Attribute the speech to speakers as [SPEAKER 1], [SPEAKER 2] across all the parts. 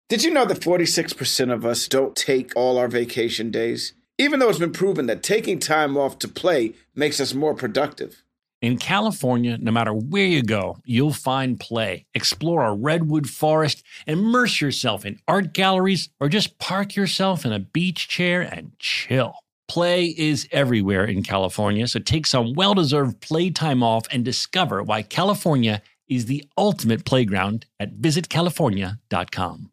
[SPEAKER 1] Did you know that 46% of us don't take all our vacation days? Even though it's been proven that taking time off to play makes us more productive.
[SPEAKER 2] In California, no matter where you go, you'll find play. Explore a redwood forest, immerse yourself in art galleries, or just park yourself in a beach chair and chill. Play is everywhere in California, so take some well-deserved playtime off and discover why California is the ultimate playground at visitcalifornia.com.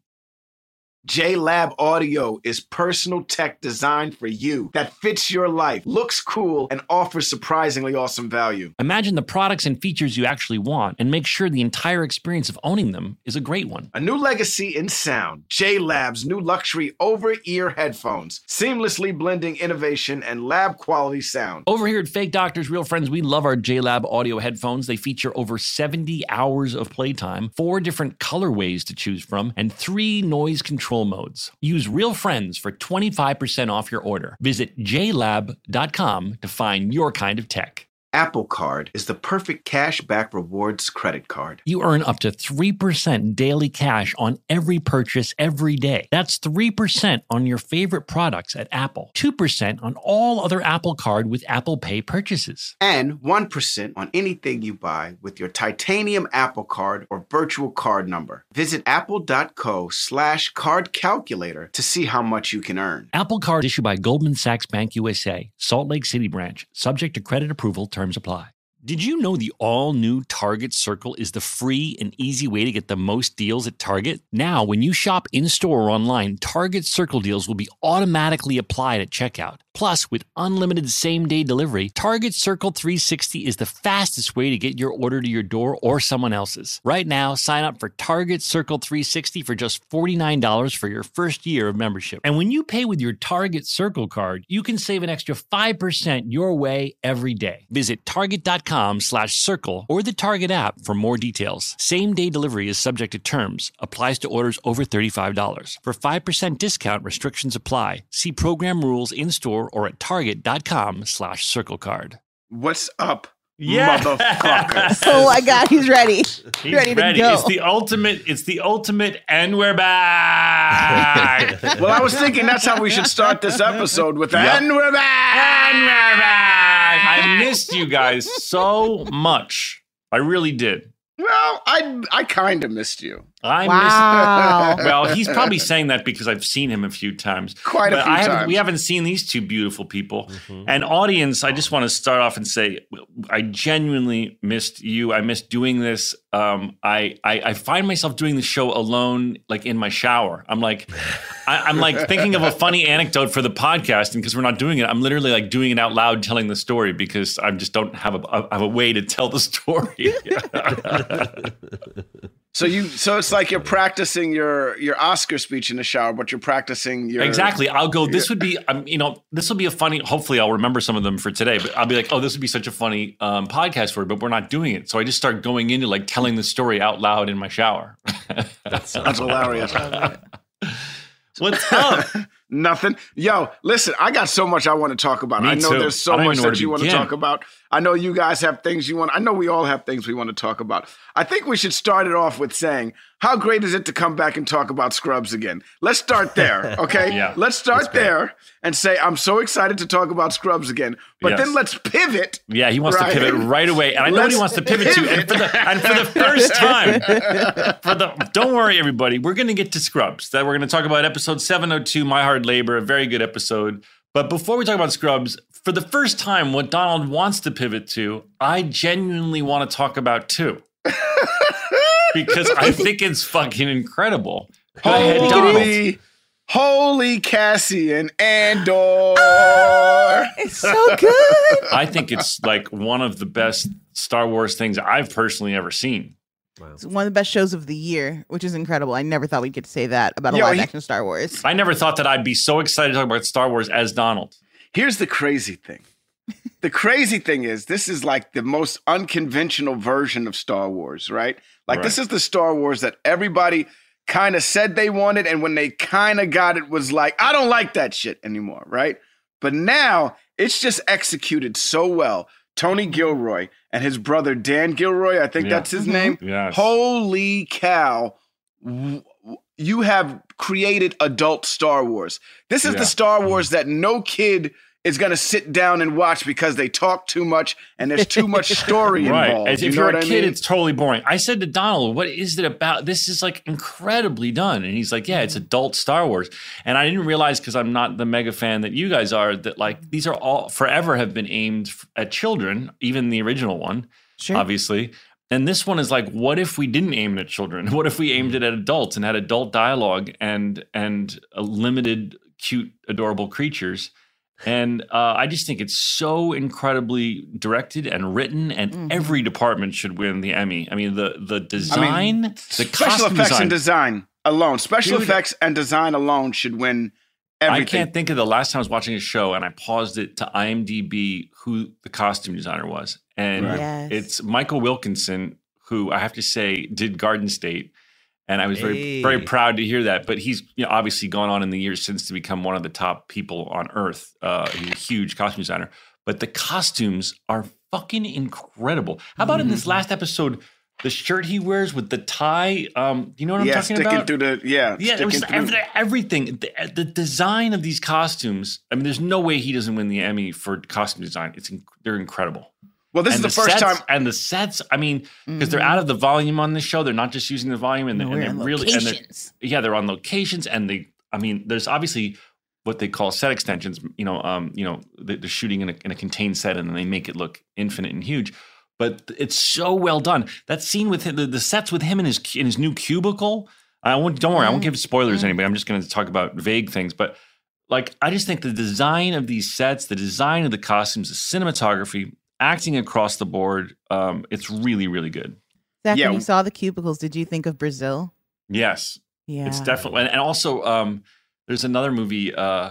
[SPEAKER 1] JLab Audio is personal tech designed for you that fits your life, looks cool, and offers surprisingly awesome value.
[SPEAKER 2] Imagine the products and features you actually want and make sure the entire experience of owning them is a great one.
[SPEAKER 1] A new legacy in sound. JLab's new luxury over-ear headphones, seamlessly blending innovation and lab-quality sound.
[SPEAKER 2] Over here at Fake Doctors, Real Friends, we love our JLab Audio headphones. They feature over 70 hours of playtime, 4 different colorways to choose from, and 3 noise control modes. Use Real Friends for 25% off your order. Visit jlab.com to find your kind of tech.
[SPEAKER 1] Apple Card is the perfect cash-back rewards credit card.
[SPEAKER 2] You earn up to 3% daily cash on every purchase every day. That's 3% on your favorite products at Apple, 2% on all other Apple Card with Apple Pay purchases,
[SPEAKER 1] and 1% on anything you buy with your titanium Apple Card or virtual card number. Visit apple.co/card calculator to see how much you can earn.
[SPEAKER 2] Apple Card issued by Goldman Sachs Bank USA, Salt Lake City branch, subject to credit approval. Terms apply. Did you know the all-new Target Circle is the free and easy way to get the most deals at Target? Now, when you shop in-store or online, Target Circle deals will be automatically applied at checkout. Plus, with unlimited same-day delivery, Target Circle 360 is the fastest way to get your order to your door or someone else's. Right now, sign up for Target Circle 360 for just $49 for your first year of membership. And when you pay with your Target Circle card, you can save an extra 5% your way every day. Visit target.com/circle or the Target app for more details. Same-day delivery is subject to terms. Applies to orders over $35. For 5% discount, restrictions apply. See program rules in-store or at target.com/circlecard.
[SPEAKER 1] What's up,
[SPEAKER 2] Yeah.
[SPEAKER 1] motherfuckers?
[SPEAKER 3] Oh my God, he's ready.
[SPEAKER 2] He's
[SPEAKER 3] ready to go.
[SPEAKER 2] It's the ultimate, and we're back.
[SPEAKER 1] Well, I was thinking that's how we should start this episode with and we're back.
[SPEAKER 2] And we're back. I missed you guys so much. I really did.
[SPEAKER 1] Well, I kind of missed you.
[SPEAKER 3] Wow.
[SPEAKER 2] Well, he's probably saying that because I've seen him a few times.
[SPEAKER 1] Quite a few times.
[SPEAKER 2] We haven't seen these two beautiful people. And audience, I just want to start off and say, I genuinely missed you. I missed doing this. I find myself doing the show alone, like in my shower. I'm like thinking of a funny anecdote for the podcast, and because we're not doing it, I'm literally like doing it out loud, telling the story because I just don't have a way to tell the story.
[SPEAKER 1] So it's like you're practicing your Oscar speech in the shower, but you're practicing your
[SPEAKER 2] exactly. I'll go. This would be, this will be a funny. Hopefully, I'll remember some of them for today. But I'll be like, oh, this would be such a funny podcast for it. But we're not doing it, so I just start going into like telling the story out loud in my shower.
[SPEAKER 1] That's hilarious.
[SPEAKER 2] What's up?
[SPEAKER 1] Nothing. Yo, listen, I got so much I want to talk about. I know
[SPEAKER 2] too.
[SPEAKER 1] there's so much that you want to talk about. I know you guys have things you want. I know we all have things we want to talk about. I think we should start it off with saying, how great is it to come back and talk about Scrubs again? Let's start there, okay?
[SPEAKER 2] Yeah,
[SPEAKER 1] let's start there and say, I'm so excited to talk about Scrubs again. But then let's pivot.
[SPEAKER 2] Yeah, he wants to pivot right away. And I know what he wants to pivot to. And for the first time, don't worry, everybody, we're going to get to Scrubs. That we're going to talk about episode 702, My Hard Labor, a very good episode. But before we talk about Scrubs, for the first time, what Donald wants to pivot to, I genuinely want to talk about too. Because I think it's fucking incredible.
[SPEAKER 1] Holy Cassian Andor.
[SPEAKER 3] It's so good.
[SPEAKER 2] I think it's like one of the best Star Wars things I've personally ever seen.
[SPEAKER 3] Wow. It's one of the best shows of the year, which is incredible. I never thought we'd get to say that about a live-action Star Wars.
[SPEAKER 2] I never thought that I'd be so excited to talk about Star Wars as Donald.
[SPEAKER 1] Here's the crazy thing. The crazy thing is, this is like the most unconventional version of Star Wars, right? Like, This is the Star Wars that everybody kind of said they wanted, and when they kind of got it, was like, I don't like that shit anymore, right? But now, it's just executed so well. Tony Gilroy and his brother Dan Gilroy, I think that's his name.
[SPEAKER 2] Yes.
[SPEAKER 1] Holy cow. you have created adult Star Wars. This is the Star Wars that no kid is going to sit down and watch because they talk too much and there's too much story involved.
[SPEAKER 2] As if you're a kid, it's totally boring. I said to Donald, what is it about? This is like incredibly done. And he's like, yeah, it's adult Star Wars. And I didn't realize, because I'm not the mega fan that you guys are, that like these are all forever have been aimed at children, even the original one, obviously. And this one is like, what if we didn't aim it at children? What if we aimed it at adults and had adult dialogue and a limited, cute, adorable creatures? And I just think it's so incredibly directed and written, and every department should win the Emmy. I mean, the design, the
[SPEAKER 1] special effects and design alone. Special effects and design alone should win everything.
[SPEAKER 2] I can't think of the last time I was watching a show and I paused it to IMDb who the costume designer was. And it's Michael Wilkinson, who I have to say did Garden State. And I was very, very proud to hear that. But he's obviously gone on in the years since to become one of the top people on earth. He's a huge costume designer. But the costumes are fucking incredible. How about in this last episode, the shirt he wears with the tie? You know what I'm talking about?
[SPEAKER 1] Through
[SPEAKER 2] it was everything. The design of these costumes. I mean, there's no way he doesn't win the Emmy for costume design. They're incredible.
[SPEAKER 1] Well, this is the first time.
[SPEAKER 2] And the sets, I mean, because they're out of the volume on this show. They're not just using the volume. And they're really, they're on locations. And there's obviously what they call set extensions. They're shooting in a contained set and then they make it look infinite and huge. But it's so well done. That scene with him, the sets with him in his new cubicle. Don't worry, I won't give spoilers to anybody. I'm just going to talk about vague things. But like, I just think the design of these sets, the design of the costumes, the cinematography, acting across the board, it's really, really good.
[SPEAKER 3] Zach, when you saw the cubicles, did you think of Brazil?
[SPEAKER 2] Yes. Yeah. It's definitely, and also there's another movie,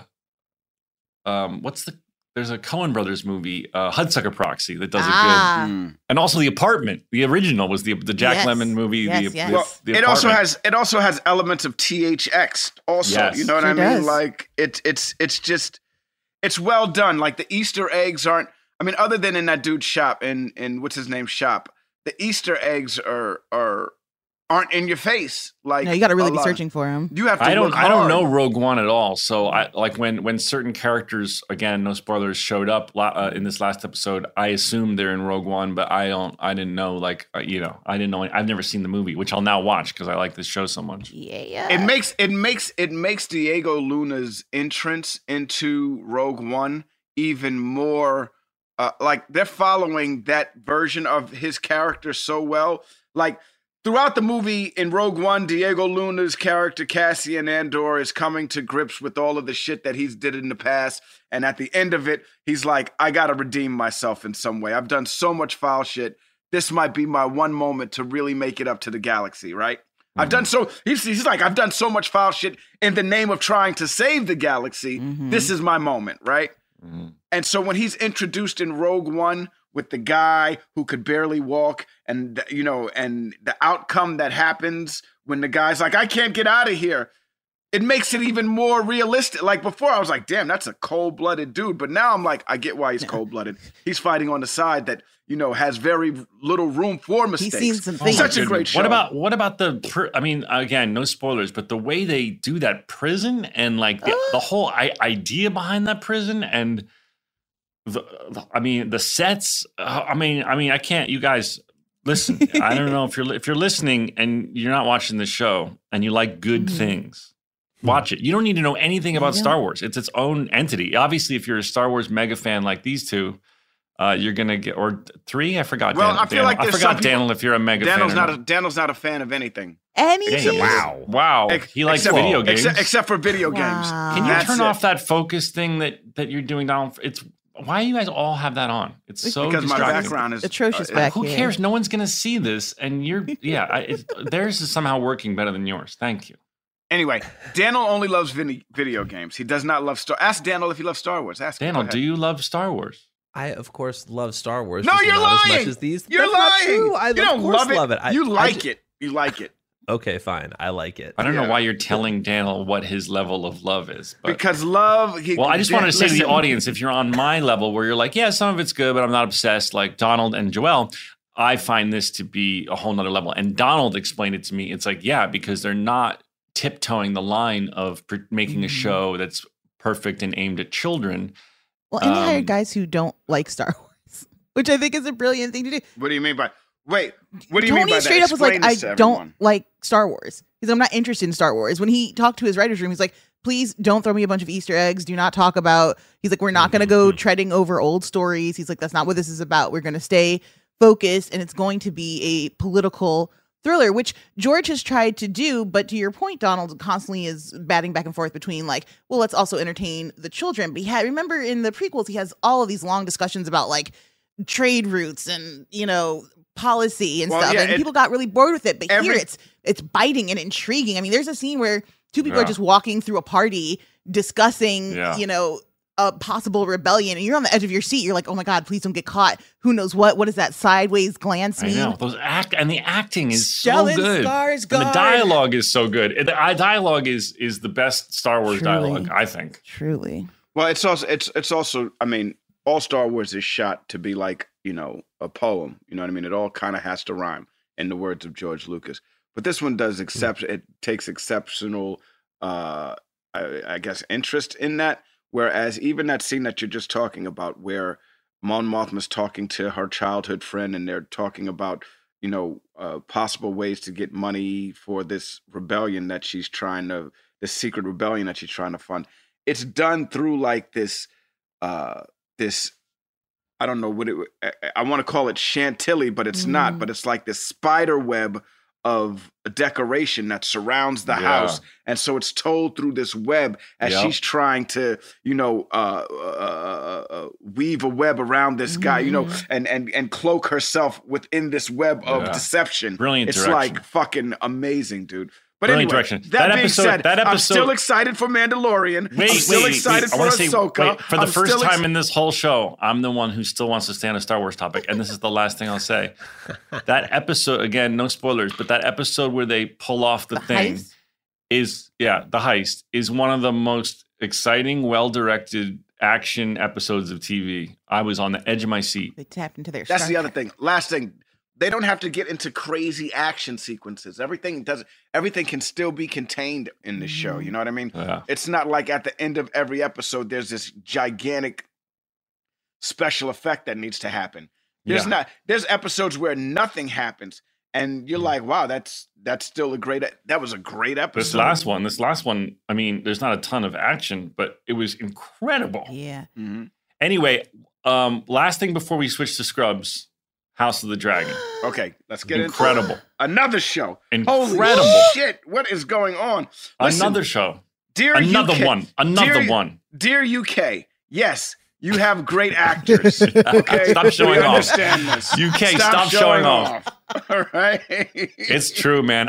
[SPEAKER 2] there's a Coen Brothers movie, Hudsucker Proxy, that does it good. And also The Apartment. The original was the Jack Lemmon movie.
[SPEAKER 1] It also has elements of THX also. You know what I mean? Like it's well done. Like the Easter eggs aren't, I mean, other than in that dude's shop, in what's his name shop, the Easter eggs aren't in your face. Like,
[SPEAKER 3] no, you got to really be searching for them.
[SPEAKER 1] You have to.
[SPEAKER 2] I don't know Rogue One at all. So I like when certain characters, again, no spoilers, showed up in this last episode. I assumed they're in Rogue One, but I didn't know. Like I didn't know. I've never seen the movie, which I'll now watch because I like this show so much.
[SPEAKER 3] Yeah.
[SPEAKER 1] It makes Diego Luna's entrance into Rogue One even more. Like they're following that version of his character so well. Like throughout the movie in Rogue One, Diego Luna's character Cassian Andor is coming to grips with all of the shit that he's did in the past. And at the end of it, he's like, I got to redeem myself in some way. I've done so much foul shit. This might be my one moment to really make it up to the galaxy, right? I've done so, he's like, I've done so much foul shit in the name of trying to save the galaxy. This is my moment, right? And so when he's introduced in Rogue One with the guy who could barely walk and the outcome that happens when the guy's like, I can't get out of here, it makes it even more realistic. Like before I was like, damn, that's a cold-blooded dude. But now I'm like, I get why he's cold-blooded. He's fighting on the side that, has very little room for mistakes.
[SPEAKER 3] He's seen some things.
[SPEAKER 1] Such a great show.
[SPEAKER 2] What about I mean, again, no spoilers, but the way they do that prison and like the whole idea behind that prison and the sets. I mean, I can't. You guys, listen. I don't know if you're listening and you're not watching the show and you like good things, watch it. You don't need to know anything about Star Wars. It's its own entity. Obviously, if you're a Star Wars mega fan like these two, you're gonna get, or three. I forgot.
[SPEAKER 1] Well, I feel like
[SPEAKER 2] I forgot Daniel. If you're a mega fan,
[SPEAKER 1] Daniel's not a fan of anything.
[SPEAKER 3] Anything?
[SPEAKER 2] Wow. He likes video games,
[SPEAKER 1] except for video games.
[SPEAKER 2] Can you turn off that focus thing that you're doing, Donald? It's why you guys all have that on? It's so
[SPEAKER 1] because
[SPEAKER 2] distracting.
[SPEAKER 1] My background is
[SPEAKER 3] atrocious back
[SPEAKER 2] here. Who cares? No one's gonna see this, and you're theirs is somehow working better than yours. Thank you.
[SPEAKER 1] Anyway, Daniel only loves video games. He does not love Ask Daniel if he loves Star Wars. Ask
[SPEAKER 2] Daniel, do you love Star Wars?
[SPEAKER 4] I, of course, love Star Wars.
[SPEAKER 1] No, you're lying.
[SPEAKER 4] As much as these.
[SPEAKER 1] You're lying.
[SPEAKER 4] True.
[SPEAKER 1] You don't love it. You like it. You like it.
[SPEAKER 4] Okay, fine. I like it.
[SPEAKER 2] I don't know why you're telling Daniel what his level of love is. But.
[SPEAKER 1] Because love.
[SPEAKER 2] I just wanted to say to the audience, if you're on my level where you're like, yeah, some of it's good, but I'm not obsessed, like Donald and Joel, I find this to be a whole nother level. And Donald explained it to me. It's like, yeah, because they're not tiptoeing the line of making a show that's perfect and aimed at children.
[SPEAKER 3] Well, and they hired guys who don't like Star Wars, which I think is a brilliant thing to do.
[SPEAKER 1] What do you mean by? Wait, what do you
[SPEAKER 3] Tony
[SPEAKER 1] mean by
[SPEAKER 3] straight
[SPEAKER 1] that?
[SPEAKER 3] up was like, I don't
[SPEAKER 1] everyone.
[SPEAKER 3] like Star Wars because I'm not interested in Star Wars. When he talked to his writer's room, he's like, please don't throw me a bunch of Easter eggs. Do not talk about, he's like, we're not going to go treading over old stories. He's like, that's not what this is about. We're going to stay focused, and it's going to be a political thriller, which George has tried to do. But to your point, Donald constantly is batting back and forth between like, well, let's also entertain the children. But remember in the prequels, he has all of these long discussions about like trade routes and, you know, policy and stuff. And people got really bored with it. But here it's biting and intriguing. I mean, there's a scene where two people are just walking through a party discussing, you know, a possible rebellion, and you're on the edge of your seat. You're like, oh my God, please don't get caught. Who knows what? What does that sideways glance mean?
[SPEAKER 2] I know. The acting is
[SPEAKER 3] Stellan
[SPEAKER 2] so good.
[SPEAKER 3] Skarsgård.
[SPEAKER 2] And the dialogue is so good. The dialogue is the best Star Wars dialogue, I think.
[SPEAKER 3] Truly.
[SPEAKER 1] Well, it's also. I mean, all Star Wars is shot to be like, you know, a poem. You know what I mean? It all kind of has to rhyme, in the words of George Lucas. But this one does it takes exceptional, I guess, interest in that. Whereas even that scene that you're just talking about, where Mon Mothma's talking to her childhood friend, and they're talking about, you know, possible ways to get money for this rebellion that she's this secret rebellion that she's trying to fund. It's done through like this, I don't know what I want to call it chantilly, but it's not. But it's like this spider web of a decoration that surrounds the house, and so it's told through this web as she's trying to, you know, weave a web around this guy, you know, and cloak herself within this web of deception.
[SPEAKER 2] Brilliant
[SPEAKER 1] It's
[SPEAKER 2] direction.
[SPEAKER 1] like fucking amazing, dude. But
[SPEAKER 2] Brilliant
[SPEAKER 1] anyway,
[SPEAKER 2] direction.
[SPEAKER 1] that being said, I'm still excited for Mandalorian. I'm still excited for Ahsoka.
[SPEAKER 2] For the first time in this whole show, I'm the one who still wants to stay on a Star Wars topic, and this is the last thing I'll say. That episode, again, no spoilers, but that episode where they pull off the thing
[SPEAKER 3] heist?
[SPEAKER 2] The heist is one of the most exciting, well-directed action episodes of TV. I was on the edge of my seat.
[SPEAKER 3] They tapped into their
[SPEAKER 1] That's
[SPEAKER 3] Star
[SPEAKER 1] the other
[SPEAKER 3] Trek.
[SPEAKER 1] thing. Last thing. They don't have to get into crazy action sequences. Everything can still be contained in the show. You know what I mean?
[SPEAKER 2] Yeah.
[SPEAKER 1] It's not like at the end of every episode there's this gigantic special effect that needs to happen. There's episodes where nothing happens, and you're like, wow, that was a great episode.
[SPEAKER 2] This last one, I mean, there's not a ton of action, but it was incredible.
[SPEAKER 3] Yeah.
[SPEAKER 1] Mm-hmm.
[SPEAKER 2] Anyway, last thing before we switch to Scrubs. House of the Dragon.
[SPEAKER 1] Okay, let's get
[SPEAKER 2] Incredible.
[SPEAKER 1] Another show.
[SPEAKER 2] Incredible.
[SPEAKER 1] Holy shit, what is going on? Listen,
[SPEAKER 2] Another show.
[SPEAKER 1] Dear
[SPEAKER 2] Another
[SPEAKER 1] UK,
[SPEAKER 2] one. Another one.
[SPEAKER 1] Dear UK, yes, you have great actors. Okay,
[SPEAKER 2] Stop showing
[SPEAKER 1] we
[SPEAKER 2] off.
[SPEAKER 1] Understand this.
[SPEAKER 2] UK, stop showing off.
[SPEAKER 1] All right.
[SPEAKER 2] It's true, man.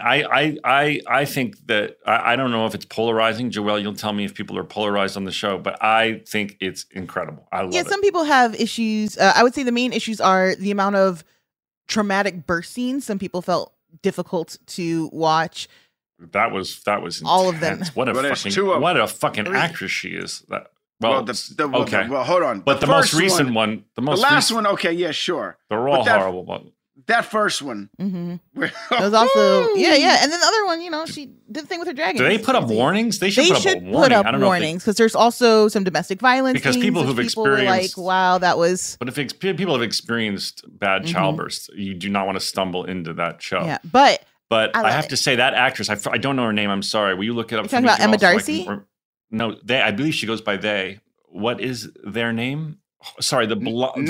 [SPEAKER 2] I think that I don't know if it's polarizing. Joelle, you'll tell me if people are polarized on the show, but I think it's incredible. I love it.
[SPEAKER 3] Some people have issues. I would say the main issues are the amount of traumatic birth scenes. Some people felt difficult to watch.
[SPEAKER 2] That was
[SPEAKER 3] all of them.
[SPEAKER 2] What a fucking actress she is. Well,
[SPEAKER 1] hold on.
[SPEAKER 2] But the most recent one, the
[SPEAKER 1] last one, okay, yeah, sure.
[SPEAKER 2] They're all horrible. But
[SPEAKER 1] that first one.
[SPEAKER 3] Mm-hmm. It was also, yeah. And then the other one, you know, she did the thing with her dragon.
[SPEAKER 2] Do they put up warnings? They should put up
[SPEAKER 3] warnings because there's also some domestic violence.
[SPEAKER 2] Because people who've experienced,
[SPEAKER 3] were like, wow, that was.
[SPEAKER 2] But if people have experienced bad childbirths, you do not want to stumble into that show.
[SPEAKER 3] Yeah, but
[SPEAKER 2] I have to say that actress, I don't know her name. I'm sorry. Will you look it up?
[SPEAKER 3] You're talking about Emma Darcy?
[SPEAKER 2] No, I believe she goes by they. What is their name? Sorry, the blonde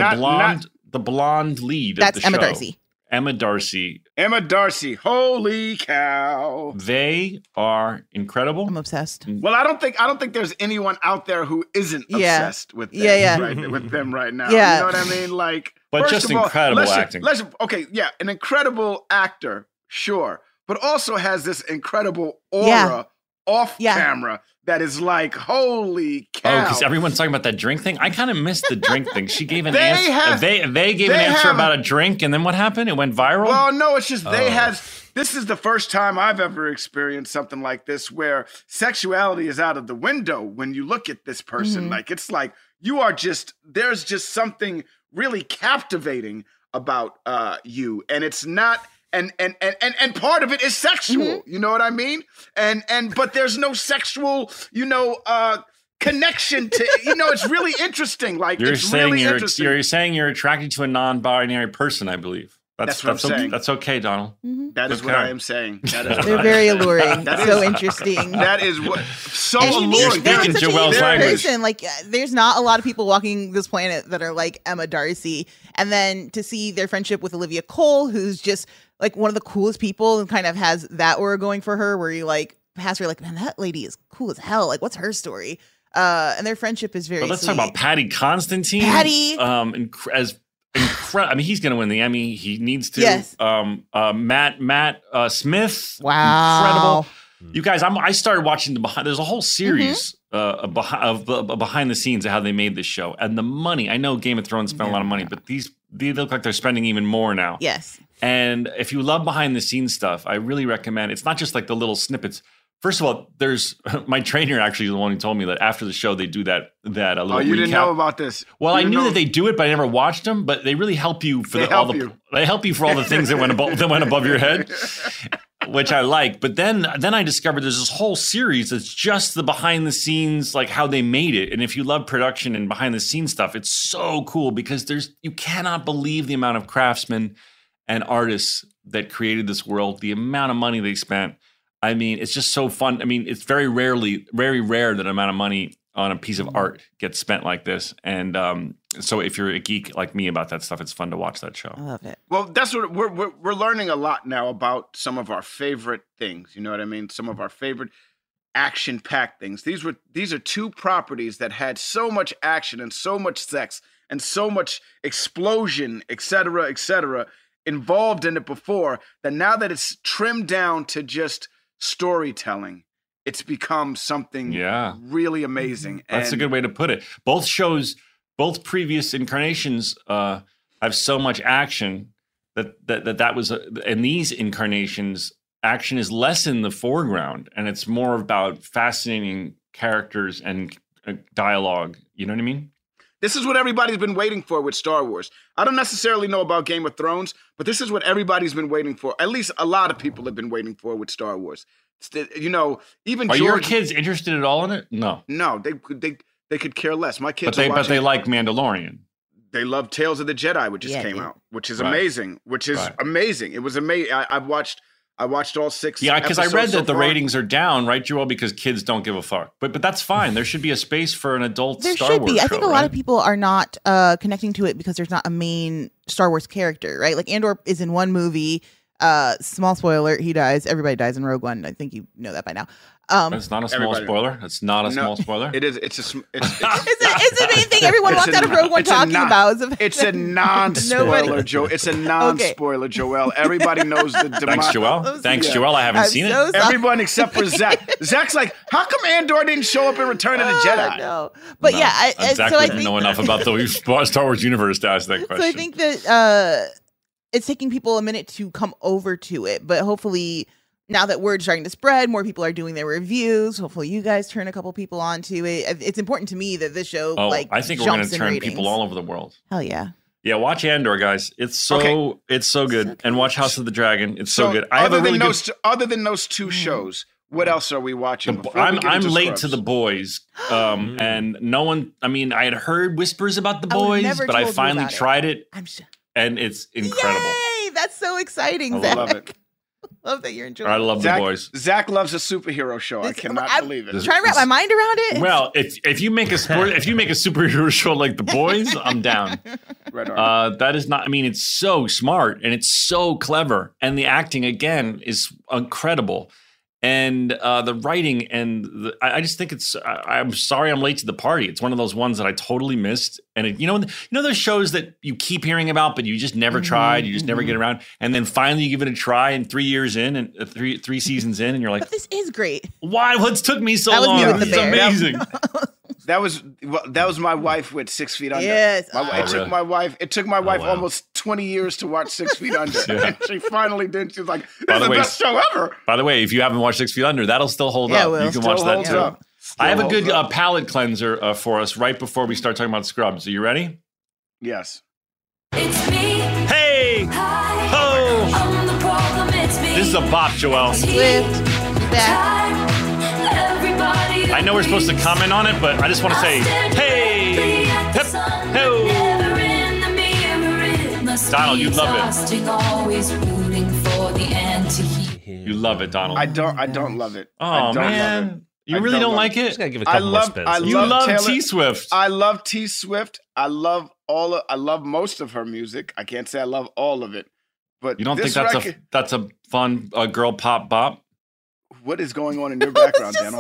[SPEAKER 2] lead of the show.
[SPEAKER 3] That's Emma Darcy.
[SPEAKER 2] Emma Darcy.
[SPEAKER 1] Holy cow.
[SPEAKER 2] They are incredible.
[SPEAKER 3] I'm obsessed.
[SPEAKER 1] Well, I don't think there's anyone out there who isn't obsessed with them, with them right now.
[SPEAKER 3] Yeah.
[SPEAKER 1] You know what I mean? Like,
[SPEAKER 2] but just incredible acting.
[SPEAKER 1] An incredible actor, sure, but also has this incredible aura off camera that is like, holy cow.
[SPEAKER 2] Oh, because everyone's talking about that drink thing. I kind of missed the drink thing. She gave an answer. They gave an answer about a drink, and then what happened? It went viral?
[SPEAKER 1] Well, no, it's just this is the first time I've ever experienced something like this where sexuality is out of the window when you look at this person. Mm-hmm. Like, it's like there's just something really captivating about you. And it's not and part of it is sexual. You know what I mean? But there's no sexual, connection to, it's really interesting. Like,
[SPEAKER 2] You're
[SPEAKER 1] it's
[SPEAKER 2] saying
[SPEAKER 1] really
[SPEAKER 2] you're
[SPEAKER 1] interesting.
[SPEAKER 2] saying you're attracted to a non-binary person, I believe.
[SPEAKER 1] That's what I'm saying.
[SPEAKER 2] That's okay, Donald.
[SPEAKER 1] That is what I am saying. That is
[SPEAKER 3] They're very alluring. So interesting.
[SPEAKER 1] That is what so
[SPEAKER 3] And
[SPEAKER 1] alluring.
[SPEAKER 3] they're
[SPEAKER 2] speaking
[SPEAKER 3] such a
[SPEAKER 2] Joelle's
[SPEAKER 3] unique
[SPEAKER 2] language.
[SPEAKER 3] person. Like, there's not a lot of people walking this planet that are like Emma Darcy. And then to see their friendship with Olivia Cole, who's just like one of the coolest people and kind of has that aura going for her, where you like pass her like, man, that lady is cool as hell. Like, what's her story? And their friendship is very
[SPEAKER 2] But let's
[SPEAKER 3] sweet.
[SPEAKER 2] talk about Paddy Constantine.
[SPEAKER 3] Paddy.
[SPEAKER 2] As incredible. I mean, he's going to win the Emmy. He needs to.
[SPEAKER 3] Yes.
[SPEAKER 2] Matt Smith.
[SPEAKER 3] Wow.
[SPEAKER 2] Incredible. You guys, I started watching the behind. There's a whole series of behind the scenes of how they made this show, and the money. I know Game of Thrones spent a lot of money, but they look like they're spending even more now.
[SPEAKER 3] Yes.
[SPEAKER 2] And if you love behind the scenes stuff, I really recommend. It's not just like the little snippets. First of all, there's my trainer actually is the one who told me that after the show they do that a little recap.
[SPEAKER 1] Oh, you didn't know about this?
[SPEAKER 2] Well, I knew that they do it, but I never watched them. But they really help you for they help you for all the things that went above your head, which I like. But then I discovered there's this whole series that's just the behind the scenes, like how they made it. And if you love production and behind the scenes stuff, it's so cool because you cannot believe the amount of craftsmen and artists that created this world, the amount of money they spent. I mean, it's just so fun. I mean, it's very rare that an amount of money on a piece of art gets spent like this. And so if you're a geek like me about that stuff, it's fun to watch that show.
[SPEAKER 3] I love it.
[SPEAKER 1] Well, that's what we're learning a lot now about some of our favorite things. You know what I mean? Some of our favorite action-packed things. These are two properties that had so much action and so much sex and so much explosion, et cetera, involved in it before, that now that it's trimmed down to just storytelling, it's become something really amazing.
[SPEAKER 2] That's a good way to put it. Both shows, both previous incarnations have so much action that was in these incarnations, action is less in the foreground and it's more about fascinating characters and dialogue. You know what I mean?
[SPEAKER 1] This is what everybody's been waiting for with Star Wars. I don't necessarily know about Game of Thrones, but this is what everybody's been waiting for. At least a lot of people have been waiting for with Star Wars. Even
[SPEAKER 2] are your kids interested at all in it? No,
[SPEAKER 1] they could care less. My kids,
[SPEAKER 2] but they like Mandalorian.
[SPEAKER 1] They love Tales of the Jedi, which just came out, which is amazing. It was amazing. I watched all 6.
[SPEAKER 2] Yeah, because I read that the ratings are down, right, Joel? Because kids don't give a fuck. But that's fine. There should be a space for an adult Star Wars show.
[SPEAKER 3] I think a lot of people are not connecting to it because there's not a main Star Wars character, right? Like Andor is in one movie. Small spoiler, he dies. Everybody dies in Rogue One. I think you know that by now.
[SPEAKER 2] That's not a small spoiler. It's not a small spoiler.
[SPEAKER 1] It is. It's the
[SPEAKER 3] main thing everyone walked out of Rogue One talking about.
[SPEAKER 1] It's a non-spoiler, Joe. It's a non-spoiler, Joel. Everybody knows the demise.
[SPEAKER 2] Thanks, Joel. Thanks, Joel. I haven't seen it.
[SPEAKER 1] Everyone except for Zach. Zach's like, how come Andor didn't show up in Return of the Jedi?
[SPEAKER 3] No, but
[SPEAKER 2] no,
[SPEAKER 3] yeah,
[SPEAKER 2] Zach
[SPEAKER 3] so I
[SPEAKER 2] didn't know enough about the Star Wars universe to ask that question.
[SPEAKER 3] So I think that it's taking people a minute to come over to it, but hopefully now that word's starting to spread, more people are doing their reviews. Hopefully you guys turn a couple people onto it. It's important to me that this show
[SPEAKER 2] I think we're going to turn people all over the world.
[SPEAKER 3] Hell yeah.
[SPEAKER 2] Yeah, watch Andor, guys. It's so good. It's so good. And watch House of the Dragon. It's so good. I have
[SPEAKER 1] other than those two shows, what else are we watching?
[SPEAKER 2] I'm late to The Boys, and no one. I mean, I had heard whispers about The Boys, but I finally tried it, and it's incredible.
[SPEAKER 3] Yay! That's so exciting, Zach.
[SPEAKER 1] I love it.
[SPEAKER 3] Love that you're enjoying.
[SPEAKER 2] I love The Boys.
[SPEAKER 1] Zach loves a superhero show. I cannot believe it.
[SPEAKER 3] I'm trying to wrap my mind around it.
[SPEAKER 2] Well, if you make a superhero show like The Boys, I'm down.
[SPEAKER 1] Right on.
[SPEAKER 2] That is not. I mean, it's so smart and it's so clever, and the acting again is incredible, and the writing and I just think it's. I'm sorry, I'm late to the party. It's one of those ones that I totally missed, and you know those shows that you keep hearing about, but you just never tried, you just never get around, and then finally you give it a try, and 3 years in, and three seasons in, and you're like,
[SPEAKER 3] but this is great.
[SPEAKER 2] Why? What took me so long? This is amazing.
[SPEAKER 1] That was my wife with 6 Feet Under.
[SPEAKER 3] Yes.
[SPEAKER 1] It took my wife almost 20 years to watch 6 Feet Under. And she finally did. She was like, this is the best show ever.
[SPEAKER 2] By the way, if you haven't watched 6 Feet Under, that'll still hold up. You can watch that too. I have a good palate cleanser for us right before we start talking about Scrubs. Are you ready?
[SPEAKER 1] Yes.
[SPEAKER 5] It's me.
[SPEAKER 2] Hey!
[SPEAKER 5] Hi.
[SPEAKER 2] Ho!
[SPEAKER 5] I'm the problem.
[SPEAKER 2] This is a bop, Joelle.
[SPEAKER 3] Swift, back.
[SPEAKER 2] I know we're supposed to comment on it, but I just want to say, hey, hip, ho. Donald, you love it. You love it, Donald.
[SPEAKER 1] I don't love it.
[SPEAKER 2] Oh, man.
[SPEAKER 1] Love it.
[SPEAKER 2] You really don't like it?
[SPEAKER 4] Just gotta give it a couple more spins.
[SPEAKER 2] You love T Swift.
[SPEAKER 1] I love T Swift. I love most of her music. I can't say I love all of it, but
[SPEAKER 2] you don't think that's a fun girl pop bop?
[SPEAKER 1] What is going on in your background, Daniel?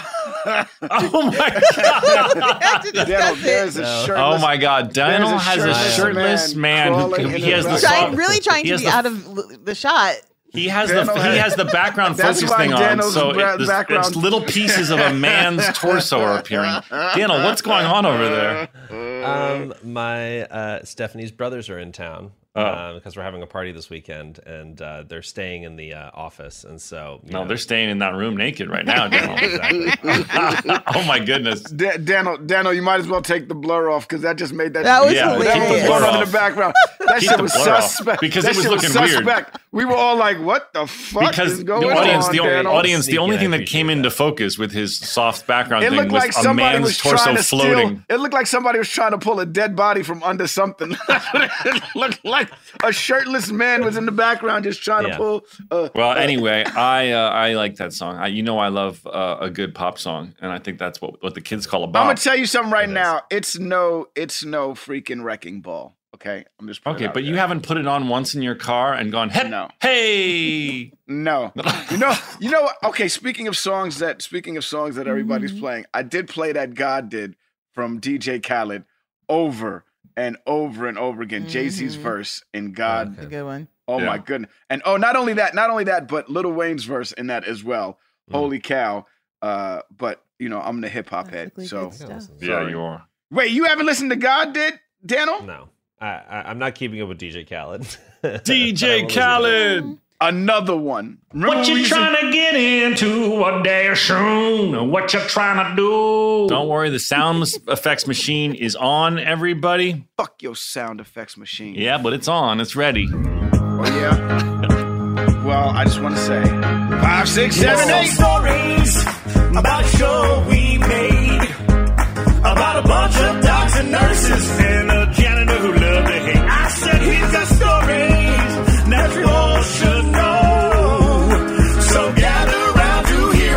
[SPEAKER 2] Oh my God!
[SPEAKER 1] Daniel, there's a shirtless.
[SPEAKER 2] Oh my God! Daniel has a shirtless man who he has the
[SPEAKER 3] really trying to be out of the shot.
[SPEAKER 2] He has the background focus thing on, so it's little pieces of a man's torso are appearing. Daniel, what's going on over there?
[SPEAKER 4] My Stephanie's brothers are in town because we're having a party this weekend, and they're staying in the office, and so
[SPEAKER 2] they're staying in that room naked right now, Daniel.
[SPEAKER 4] Exactly.
[SPEAKER 2] Oh my goodness,
[SPEAKER 1] Daniel, you might as well take the blur off because that just made that.
[SPEAKER 3] That was
[SPEAKER 1] hilarious.
[SPEAKER 2] Keep the blur off
[SPEAKER 1] in the background. That shit was suspect
[SPEAKER 2] because it was looking weird.
[SPEAKER 1] We were all like, "What the fuck is going on?"
[SPEAKER 2] The only thing that came into focus with his soft background thing was
[SPEAKER 1] like
[SPEAKER 2] a man's torso floating.
[SPEAKER 1] It looked like somebody was trying to pull a dead body from under something. It looked like a shirtless man was in the background just trying to pull.
[SPEAKER 2] Well, anyway, I like that song. I love a good pop song, and I think that's what the kids call a bop.
[SPEAKER 1] I'm gonna tell you something right now. It's no freaking Wrecking Ball. Okay, I'm just
[SPEAKER 2] okay, but you haven't put it on once in your car and gone, hey,
[SPEAKER 1] no.
[SPEAKER 2] Hey,
[SPEAKER 1] no, you know. Okay, speaking of songs that everybody's playing, I did play that God Did from DJ Khaled over and over and over again. Jay-Z's verse in God,
[SPEAKER 3] a good one.
[SPEAKER 1] Oh my goodness, and not only that, but Lil Wayne's verse in that as well. Holy cow! But I'm the hip hop head, so
[SPEAKER 2] yeah, you are.
[SPEAKER 1] Wait, you haven't listened to God Did, Daniel?
[SPEAKER 4] No. I'm not keeping up with DJ Khaled.
[SPEAKER 2] DJ Khaled!
[SPEAKER 1] Another one. Remember
[SPEAKER 2] what you trying to get into a day soon? What you trying to do? Don't worry, the sound effects machine is on, everybody.
[SPEAKER 1] Fuck your sound effects machine.
[SPEAKER 2] Yeah, but it's on. It's ready.
[SPEAKER 1] Oh, yeah? Well, I just want to say 5, 6, 7, 8
[SPEAKER 5] stories about a show we made about a bunch of docs and nurses and a janitor who loved to hate. I said he's got stories that you all should know. So gather around to hear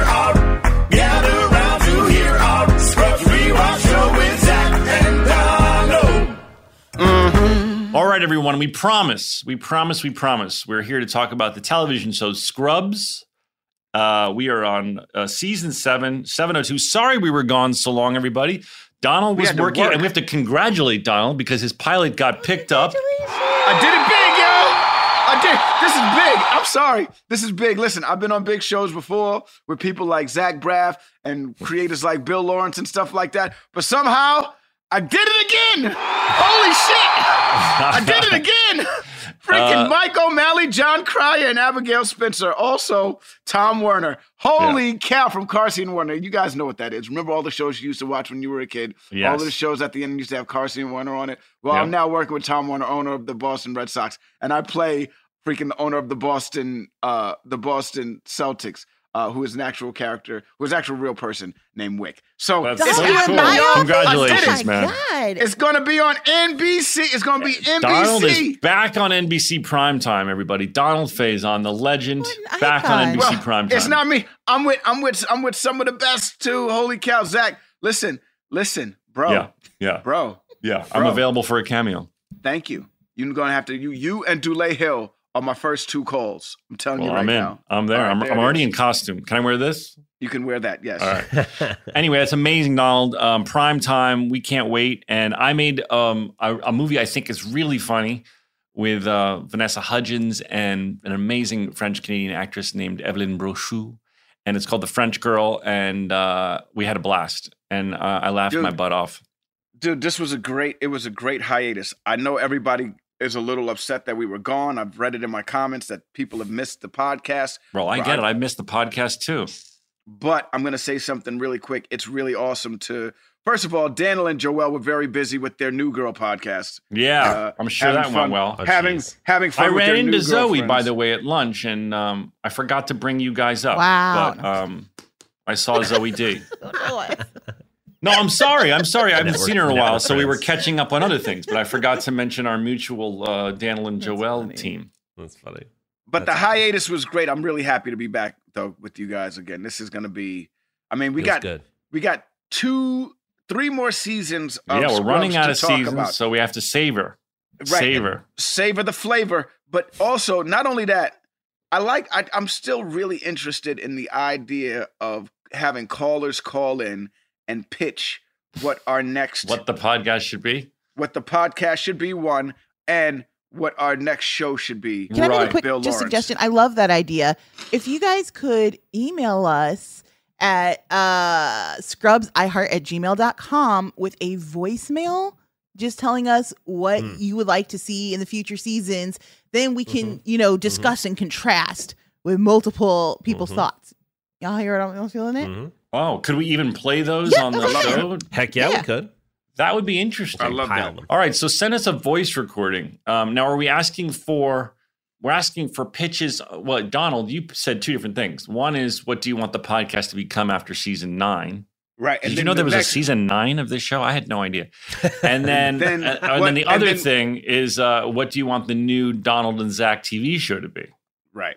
[SPEAKER 5] our Scrubs Rewatch show with Zach and Donald.
[SPEAKER 2] All right, everyone, we promise. We're here to talk about the television show Scrubs. We are on season 7, 702. Sorry we were gone so long, everybody. Donald was working, and we have to congratulate Donald because his pilot got picked up.
[SPEAKER 1] I did it big, yo! I did. This is big. I'm sorry. This is big. Listen, I've been on big shows before with people like Zach Braff and creators like Bill Lawrence and stuff like that. But somehow, I did it again. Holy shit! I did it again. Freaking Mike O'Malley, John Cryer, and Abigail Spencer. Also, Tom Werner. Holy cow, from Carsey and Werner. You guys know what that is. Remember all the shows you used to watch when you were a kid?
[SPEAKER 2] Yes.
[SPEAKER 1] All of the shows at the end used to have Carsey and Werner on it. Well, I'm now working with Tom Werner, owner of the Boston Red Sox, and I play freaking the owner of the Boston Celtics. Who is an actual character, who is an actual real person named Wick. So
[SPEAKER 2] that's
[SPEAKER 1] it's
[SPEAKER 2] so cool. Congratulations, man.
[SPEAKER 3] God.
[SPEAKER 1] It's going to be on NBC. It's going to be NBC.
[SPEAKER 2] Donald is back on NBC Primetime, everybody. Donald Faison, the legend, back on NBC Primetime.
[SPEAKER 1] It's not me. I'm with some of the best too. Holy cow, Zach. Listen, bro.
[SPEAKER 2] Yeah.
[SPEAKER 1] Bro.
[SPEAKER 2] Yeah. I'm available for a cameo.
[SPEAKER 1] Thank you. You're going to have to, you and Dule Hill are my first 2 calls. I'm telling you right now.
[SPEAKER 2] I'm there. I'm already in costume. Can I wear this?
[SPEAKER 1] You can wear that, yes.
[SPEAKER 2] All right. Anyway, it's amazing, Donald. Prime time. We can't wait. And I made a movie I think is really funny with Vanessa Hudgens and an amazing French-Canadian actress named Evelyn Brochu. And it's called The French Girl. And we had a blast. And I laughed my butt off.
[SPEAKER 1] Dude, it was a great hiatus. I know everybody is a little upset that we were gone. I've read it in my comments that people have missed the podcast.
[SPEAKER 2] Bro, I get it. I missed the podcast too.
[SPEAKER 1] But I'm going to say something really quick. It's really awesome to, first of all, Daniel and Joelle were very busy with their New Girl podcast.
[SPEAKER 2] Yeah, I'm sure that went well.
[SPEAKER 1] Having fun
[SPEAKER 2] I
[SPEAKER 1] with
[SPEAKER 2] ran
[SPEAKER 1] their
[SPEAKER 2] into
[SPEAKER 1] new
[SPEAKER 2] Zoe, by
[SPEAKER 1] girlfriends.
[SPEAKER 2] the way, at lunch, and I forgot to bring you guys up.
[SPEAKER 3] Wow.
[SPEAKER 2] But I saw Zoe D. No, I'm sorry. I haven't seen her in a while, so we were catching up on other things. But I forgot to mention our mutual Daniel and Joelle team.
[SPEAKER 4] That's funny.
[SPEAKER 1] But the hiatus was great. I'm really happy to be back though with you guys again. This is going to be. I mean, we got 3 more seasons. Of
[SPEAKER 2] We're running out of
[SPEAKER 1] Scrubs to talk
[SPEAKER 2] seasons,
[SPEAKER 1] about.
[SPEAKER 2] so we have to savor.
[SPEAKER 1] Right. Savor the flavor. But also, not only that, I'm still really interested in the idea of having callers call in and pitch what the
[SPEAKER 2] podcast should be.
[SPEAKER 1] What the podcast should be, one, and what our next show should be.
[SPEAKER 3] Can I make a quick
[SPEAKER 1] Bill Lawrence.
[SPEAKER 3] suggestion? I love that idea. If you guys could email us at scrubsiheart@gmail.com with a voicemail, just telling us what you would like to see in the future seasons, then we can, discuss and contrast with multiple people's thoughts. Y'all hear what I'm feeling it?
[SPEAKER 2] Oh, could we even play those on the show?
[SPEAKER 4] Heck yeah, we could.
[SPEAKER 2] That would be interesting.
[SPEAKER 1] I love that.
[SPEAKER 2] All right, so send us a voice recording. Now, are we asking for? We're asking for pitches. Well, Donald, you said 2 different things. One is, what do you want the podcast to become after season 9?
[SPEAKER 1] Right.
[SPEAKER 2] Did you know there was a season 9 of this show? I had no idea. And then, the other thing is, what do you want the new Donald and Zach TV show to be?
[SPEAKER 1] Right.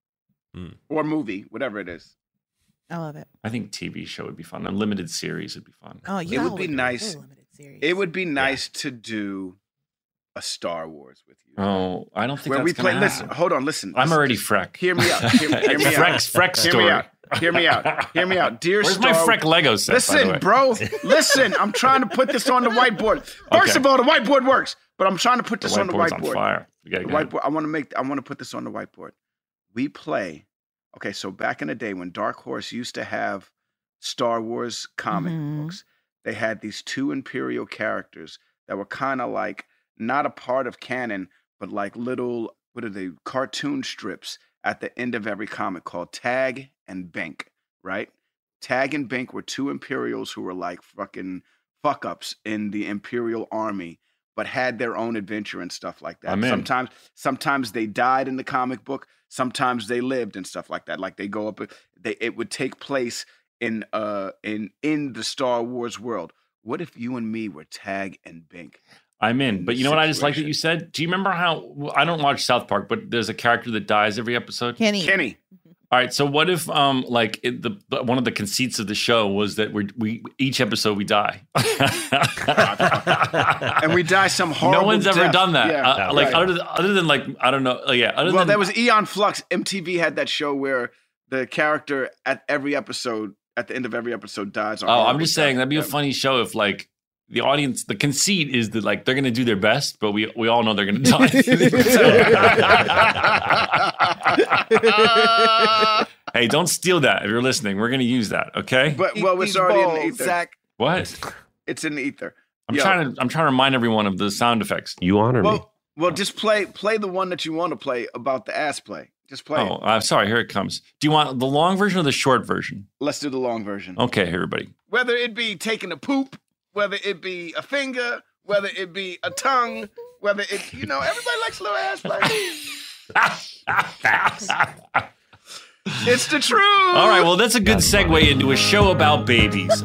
[SPEAKER 1] Or movie, whatever it is.
[SPEAKER 3] I love it.
[SPEAKER 2] I think TV show would be fun. A limited series would be fun.
[SPEAKER 3] Oh, yeah.
[SPEAKER 1] It would be nice.
[SPEAKER 3] Series.
[SPEAKER 1] It would be nice to do a Star Wars with you.
[SPEAKER 2] Oh, I don't think
[SPEAKER 1] where
[SPEAKER 2] that's
[SPEAKER 1] we play.
[SPEAKER 2] gonna happen.
[SPEAKER 1] Listen, hold on. Listen.
[SPEAKER 2] I'm already Freck.
[SPEAKER 1] Hear me out. Hear me out.
[SPEAKER 2] Freck's story.
[SPEAKER 1] Hear me out. Dear
[SPEAKER 2] Where's
[SPEAKER 1] Star
[SPEAKER 2] my Freck Lego set?
[SPEAKER 1] Listen,
[SPEAKER 2] by the way?
[SPEAKER 1] bro. Listen, I'm trying to put this on the whiteboard. First of all, the whiteboard works, but I'm trying to put this on the whiteboard.
[SPEAKER 2] On fire.
[SPEAKER 1] The whiteboard. I want to put this on the whiteboard. We play. Okay, so back in the day when Dark Horse used to have Star Wars comic books, they had these 2 Imperial characters that were kind of like not a part of canon, but like little, cartoon strips at the end of every comic called Tag and Bink, right? Tag and Bink were 2 Imperials who were like fucking fuck-ups in the Imperial army, but had their own adventure and stuff like that. Sometimes they died in the comic book, sometimes they lived and stuff like that. Like they go up, it would take place in the Star Wars world. What if you and me were Tag and Bink?
[SPEAKER 2] I'm in. But you know what I just like that you said? Do you remember how, I don't watch South Park, but there's a character that dies every episode?
[SPEAKER 3] Kenny.
[SPEAKER 2] All right, so what if one of the conceits of the show was that we each episode we die,
[SPEAKER 1] and we die some horrible.
[SPEAKER 2] No one's ever
[SPEAKER 1] death.
[SPEAKER 2] done that.
[SPEAKER 1] Yeah,
[SPEAKER 2] other than like I don't know.
[SPEAKER 1] There was Eon Flux. MTV had that show where the character at the end of every episode dies.
[SPEAKER 2] I'm just saying that'd be a funny show if like the audience, the conceit is that like they're going to do their best, but we all know they're going to die. Hey, don't steal that if you're listening. We're going to use that, okay?
[SPEAKER 1] But it's already in the ether. Zach.
[SPEAKER 2] What?
[SPEAKER 1] It's in the ether.
[SPEAKER 2] I'm trying to remind everyone of the sound effects.
[SPEAKER 4] You honor me.
[SPEAKER 1] Well, just play the one that you want to play about the ass play. Just play.
[SPEAKER 2] Oh, I'm sorry. Here it comes. Do you want the long version or the short version?
[SPEAKER 1] Let's do the long version.
[SPEAKER 2] Okay, everybody.
[SPEAKER 1] Whether it be taking a poop, whether it be a finger, whether it be a tongue, whether it, everybody likes a little ass play. It's the truth.
[SPEAKER 2] All right, well, that's a good segue into a show about babies.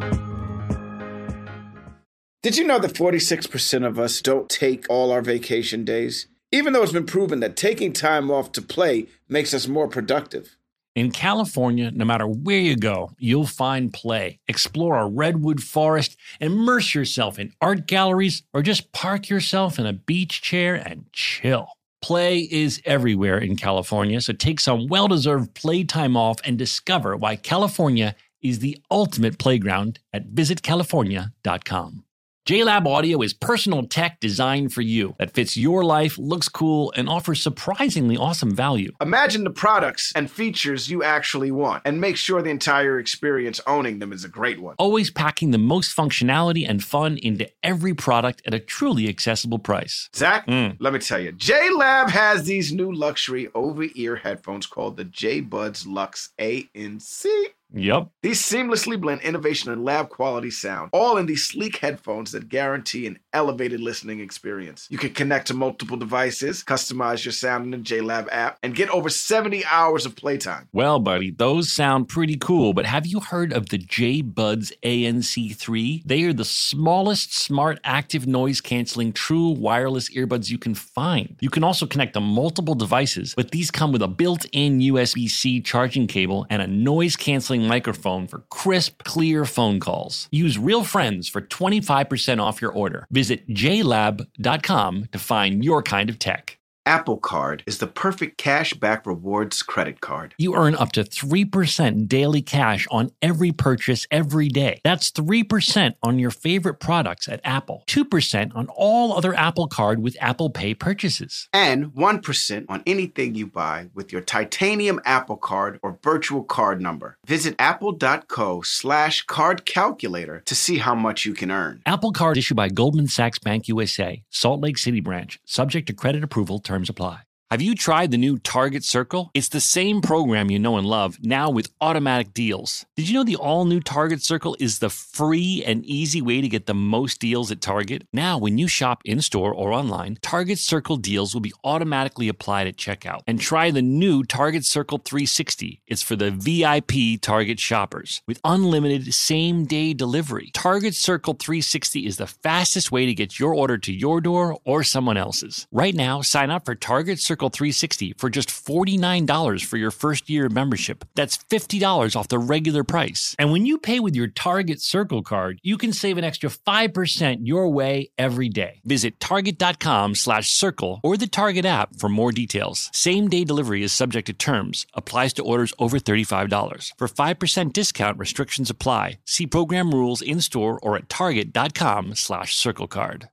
[SPEAKER 1] Did you know that 46% of us don't take all our vacation days? Even though it's been proven that taking time off to play makes us more productive.
[SPEAKER 2] In California, no matter where you go, you'll find play. Explore a redwood forest, immerse yourself in art galleries, or just park yourself in a beach chair and chill. Play is everywhere in California, so take some well-deserved playtime off and discover why California is the ultimate playground at visitcalifornia.com. JLab Audio is personal tech designed for you that fits your life, looks cool, and offers surprisingly awesome value.
[SPEAKER 1] Imagine the products and features you actually want, and make sure the entire experience owning them is a great one.
[SPEAKER 2] Always packing the most functionality and fun into every product at a truly accessible price.
[SPEAKER 1] Zach, let me tell you, JLab has these new luxury over-ear headphones called the JBuds Luxe ANC.
[SPEAKER 2] Yep.
[SPEAKER 1] These seamlessly blend innovation and lab quality sound, all in these sleek headphones that guarantee an elevated listening experience. You can connect to multiple devices, customize your sound in the JLab app, and get over 70 hours of playtime.
[SPEAKER 2] Well, buddy, those sound pretty cool, but have you heard of the J-Buds ANC3? They are the smallest, smart, active noise-canceling, true wireless earbuds you can find. You can also connect to multiple devices, but these come with a built-in USB-C charging cable and a noise-canceling microphone for crisp, clear phone calls. Use Real Friends for 25% off your order. Visit jlab.com to find your kind of tech.
[SPEAKER 1] Apple Card is the perfect cash-back rewards credit card.
[SPEAKER 2] You earn up to 3% daily cash on every purchase every day. That's 3% on your favorite products at Apple, 2% on all other Apple Card with Apple Pay purchases,
[SPEAKER 1] and 1% on anything you buy with your titanium Apple Card or virtual card number. Visit apple.co/card calculator to see how much you can earn.
[SPEAKER 2] Apple Card issued by Goldman Sachs Bank USA, Salt Lake City branch, subject to credit approval. Terms apply. Have you tried the new Target Circle? It's the same program you know and love, now with automatic deals. Did you know the all-new Target Circle is the free and easy way to get the most deals at Target? Now, when you shop in-store or online, Target Circle deals will be automatically applied at checkout. And try the new Target Circle 360. It's for the VIP Target shoppers, with unlimited same-day delivery. Target Circle 360 is the fastest way to get your order to your door or someone else's. Right now, sign up for Target Circle 360 for just $49 for your first year of membership. That's $50 off the regular price. And when you pay with your Target Circle card, you can save an extra 5% your way every day. Visit target.com/circle or the Target app for more details. Same-day delivery is subject to terms. Applies to orders over $35. For 5% discount, restrictions apply. See program rules in-store or at target.com/circle card.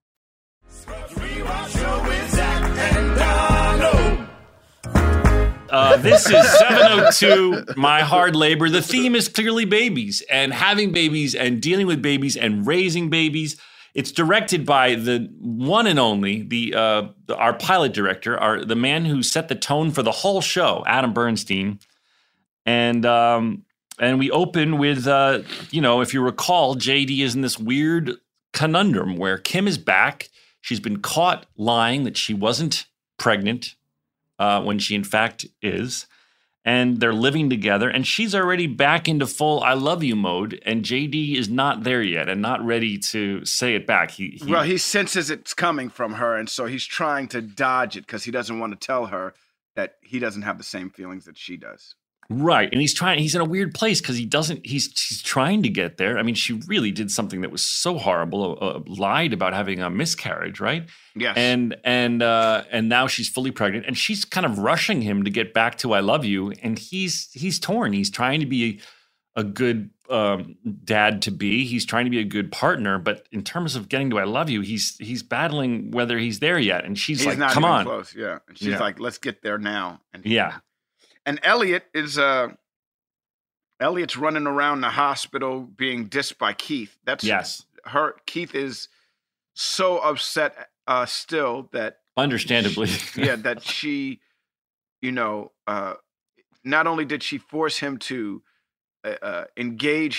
[SPEAKER 2] This is 702, My Hard Labor. The theme is clearly babies and having babies and dealing with babies and raising babies. It's directed by the one and only, our pilot director, the man who set the tone for the whole show, Adam Bernstein. And we open with, if you recall, JD is in this weird conundrum where Kim is back. She's been caught lying that she wasn't pregnant. When she in fact is, and they're living together, and she's already back into full I love you mode, and JD is not there yet and not ready to say it back. He
[SPEAKER 1] senses it's coming from her, and so he's trying to dodge it because he doesn't want to tell her that he doesn't have the same feelings that she does.
[SPEAKER 2] Right. And he's in a weird place because he's trying to get there. I mean, she really did something that was so horrible, lied about having a miscarriage, right?
[SPEAKER 1] Yes.
[SPEAKER 2] And now she's fully pregnant, and she's kind of rushing him to get back to I love you. And he's torn. He's trying to be a good dad to be. He's trying to be a good partner. But in terms of getting to I love you, he's battling whether he's there yet. And she's like, come on.
[SPEAKER 1] Close. Yeah. And she's like, let's get there now. And
[SPEAKER 2] And
[SPEAKER 1] Elliot is Elliot's running around the hospital being dissed by Keith. Keith is so upset still that
[SPEAKER 2] understandably,
[SPEAKER 1] that she, not only did she force him to engage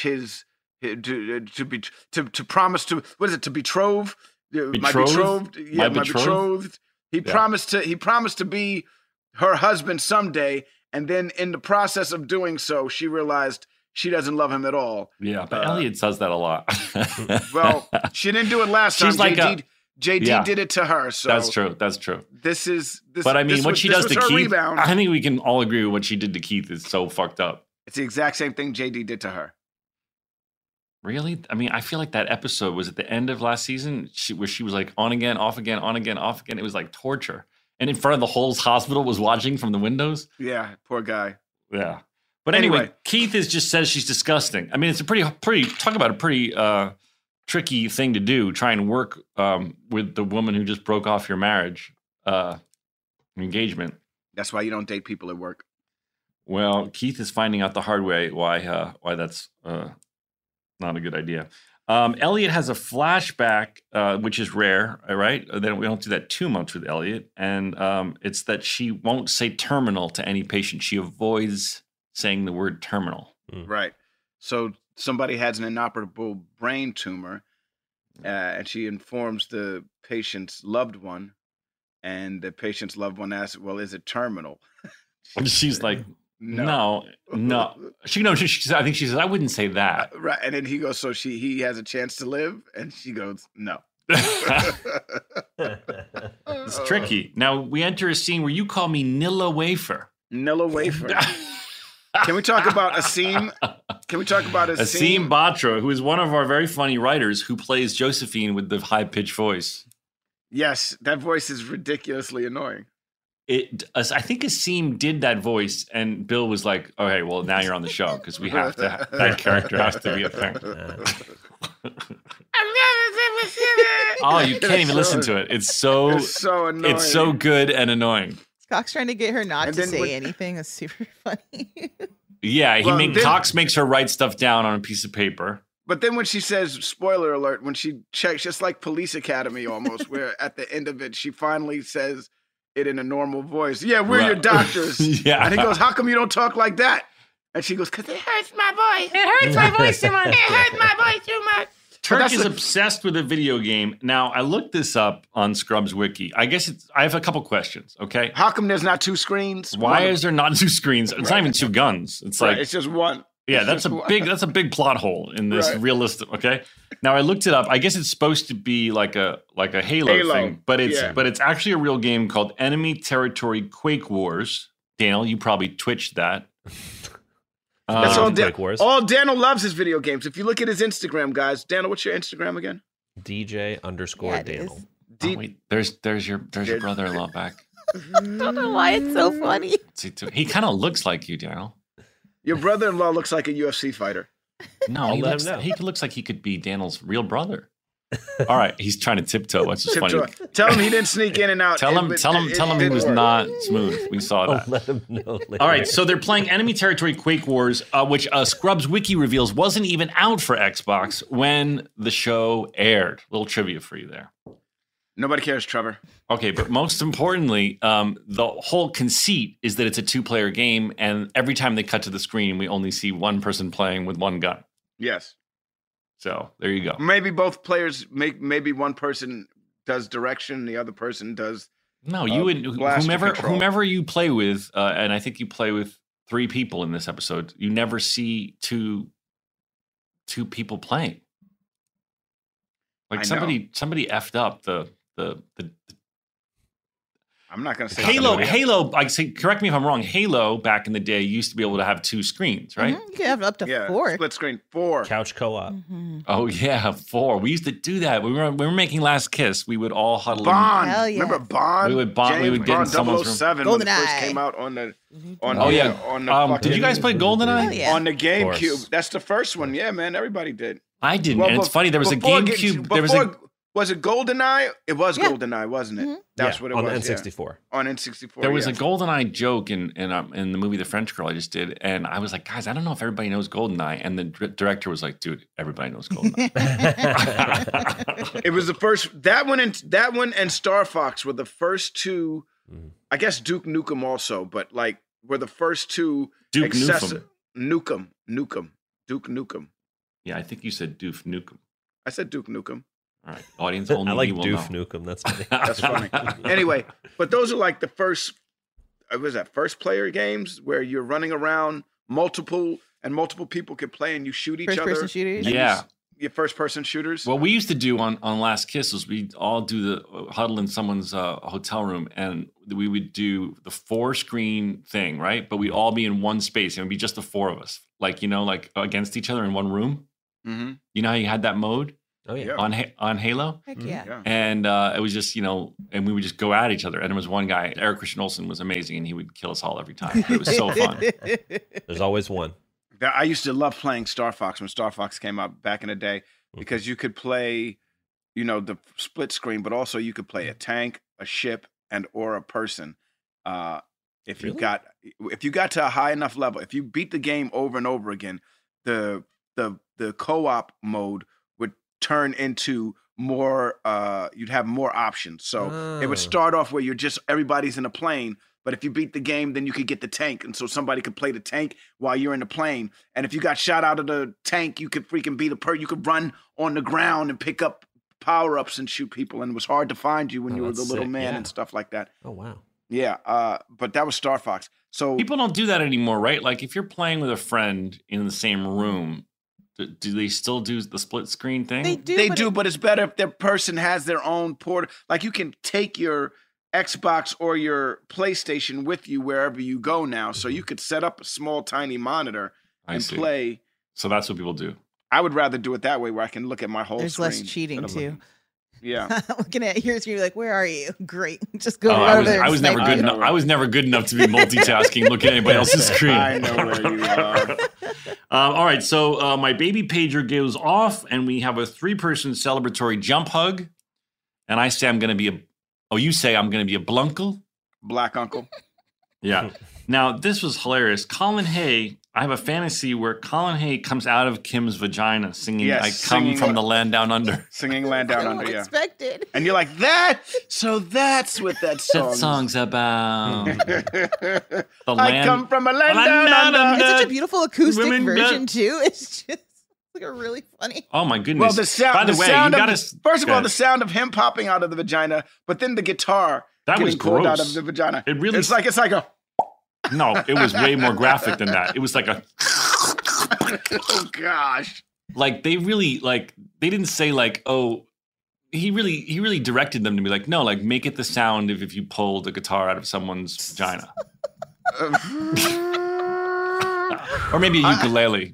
[SPEAKER 1] to promise to betroth. My betrothed. He promised to be her husband someday. And then in the process of doing so, she realized she doesn't love him at all.
[SPEAKER 2] Yeah, but Elliot says that a lot.
[SPEAKER 1] Well, she didn't do it last time. JD did it to her. So
[SPEAKER 2] That's true.
[SPEAKER 1] This.
[SPEAKER 2] But I mean, what she does to Keith,
[SPEAKER 1] rebound.
[SPEAKER 2] I think we can all agree with what she did to Keith is so fucked up.
[SPEAKER 1] It's the exact same thing JD did to her.
[SPEAKER 2] Really? I mean, I feel like that episode was at the end of last season where she was like on again, off again, on again, off again. It was like torture. And in front of the whole hospital was watching from the windows.
[SPEAKER 1] Yeah, poor guy.
[SPEAKER 2] Yeah. But anyway, Keith just says she's disgusting. I mean, it's a pretty talk about a pretty tricky thing to do, try and work with the woman who just broke off your marriage engagement.
[SPEAKER 1] That's why you don't date people at work.
[SPEAKER 2] Well, Keith is finding out the hard way why that's not a good idea. Elliot has a flashback, which is rare, right? Then we don't do that too much with Elliot. And it's that she won't say terminal to any patient. She avoids saying the word terminal.
[SPEAKER 1] Right. So somebody has an inoperable brain tumor, and she informs the patient's loved one, and the patient's loved one asks, "Well, is it terminal?"
[SPEAKER 2] And she's like, no. I think she says, I wouldn't say that.
[SPEAKER 1] Right, and then he goes, "So he has a chance to live?" And she goes, "No."
[SPEAKER 2] It's tricky. Now we enter a scene where you call me Nilla Wafer.
[SPEAKER 1] Nilla Wafer. Can we talk about Asim? Can we talk about
[SPEAKER 2] Asim Batra, who is one of our very funny writers who plays Josephine with the high-pitched voice?
[SPEAKER 1] Yes, that voice is ridiculously annoying.
[SPEAKER 2] I think Asim did that voice, and Bill was like, "Okay, well now you're on the show because we have to. That character has to be a thing." Oh, you can't even listen to it. It's so
[SPEAKER 1] annoying.
[SPEAKER 2] It's so good and annoying.
[SPEAKER 3] Cox trying to get her not to say anything is super funny.
[SPEAKER 2] Yeah, Cox makes her write stuff down on a piece of paper.
[SPEAKER 1] But then when she says, spoiler alert, when she checks, just like Police Academy almost, where at the end of it, she finally says it in a normal voice. "Yeah, we're your doctors."
[SPEAKER 2] Yeah.
[SPEAKER 1] And he goes, "How come you don't talk like that?" And she goes, "Because it hurts my voice.
[SPEAKER 3] It hurts my voice too much.
[SPEAKER 1] It hurts my voice too much."
[SPEAKER 2] Turk is obsessed with a video game. Now, I looked this up on Scrubs Wiki. I have a couple questions, okay?
[SPEAKER 1] How come there's not two screens?
[SPEAKER 2] Why is there not two screens? It's not even two guns. It's like
[SPEAKER 1] it's just one.
[SPEAKER 2] Yeah, that's a big plot hole in this realistic, okay? Now I looked it up. I guess it's supposed to be like a Halo thing, but it's actually a real game called Enemy Territory Quake Wars. Daniel, you probably twitched that.
[SPEAKER 1] That's all Daniel loves his video games. If you look at his Instagram, guys, Daniel, what's your Instagram again?
[SPEAKER 4] DJ_Daniel.
[SPEAKER 2] Wait, there's your brother-in-law back.
[SPEAKER 3] I don't know why it's so funny.
[SPEAKER 2] He kind of looks like you, Daniel.
[SPEAKER 1] Your brother-in-law looks like a UFC fighter.
[SPEAKER 2] No, he looks like he could be Daniel's real brother. All right, he's trying to tiptoe. What's just funny?
[SPEAKER 1] Tell him he didn't sneak in and out.
[SPEAKER 2] Tell him he was not smooth. We saw that.
[SPEAKER 4] Let him know later.
[SPEAKER 2] All right, so they're playing Enemy Territory Quake Wars, which Scrubs Wiki reveals wasn't even out for Xbox when the show aired. Little trivia for you there.
[SPEAKER 1] Nobody cares, Trevor.
[SPEAKER 2] Okay, but most importantly, the whole conceit is that it's a two-player game, and every time they cut to the screen, we only see one person playing with one gun.
[SPEAKER 1] Yes.
[SPEAKER 2] So there you go.
[SPEAKER 1] Maybe both players maybe one person does direction, the other person does.
[SPEAKER 2] No, you would whomever you play with, and I think you play with 3 people in this episode. You never see two people playing. Like somebody effed up the.
[SPEAKER 1] I'm not going to say
[SPEAKER 2] Halo. Correct me if I'm wrong. Halo back in the day used to be able to have 2 screens, right?
[SPEAKER 3] Mm-hmm. You could have up to 4.
[SPEAKER 1] Split screen 4.
[SPEAKER 4] Couch co-op.
[SPEAKER 3] Mm-hmm.
[SPEAKER 2] Oh yeah, 4. We used to do that. We were making Last Kiss. We would all huddle.
[SPEAKER 1] Bond.
[SPEAKER 3] Hell yeah.
[SPEAKER 1] Remember Bond?
[SPEAKER 2] We would bond. We would get in someone's room.
[SPEAKER 1] 007 when it first came out on the.
[SPEAKER 2] Did you guys play GoldenEye?
[SPEAKER 3] Yeah.
[SPEAKER 1] On the GameCube. That's the first one. Yeah, man. Everybody did.
[SPEAKER 2] I didn't. And it's funny. There was a GameCube.
[SPEAKER 1] Was it GoldenEye? It was GoldenEye, wasn't it?
[SPEAKER 3] Mm-hmm.
[SPEAKER 1] That's what it
[SPEAKER 4] on
[SPEAKER 1] was.
[SPEAKER 4] On N64.
[SPEAKER 1] Yeah. On N64.
[SPEAKER 2] There was a GoldenEye joke in the movie The French Girl I just did, and I was like, guys, I don't know if everybody knows GoldenEye, and the director was like, dude, everybody knows GoldenEye.
[SPEAKER 1] It was the first. That one and Star Fox were the first 2. I guess Duke Nukem also, but like were the first 2.
[SPEAKER 2] Duke
[SPEAKER 1] Nukem. Duke Nukem.
[SPEAKER 2] Yeah, I think you said Doof Nukem.
[SPEAKER 1] I said Duke Nukem.
[SPEAKER 2] All right, audience only.
[SPEAKER 4] I like
[SPEAKER 2] you will
[SPEAKER 4] Doof
[SPEAKER 2] know.
[SPEAKER 4] Nukem. That's funny.
[SPEAKER 1] That's funny. Anyway, but those are like the first. Was that first player games where you're running around multiple people can play and you shoot each other.
[SPEAKER 3] First person shooters.
[SPEAKER 2] Yeah.
[SPEAKER 1] Your first person shooters.
[SPEAKER 2] What we used to do on Last Kiss was we'd all do the huddle in someone's hotel room, and we would do the 4-screen thing, right? But we'd all be in one space, and it'd be just the 4 of us, like against each other in one room.
[SPEAKER 1] Mm-hmm.
[SPEAKER 2] You know how you had that mode?
[SPEAKER 4] Oh yeah.
[SPEAKER 2] On Halo.
[SPEAKER 3] Heck yeah.
[SPEAKER 2] And it was just and we would just go at each other. And there was one guy, Eric Christian Olsen, was amazing, and he would kill us all every time. But it was so fun.
[SPEAKER 4] There's always one.
[SPEAKER 1] I used to love playing Star Fox when Star Fox came out back in the day because you could play, the split screen, but also you could play a tank, a ship, or a person. If you got to a high enough level, if you beat the game over and over again, the co-op mode would turn into more. You'd have more options. So it would start off where everybody's in a plane. But if you beat the game, then you could get the tank. And so somebody could play the tank while you're in the plane. And if you got shot out of the tank, you could freaking be you could run on the ground and pick up power-ups and shoot people. And it was hard to find you when you were the little man and stuff like that.
[SPEAKER 4] Oh, wow.
[SPEAKER 1] Yeah, but that was Star Fox. So
[SPEAKER 2] people don't do that anymore, right? Like if you're playing with a friend in the same room, do they still do the split screen thing?
[SPEAKER 3] They do,
[SPEAKER 1] but it's better if that person has their own port. Like you can take your Xbox or your PlayStation with you wherever you go now. So you could set up a small, tiny monitor and play.
[SPEAKER 2] So that's what people do.
[SPEAKER 1] I would rather do it that way where I can look at my whole
[SPEAKER 3] There's
[SPEAKER 1] screen.
[SPEAKER 3] less cheating too.
[SPEAKER 1] Yeah.
[SPEAKER 3] Looking at your screen, like, where are you? Great. Just go
[SPEAKER 2] I
[SPEAKER 3] over there.
[SPEAKER 2] I was never good enough. I was never good enough to be multitasking, looking at anybody else's screen.
[SPEAKER 1] I know where you are.
[SPEAKER 2] All right. So my baby pager goes off and we have a 3-person celebratory jump hug. And I say I'm going to be you say I'm going to be a blunkle?
[SPEAKER 1] Black uncle.
[SPEAKER 2] Yeah. Now, this was hilarious. Colin Hay, I have a fantasy where Colin Hay comes out of Kim's vagina singing I Come From the Land Down Under.
[SPEAKER 1] Singing Land Down Under, yeah.
[SPEAKER 3] Expected.
[SPEAKER 1] And you're like, so that's what that
[SPEAKER 2] song's about.
[SPEAKER 1] I come from a land down under.
[SPEAKER 3] It's such a beautiful acoustic version, too. It's just like a really funny.
[SPEAKER 2] Oh, my goodness.
[SPEAKER 1] Well, the sound,
[SPEAKER 2] by the way,
[SPEAKER 1] sound
[SPEAKER 2] you gotta,
[SPEAKER 1] first of all, the sound of him popping out of the vagina, but then the guitar getting pulled out of the vagina.
[SPEAKER 2] It's
[SPEAKER 1] like a...
[SPEAKER 2] No, it was way more graphic than that. It was like a...
[SPEAKER 1] Oh, gosh.
[SPEAKER 2] Like, they didn't say like, oh, he really directed them to be like, no, like, make it the sound if you pull the guitar out of someone's vagina. Or maybe a ukulele.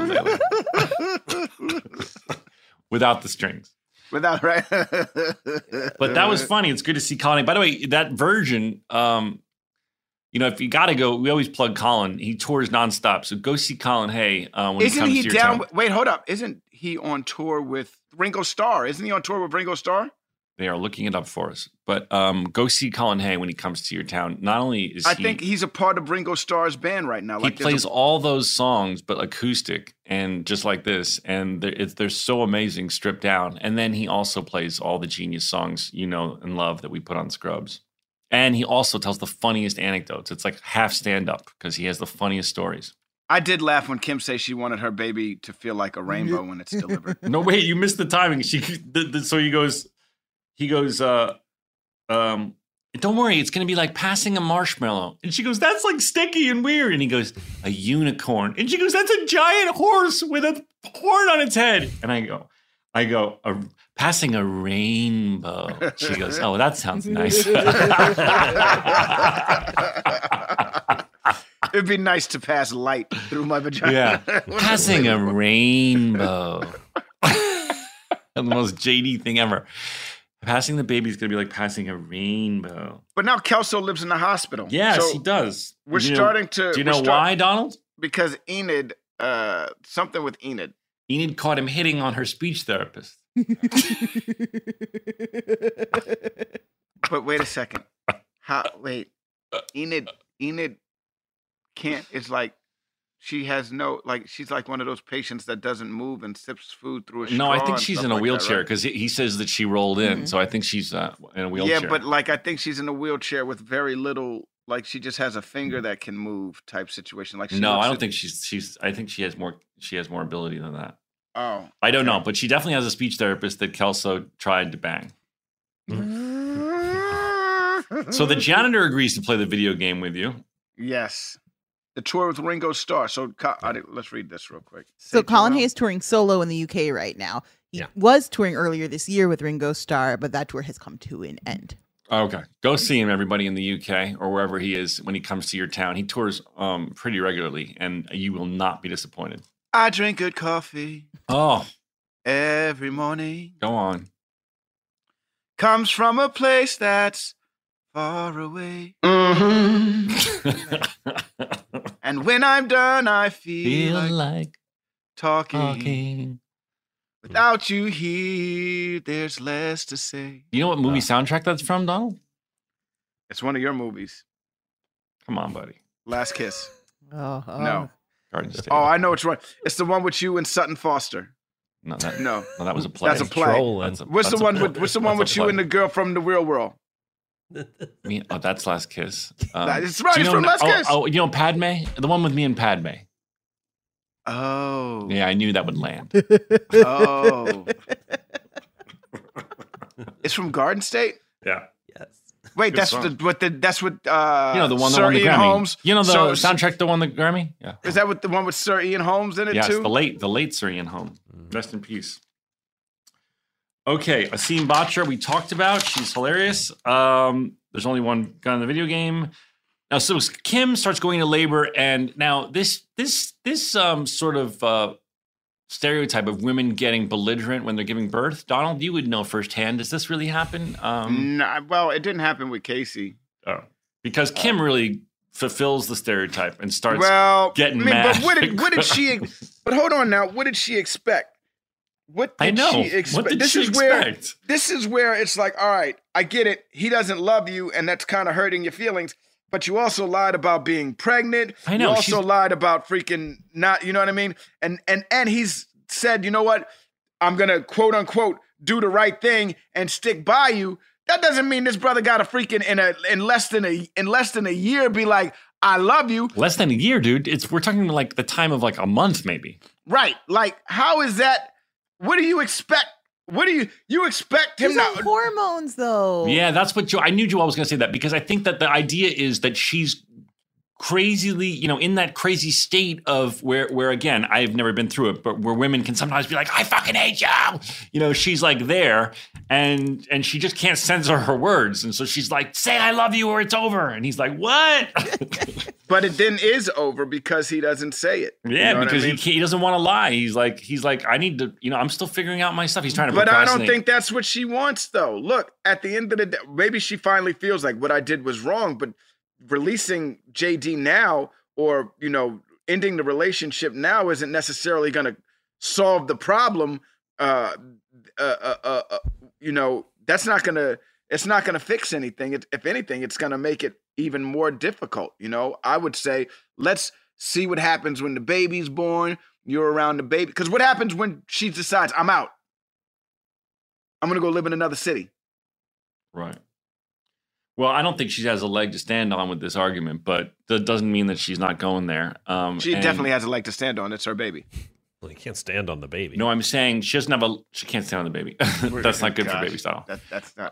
[SPEAKER 2] Without the strings.
[SPEAKER 1] Without, right?
[SPEAKER 2] But that was funny. It's good to see Colin. By the way, that version... if you got to go, we always plug Colin. He tours nonstop. So go see Colin Hay when he comes to your town.
[SPEAKER 1] Wait, hold up. Isn't he on tour with Ringo Starr? Isn't he on tour with Ringo Starr?
[SPEAKER 2] They are looking it up for us. But go see Colin Hay when he comes to your town. Not only is
[SPEAKER 1] I think he's a part of Ringo Starr's band right now.
[SPEAKER 2] He plays all those songs, but acoustic and just like this. And they're so amazing, stripped down. And then he also plays all the genius songs you know and love that we put on Scrubs. And he also tells the funniest anecdotes. It's like half stand-up because he has the funniest stories.
[SPEAKER 1] I did laugh when Kim said she wanted her baby to feel like a rainbow when it's delivered.
[SPEAKER 2] No, wait, you missed the timing. So he goes, don't worry, it's going to be like passing a marshmallow. And she goes, that's like sticky and weird. And he goes, a unicorn. And she goes, that's a giant horse with a horn on its head. And I go, passing a rainbow. She goes, oh, that sounds nice.
[SPEAKER 1] It'd be nice to pass light through my vagina.
[SPEAKER 2] Yeah, passing a rainbow. The most JD thing ever. Passing the baby is going to be like passing a rainbow.
[SPEAKER 1] But now Kelso lives in the hospital.
[SPEAKER 2] Yes,
[SPEAKER 1] so
[SPEAKER 2] he does.
[SPEAKER 1] We're starting to...
[SPEAKER 2] Do you know why, Donald?
[SPEAKER 1] Because Enid, something with Enid.
[SPEAKER 2] Enid caught him hitting on her speech therapist.
[SPEAKER 1] But wait a second. Enid can't, it's like, she has no, like, she's like one of those patients that doesn't move and sips food through a straw.
[SPEAKER 2] No, I think she's in a wheelchair because he says that she rolled in. Mm-hmm. So I think she's in a wheelchair.
[SPEAKER 1] Yeah, but like, I think she's in a wheelchair with very little, like she just has a finger that can move type situation. Like,
[SPEAKER 2] no, I don't think I think she has more ability than that.
[SPEAKER 1] Oh.
[SPEAKER 2] I don't know, but she definitely has a speech therapist that Kelso tried to bang. So the janitor agrees to play the video game with you.
[SPEAKER 1] Yes. The tour with Ringo Starr. So let's read this real quick.
[SPEAKER 3] So Colin Hay is touring solo in the UK right now. He was touring earlier this year with Ringo Starr, but that tour has come to an end.
[SPEAKER 2] Okay. Go see him, everybody, in the UK or wherever he is when he comes to your town. He tours pretty regularly, and you will not be disappointed.
[SPEAKER 1] I drink good coffee.
[SPEAKER 2] Oh.
[SPEAKER 1] Every morning.
[SPEAKER 2] Go on.
[SPEAKER 1] Comes from a place that's far away. And when I'm done, I feel like talking. Without you here, there's less to say.
[SPEAKER 2] You know what movie soundtrack that's from, Donald?
[SPEAKER 1] It's one of your movies.
[SPEAKER 2] Come on, buddy.
[SPEAKER 1] Last Kiss.
[SPEAKER 3] Oh.
[SPEAKER 1] No.
[SPEAKER 2] Garden State.
[SPEAKER 1] Oh, I know which one. It's the one with you and Sutton Foster.
[SPEAKER 2] No, that was a play.
[SPEAKER 1] That's a play. What's the one with you and the girl from the Real World?
[SPEAKER 2] That's Last Kiss.
[SPEAKER 1] It's right,
[SPEAKER 2] do you
[SPEAKER 1] it's
[SPEAKER 2] know,
[SPEAKER 1] from Last Kiss.
[SPEAKER 2] Oh, you know Padme? The one with me and Padme.
[SPEAKER 1] Oh.
[SPEAKER 2] Yeah, I knew that would land.
[SPEAKER 1] Oh. It's from Garden State?
[SPEAKER 2] Yeah.
[SPEAKER 4] Yes.
[SPEAKER 1] Wait,
[SPEAKER 2] Good
[SPEAKER 1] that's
[SPEAKER 2] song.
[SPEAKER 1] that's what
[SPEAKER 2] You know, the one that
[SPEAKER 1] Sir
[SPEAKER 2] won the
[SPEAKER 1] Ian
[SPEAKER 2] Grammy.
[SPEAKER 1] Holmes.
[SPEAKER 2] You know the
[SPEAKER 1] So-
[SPEAKER 2] soundtrack that won the Grammy? Yeah.
[SPEAKER 1] Is that with the one with Sir Ian Holmes in it
[SPEAKER 2] Yes,
[SPEAKER 1] too?
[SPEAKER 2] the late Sir Ian Holmes. Rest in peace. Okay, Asim Batra, we talked about. She's hilarious. There's only one gun in the video game. Now, so Kim starts going into labor, and now this sort of stereotype of women getting belligerent when they're giving birth. Donald, you would know firsthand. Does this really happen?
[SPEAKER 1] Nah, well, it didn't happen with Casey.
[SPEAKER 2] Oh, because Kim really fulfills the stereotype and starts getting
[SPEAKER 1] I mean,
[SPEAKER 2] mad.
[SPEAKER 1] but what did she? But hold on now. What did she expect? What did
[SPEAKER 2] I know.
[SPEAKER 1] she expect?
[SPEAKER 2] What did
[SPEAKER 1] this
[SPEAKER 2] she
[SPEAKER 1] is
[SPEAKER 2] expect?
[SPEAKER 1] This is where it's like, all right, I get it. He doesn't love you, and that's kind of hurting your feelings. But you also lied about being pregnant.
[SPEAKER 2] I know,
[SPEAKER 1] You also lied about freaking not. You know what I mean? And he's said, you know what? I'm gonna quote unquote do the right thing and stick by you. That doesn't mean this brother got to freaking in less than a year be like, I love you.
[SPEAKER 2] Less than a year, dude. We're talking like the time of like a month, maybe.
[SPEAKER 1] Right. Like, how is that? What do you expect? What do you expect him
[SPEAKER 3] He's on hormones, though.
[SPEAKER 2] Yeah, that's what I knew Joel was going to say that, because I think that the idea is that she's crazily, in that crazy state of where again, I've never been through it, but where women can sometimes be like, I fucking hate you. She's like there and she just can't censor her words. And so she's like, say I love you or it's over. And he's like, what?
[SPEAKER 1] But it then is over because he doesn't say it.
[SPEAKER 2] Yeah,
[SPEAKER 1] You know what
[SPEAKER 2] because
[SPEAKER 1] I mean?
[SPEAKER 2] he doesn't want to lie. He's like, I need to, I'm still figuring out my stuff. He's trying to
[SPEAKER 1] But I
[SPEAKER 2] procrastinate.
[SPEAKER 1] don't think that's what she wants, though. Look, at the end of the day, maybe she finally feels like what I did was wrong, but releasing JD now or, ending the relationship now isn't necessarily going to solve the problem. That's not going to, it's not going to fix anything. If anything, it's going to make it even more difficult. I would say, let's see what happens when the baby's born. You're around the baby. Because what happens when she decides, I'm out? I'm going to go live in another city.
[SPEAKER 2] Right. Well, I don't think she has a leg to stand on with this argument, but that doesn't mean that she's not going there.
[SPEAKER 1] She definitely has a leg to stand on. It's her baby.
[SPEAKER 4] Well, you can't stand on the baby.
[SPEAKER 2] No, I'm saying she can't stand on the baby. That's not good for baby style.
[SPEAKER 1] That's not.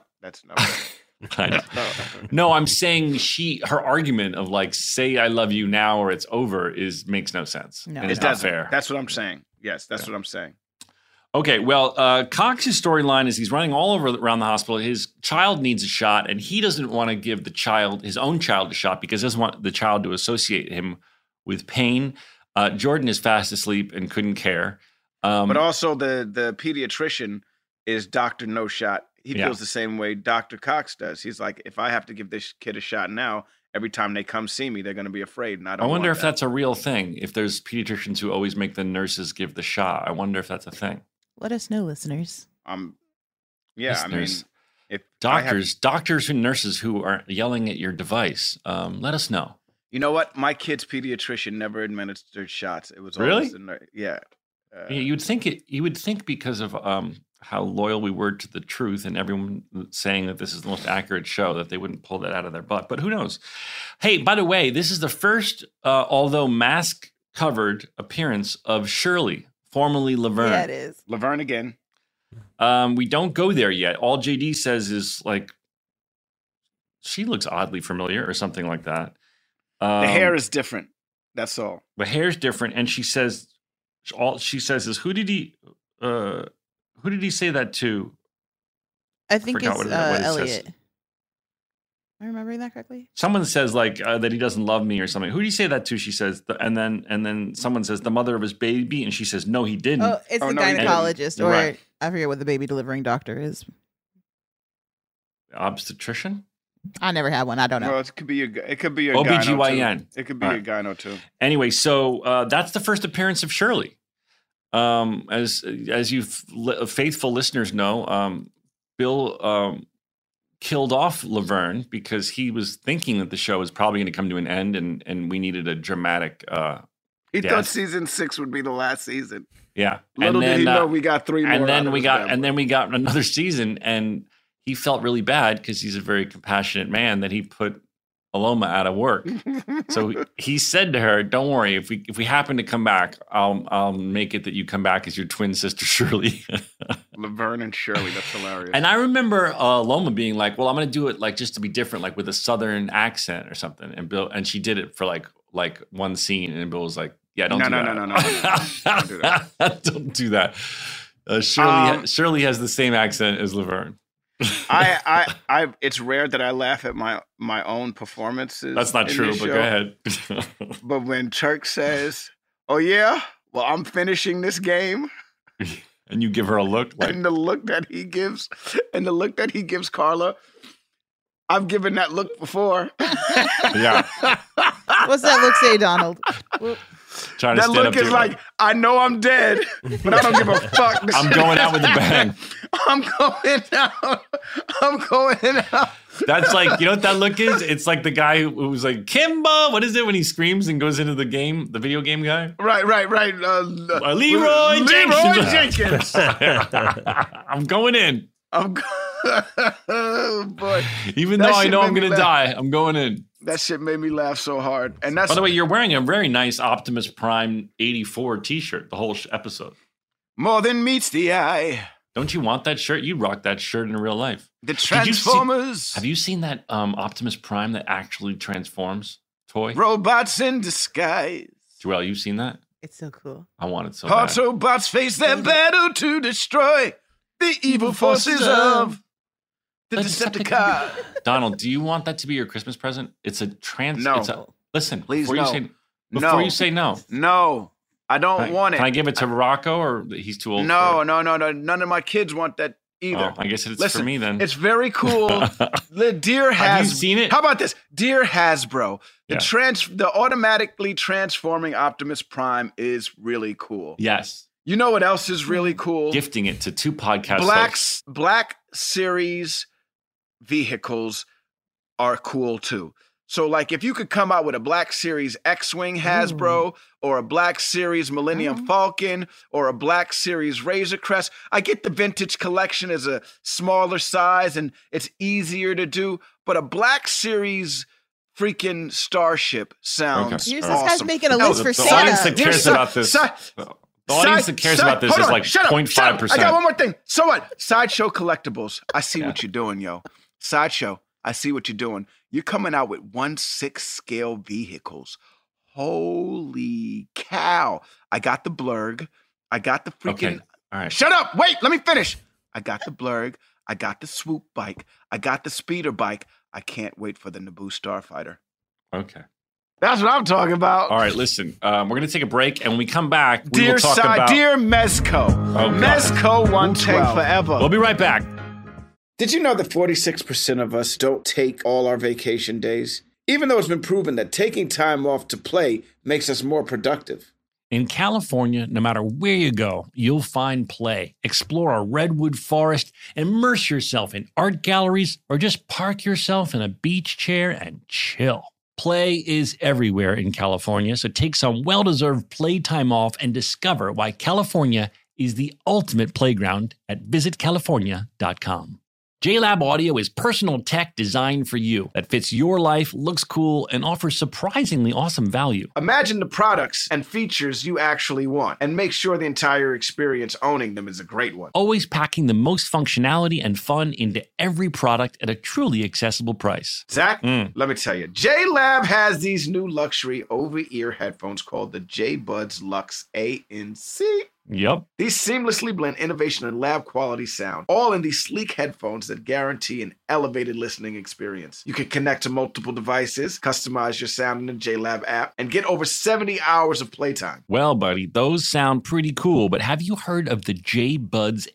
[SPEAKER 2] I know. No, I'm saying her argument of like, say I love you now or it's over makes no sense.
[SPEAKER 3] No.
[SPEAKER 2] And it's
[SPEAKER 1] It
[SPEAKER 2] not
[SPEAKER 1] doesn't.
[SPEAKER 2] fair.
[SPEAKER 1] That's what I'm saying. Yes, that's what I'm saying.
[SPEAKER 2] Okay, well, Cox's storyline is he's running all around the hospital. His child needs a shot, and he doesn't want to give his own child a shot because he doesn't want the child to associate him with pain. Jordan is fast asleep and couldn't care.
[SPEAKER 1] But also the pediatrician is Dr. No Shot. He feels the same way Dr. Cox does. He's like, if I have to give this kid a shot now, every time they come see me, they're going to be afraid. And I
[SPEAKER 2] wonder
[SPEAKER 1] want
[SPEAKER 2] if that's a real thing. If there's pediatricians who always make the nurses give the shot, I wonder if that's a thing.
[SPEAKER 3] Let us know, listeners.
[SPEAKER 2] Listeners.
[SPEAKER 1] If
[SPEAKER 2] doctors and nurses who are yelling at your device, let us know.
[SPEAKER 1] You know what? My kid's pediatrician never administered shots. It was
[SPEAKER 2] Really?
[SPEAKER 1] always the nurse. Yeah.
[SPEAKER 2] You would think because of how loyal we were to the truth and everyone saying that this is the most accurate show that they wouldn't pull that out of their butt. But who knows? Hey, by the way, this is the first, although mask covered, appearance of Shirley, formerly Laverne.
[SPEAKER 3] Yeah, it is.
[SPEAKER 1] Laverne again.
[SPEAKER 2] We don't go there yet. All JD says is like, she looks oddly familiar or something like that.
[SPEAKER 1] The hair is different. That's all.
[SPEAKER 2] The hair's different, and she says, all she says is, who did he say that to?
[SPEAKER 3] I think
[SPEAKER 2] Forgot
[SPEAKER 3] it's
[SPEAKER 2] what it says.
[SPEAKER 3] Elliot. Am I remembering that correctly?
[SPEAKER 2] Someone says like that he doesn't love me or something. Who do you say that to? She says, and then someone says the mother of his baby, and she says no, he didn't.
[SPEAKER 3] Oh, it's the
[SPEAKER 1] no, he didn't.
[SPEAKER 3] gynecologist, or
[SPEAKER 2] Right.
[SPEAKER 3] I forget what the baby delivering doctor is.
[SPEAKER 2] Obstetrician.
[SPEAKER 3] I never had one. I don't know.
[SPEAKER 1] Well, it could be a
[SPEAKER 2] OBGYN.
[SPEAKER 1] It could be
[SPEAKER 2] All
[SPEAKER 1] a
[SPEAKER 2] right.
[SPEAKER 1] gyno too.
[SPEAKER 2] Anyway, so that's the first appearance of Shirley. As you faithful listeners know, Bill killed off Laverne because he was thinking that the show was probably going to come to an end, and we needed a dramatic.
[SPEAKER 1] He
[SPEAKER 2] Yes.
[SPEAKER 1] thought season 6 would be the last season.
[SPEAKER 2] Yeah,
[SPEAKER 1] Little did he know we got 3 more.
[SPEAKER 2] and then
[SPEAKER 1] out of
[SPEAKER 2] we
[SPEAKER 1] his
[SPEAKER 2] got
[SPEAKER 1] family.
[SPEAKER 2] and then we got another season, and he felt really bad because he's a very compassionate man that he put Aloma out of work. So he said to her, "Don't worry, if we happen to come back, I'll make it that you come back as your twin sister Shirley."
[SPEAKER 1] Laverne and Shirley, that's hilarious.
[SPEAKER 2] And I remember Aloma being like, "Well, I'm going to do it like just to be different, like with a Southern accent or something." And she did it for like one scene, and Bill was like, "Yeah, don't do that.
[SPEAKER 1] No. Don't do that.
[SPEAKER 2] Don't do that." Shirley has the same accent as Laverne.
[SPEAKER 1] I it's rare that I laugh at my own performances.
[SPEAKER 2] That's not true, but go ahead.
[SPEAKER 1] But when Turk says, "Oh yeah, well I'm finishing this game,"
[SPEAKER 2] and you give her a look, like,
[SPEAKER 1] and the look that he gives Carla, I've given that look before.
[SPEAKER 2] Yeah.
[SPEAKER 3] What's that look say, Donald?
[SPEAKER 2] Trying to
[SPEAKER 1] that look is like, I know I'm dead, but I don't give a fuck.
[SPEAKER 2] I'm going out with a bang.
[SPEAKER 1] I'm going out.
[SPEAKER 2] That's like, you know what that look is? It's like the guy who was like, Kimba, what is it when he screams and goes into the game, the video game guy?
[SPEAKER 1] Right.
[SPEAKER 2] Leroy
[SPEAKER 1] Jenkins.
[SPEAKER 2] I'm going in.
[SPEAKER 1] Oh, boy.
[SPEAKER 2] Even though I know I'm going to die, I'm going in.
[SPEAKER 1] That shit made me laugh so hard. And that's,
[SPEAKER 2] by the way, you're wearing a very nice Optimus Prime 84 t-shirt the whole episode.
[SPEAKER 1] More than meets the eye.
[SPEAKER 2] Don't you want that shirt? You rock that shirt in real life.
[SPEAKER 1] The Transformers.
[SPEAKER 2] Have you seen that Optimus Prime that actually transforms toy?
[SPEAKER 1] Robots in disguise.
[SPEAKER 2] Joelle, you've seen that?
[SPEAKER 3] It's so cool.
[SPEAKER 2] I want it so bad.
[SPEAKER 1] Autobots face their battle to destroy the evil forces of the Decepticons.
[SPEAKER 2] Donald, do you want that to be your Christmas present? It's a
[SPEAKER 1] No.
[SPEAKER 2] Listen,
[SPEAKER 1] Please,
[SPEAKER 2] before you say no.
[SPEAKER 1] No, I don't want it.
[SPEAKER 2] Can I give it to Rocco, or he's too old?
[SPEAKER 1] No. None of my kids want that either.
[SPEAKER 2] Oh, I guess it's for me then.
[SPEAKER 1] It's very cool. Dear Hasbro.
[SPEAKER 2] Have you seen it?
[SPEAKER 1] How about this? Dear Hasbro, the automatically transforming Optimus Prime is really cool.
[SPEAKER 2] Yes.
[SPEAKER 1] You know what else is really cool?
[SPEAKER 2] Gifting it to 2 podcasts.
[SPEAKER 1] Black Series vehicles are cool too. So like if you could come out with a Black Series X-Wing Hasbro or a Black Series Millennium Falcon or a Black Series Razor Crest, I get the vintage collection is a smaller size and it's easier to do, but a Black Series freaking Starship sounds awesome.
[SPEAKER 3] This guy's making a list for
[SPEAKER 2] The audience that cares about this. The audience that cares about this is like 0.5%.
[SPEAKER 1] I got one more thing. So what? Sideshow Collectibles. I see what you're doing, yo. Sideshow. I see what you're doing. You're coming out with 1/6 scale vehicles. Holy cow. I got the Blurg. I got the freaking...
[SPEAKER 2] Okay. All right.
[SPEAKER 1] Shut up. Wait, let me finish. I got the Blurg. I got the Swoop bike. I got the Speeder bike. I can't wait for the Naboo Starfighter.
[SPEAKER 2] Okay.
[SPEAKER 1] That's what I'm talking about.
[SPEAKER 2] All right, listen. We're going to take a break, and when we come back, we will talk about...
[SPEAKER 1] Dear Mezco. Mezco 112 forever.
[SPEAKER 2] We'll be right back.
[SPEAKER 1] Did you know that 46% of us don't take all our vacation days? Even though it's been proven that taking time off to play makes us more productive.
[SPEAKER 2] In California, no matter where you go, you'll find play. Explore a redwood forest, immerse yourself in art galleries, or just park yourself in a beach chair and chill. Play is everywhere in California, so take some well-deserved playtime off and discover why California is the ultimate playground at visitcalifornia.com. JLab Audio is personal tech designed for you that fits your life, looks cool, and offers surprisingly awesome value.
[SPEAKER 1] Imagine the products and features you actually want, and make sure the entire experience owning them is a great one.
[SPEAKER 2] Always packing the most functionality and fun into every product at a truly accessible price.
[SPEAKER 1] Zach, let me tell you, JLab has these new luxury over-ear headphones called the J-Buds Luxe ANC.
[SPEAKER 2] Yep.
[SPEAKER 1] These seamlessly blend innovation and lab quality sound, all in these sleek headphones that guarantee an elevated listening experience. You can connect to multiple devices, customize your sound in the JLab app, and get over 70 hours of playtime.
[SPEAKER 2] Well, buddy, those sound pretty cool, but have you heard of the J-Buds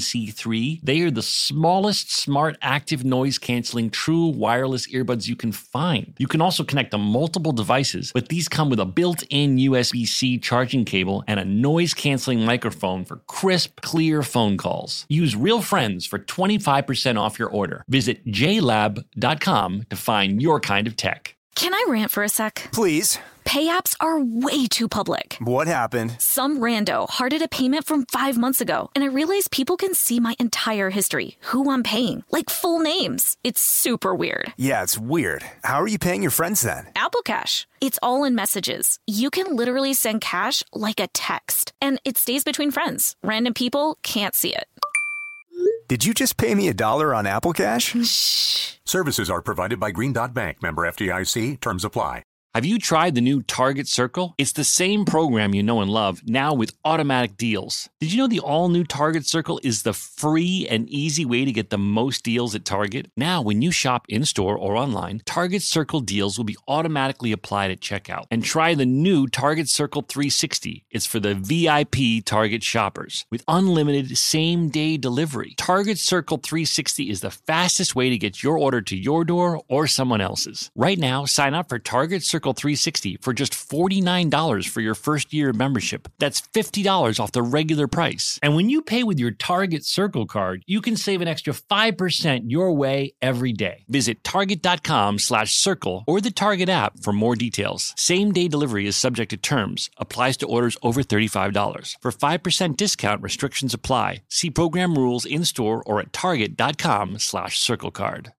[SPEAKER 2] ANC3? They are the smallest smart active noise canceling true wireless earbuds you can find. You can also connect to multiple devices, but these come with a built-in USB-C charging cable and a noise canceling microphone for crisp, clear phone calls. Use Real Friends for 25% off your order. Visit JLab.com to find your kind of tech.
[SPEAKER 6] Can I rant for a sec?
[SPEAKER 7] Please.
[SPEAKER 6] Pay apps are way too public.
[SPEAKER 7] What happened?
[SPEAKER 6] Some rando hearted a payment from 5 months ago, and I realized people can see my entire history, who I'm paying, like full names. It's super weird.
[SPEAKER 7] Yeah, it's weird. How are you paying your friends then?
[SPEAKER 6] Apple Cash. It's all in messages. You can literally send cash like a text, and it stays between friends. Random people can't see it.
[SPEAKER 7] Did you just pay me $1 on Apple Cash?
[SPEAKER 6] Shh.
[SPEAKER 8] Services are provided by Green Dot Bank. Member FDIC. Terms apply.
[SPEAKER 2] Have you tried the new Target Circle? It's the same program you know and love, now with automatic deals. Did you know the all-new Target Circle is the free and easy way to get the most deals at Target? Now, when you shop in-store or online, Target Circle deals will be automatically applied at checkout. And try the new Target Circle 360. It's for the VIP Target shoppers with unlimited same-day delivery. Target Circle 360 is the fastest way to get your order to your door or someone else's. Right now, sign up for Target Circle 360 for just $49 for your first year of membership. That's $50 off the regular price. And when you pay with your Target Circle card, you can save an extra 5% your way every day. Visit target.com/circle or the Target app for more details. Same-day delivery is subject to terms. Applies to orders over $35. For 5% discount, restrictions apply. See program rules in-store or at target.com/circle card.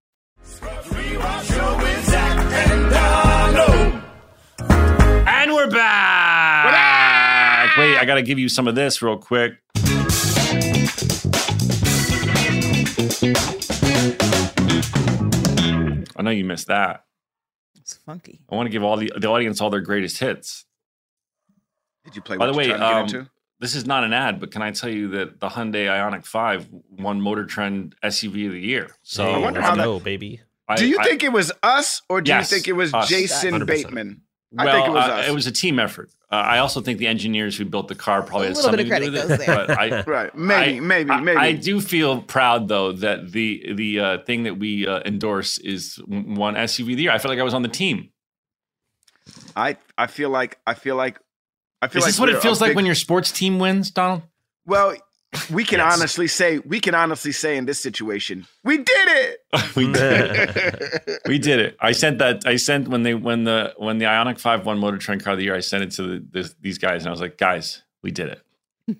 [SPEAKER 2] And we're back! Wait, I got to give you some of this real quick. I know you missed that.
[SPEAKER 3] It's funky.
[SPEAKER 2] I want to give all the audience all their greatest hits.
[SPEAKER 1] Did you play?
[SPEAKER 2] By the way,
[SPEAKER 1] into?
[SPEAKER 2] This is not an ad, but can I tell you that the Hyundai Ioniq 5 won Motor Trend SUV of the year? So
[SPEAKER 1] I wonder how that,
[SPEAKER 4] baby.
[SPEAKER 1] Do you think it was us or do
[SPEAKER 2] Yes,
[SPEAKER 1] you think it was
[SPEAKER 2] us.
[SPEAKER 1] Jason
[SPEAKER 4] 100%.
[SPEAKER 1] Bateman?
[SPEAKER 2] Well,
[SPEAKER 1] I think it was us.
[SPEAKER 2] It was a team effort. I also think the engineers who built the car probably
[SPEAKER 3] A
[SPEAKER 2] had
[SPEAKER 3] little bit
[SPEAKER 2] something
[SPEAKER 3] of
[SPEAKER 2] to do
[SPEAKER 3] credit
[SPEAKER 2] with it.
[SPEAKER 3] goes there.
[SPEAKER 2] But
[SPEAKER 1] Right. Maybe.
[SPEAKER 2] I do feel proud though that the thing that we endorse is one SUV of the year. I feel like I was on the team.
[SPEAKER 1] I feel like
[SPEAKER 2] Is this what it feels like when your sports team wins, Donald?
[SPEAKER 1] Well, we can honestly say in this situation, we did it.
[SPEAKER 2] We did it. We did it. I sent when the Ioniq 5 won Motor Trend Car of the Year, I sent it to these guys and I was like, guys, we did it.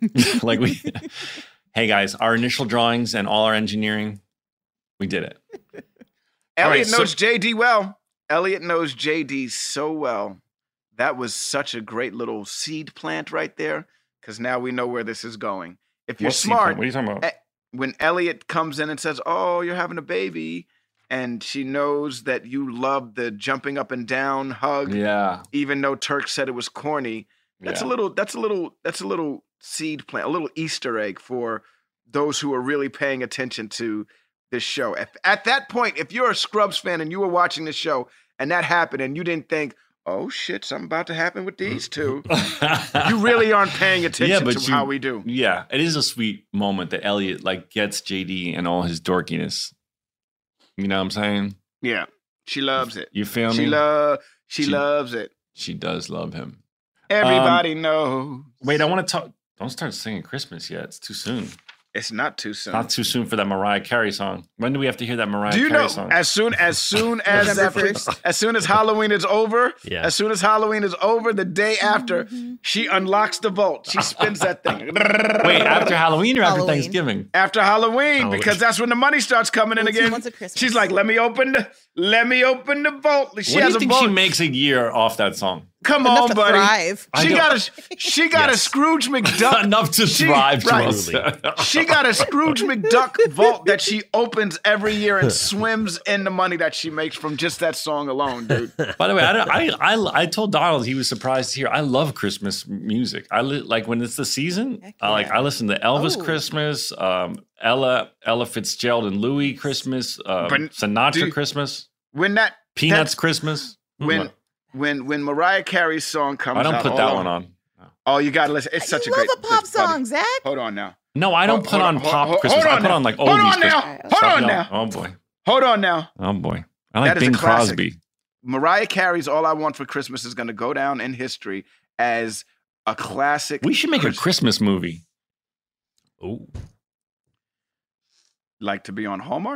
[SPEAKER 2] Hey guys, our initial drawings and all our engineering, we did it.
[SPEAKER 1] Elliot knows JD well. Elliot knows JD so well. That was such a great little seed plant right there, because now we know where this is going. If you're smart,
[SPEAKER 2] what are you talking about?
[SPEAKER 1] When Elliot comes in and says, "Oh, you're having a baby," and she knows that you love the jumping up and down hug,
[SPEAKER 2] Yeah.
[SPEAKER 1] even though Turk said it was corny. That's a little seed plant, a little Easter egg for those who are really paying attention to this show. At that point, if you're a Scrubs fan and you were watching this show and that happened and you didn't think, "Oh shit, something about to happen with these two," you really aren't paying attention to how we do.
[SPEAKER 2] Yeah, it is a sweet moment that Elliot gets JD and all his dorkiness. You know what I'm saying?
[SPEAKER 1] Yeah, she loves it.
[SPEAKER 2] You feel me?
[SPEAKER 1] She loves it.
[SPEAKER 2] She does love him.
[SPEAKER 1] Everybody knows.
[SPEAKER 2] Wait, I want to talk. Don't start singing Christmas yet. It's too soon.
[SPEAKER 1] It's not too soon.
[SPEAKER 2] Not too soon for that Mariah Carey song. When do we have to hear that Mariah
[SPEAKER 1] Carey
[SPEAKER 2] song?
[SPEAKER 1] As soon as Halloween is over, the day after, she unlocks the vault. She spins that thing.
[SPEAKER 2] Wait, after Halloween or after Thanksgiving?
[SPEAKER 1] After Halloween, because that's when the money starts coming in again. She's like, let me open the vault. She
[SPEAKER 2] What
[SPEAKER 1] has
[SPEAKER 2] do you think
[SPEAKER 1] a vault.
[SPEAKER 2] she makes a year off that song?
[SPEAKER 1] Come
[SPEAKER 3] Enough
[SPEAKER 1] on,
[SPEAKER 3] to
[SPEAKER 1] buddy.
[SPEAKER 3] thrive.
[SPEAKER 1] She got a Scrooge McDuck.
[SPEAKER 2] Enough to thrive.
[SPEAKER 1] She got a Scrooge McDuck vault that she opens every year and swims in the money that she makes from just that song alone, dude.
[SPEAKER 2] By the way, I told Donald he was surprised to hear. I love Christmas music. Like when it's the season. I listen to Elvis Christmas, Ella Fitzgerald and Louis Christmas, Sinatra Christmas, Peanuts Christmas.
[SPEAKER 1] When Mariah Carey's song comes out,
[SPEAKER 2] I don't put that one on.
[SPEAKER 1] Oh, you gotta listen. It's such a great.
[SPEAKER 3] You love a pop song, Zach.
[SPEAKER 1] Hold on now.
[SPEAKER 2] No, I don't put on pop Christmas. I put on like oldies Christmas.
[SPEAKER 1] Hold on now.
[SPEAKER 2] Oh boy.
[SPEAKER 1] Hold on now.
[SPEAKER 2] Oh boy. I like Bing Crosby.
[SPEAKER 1] Mariah Carey's "All I Want for Christmas" is going to go down in history as a classic.
[SPEAKER 2] We should make a Christmas movie.
[SPEAKER 4] Oh.
[SPEAKER 1] Like to be on Hallmark?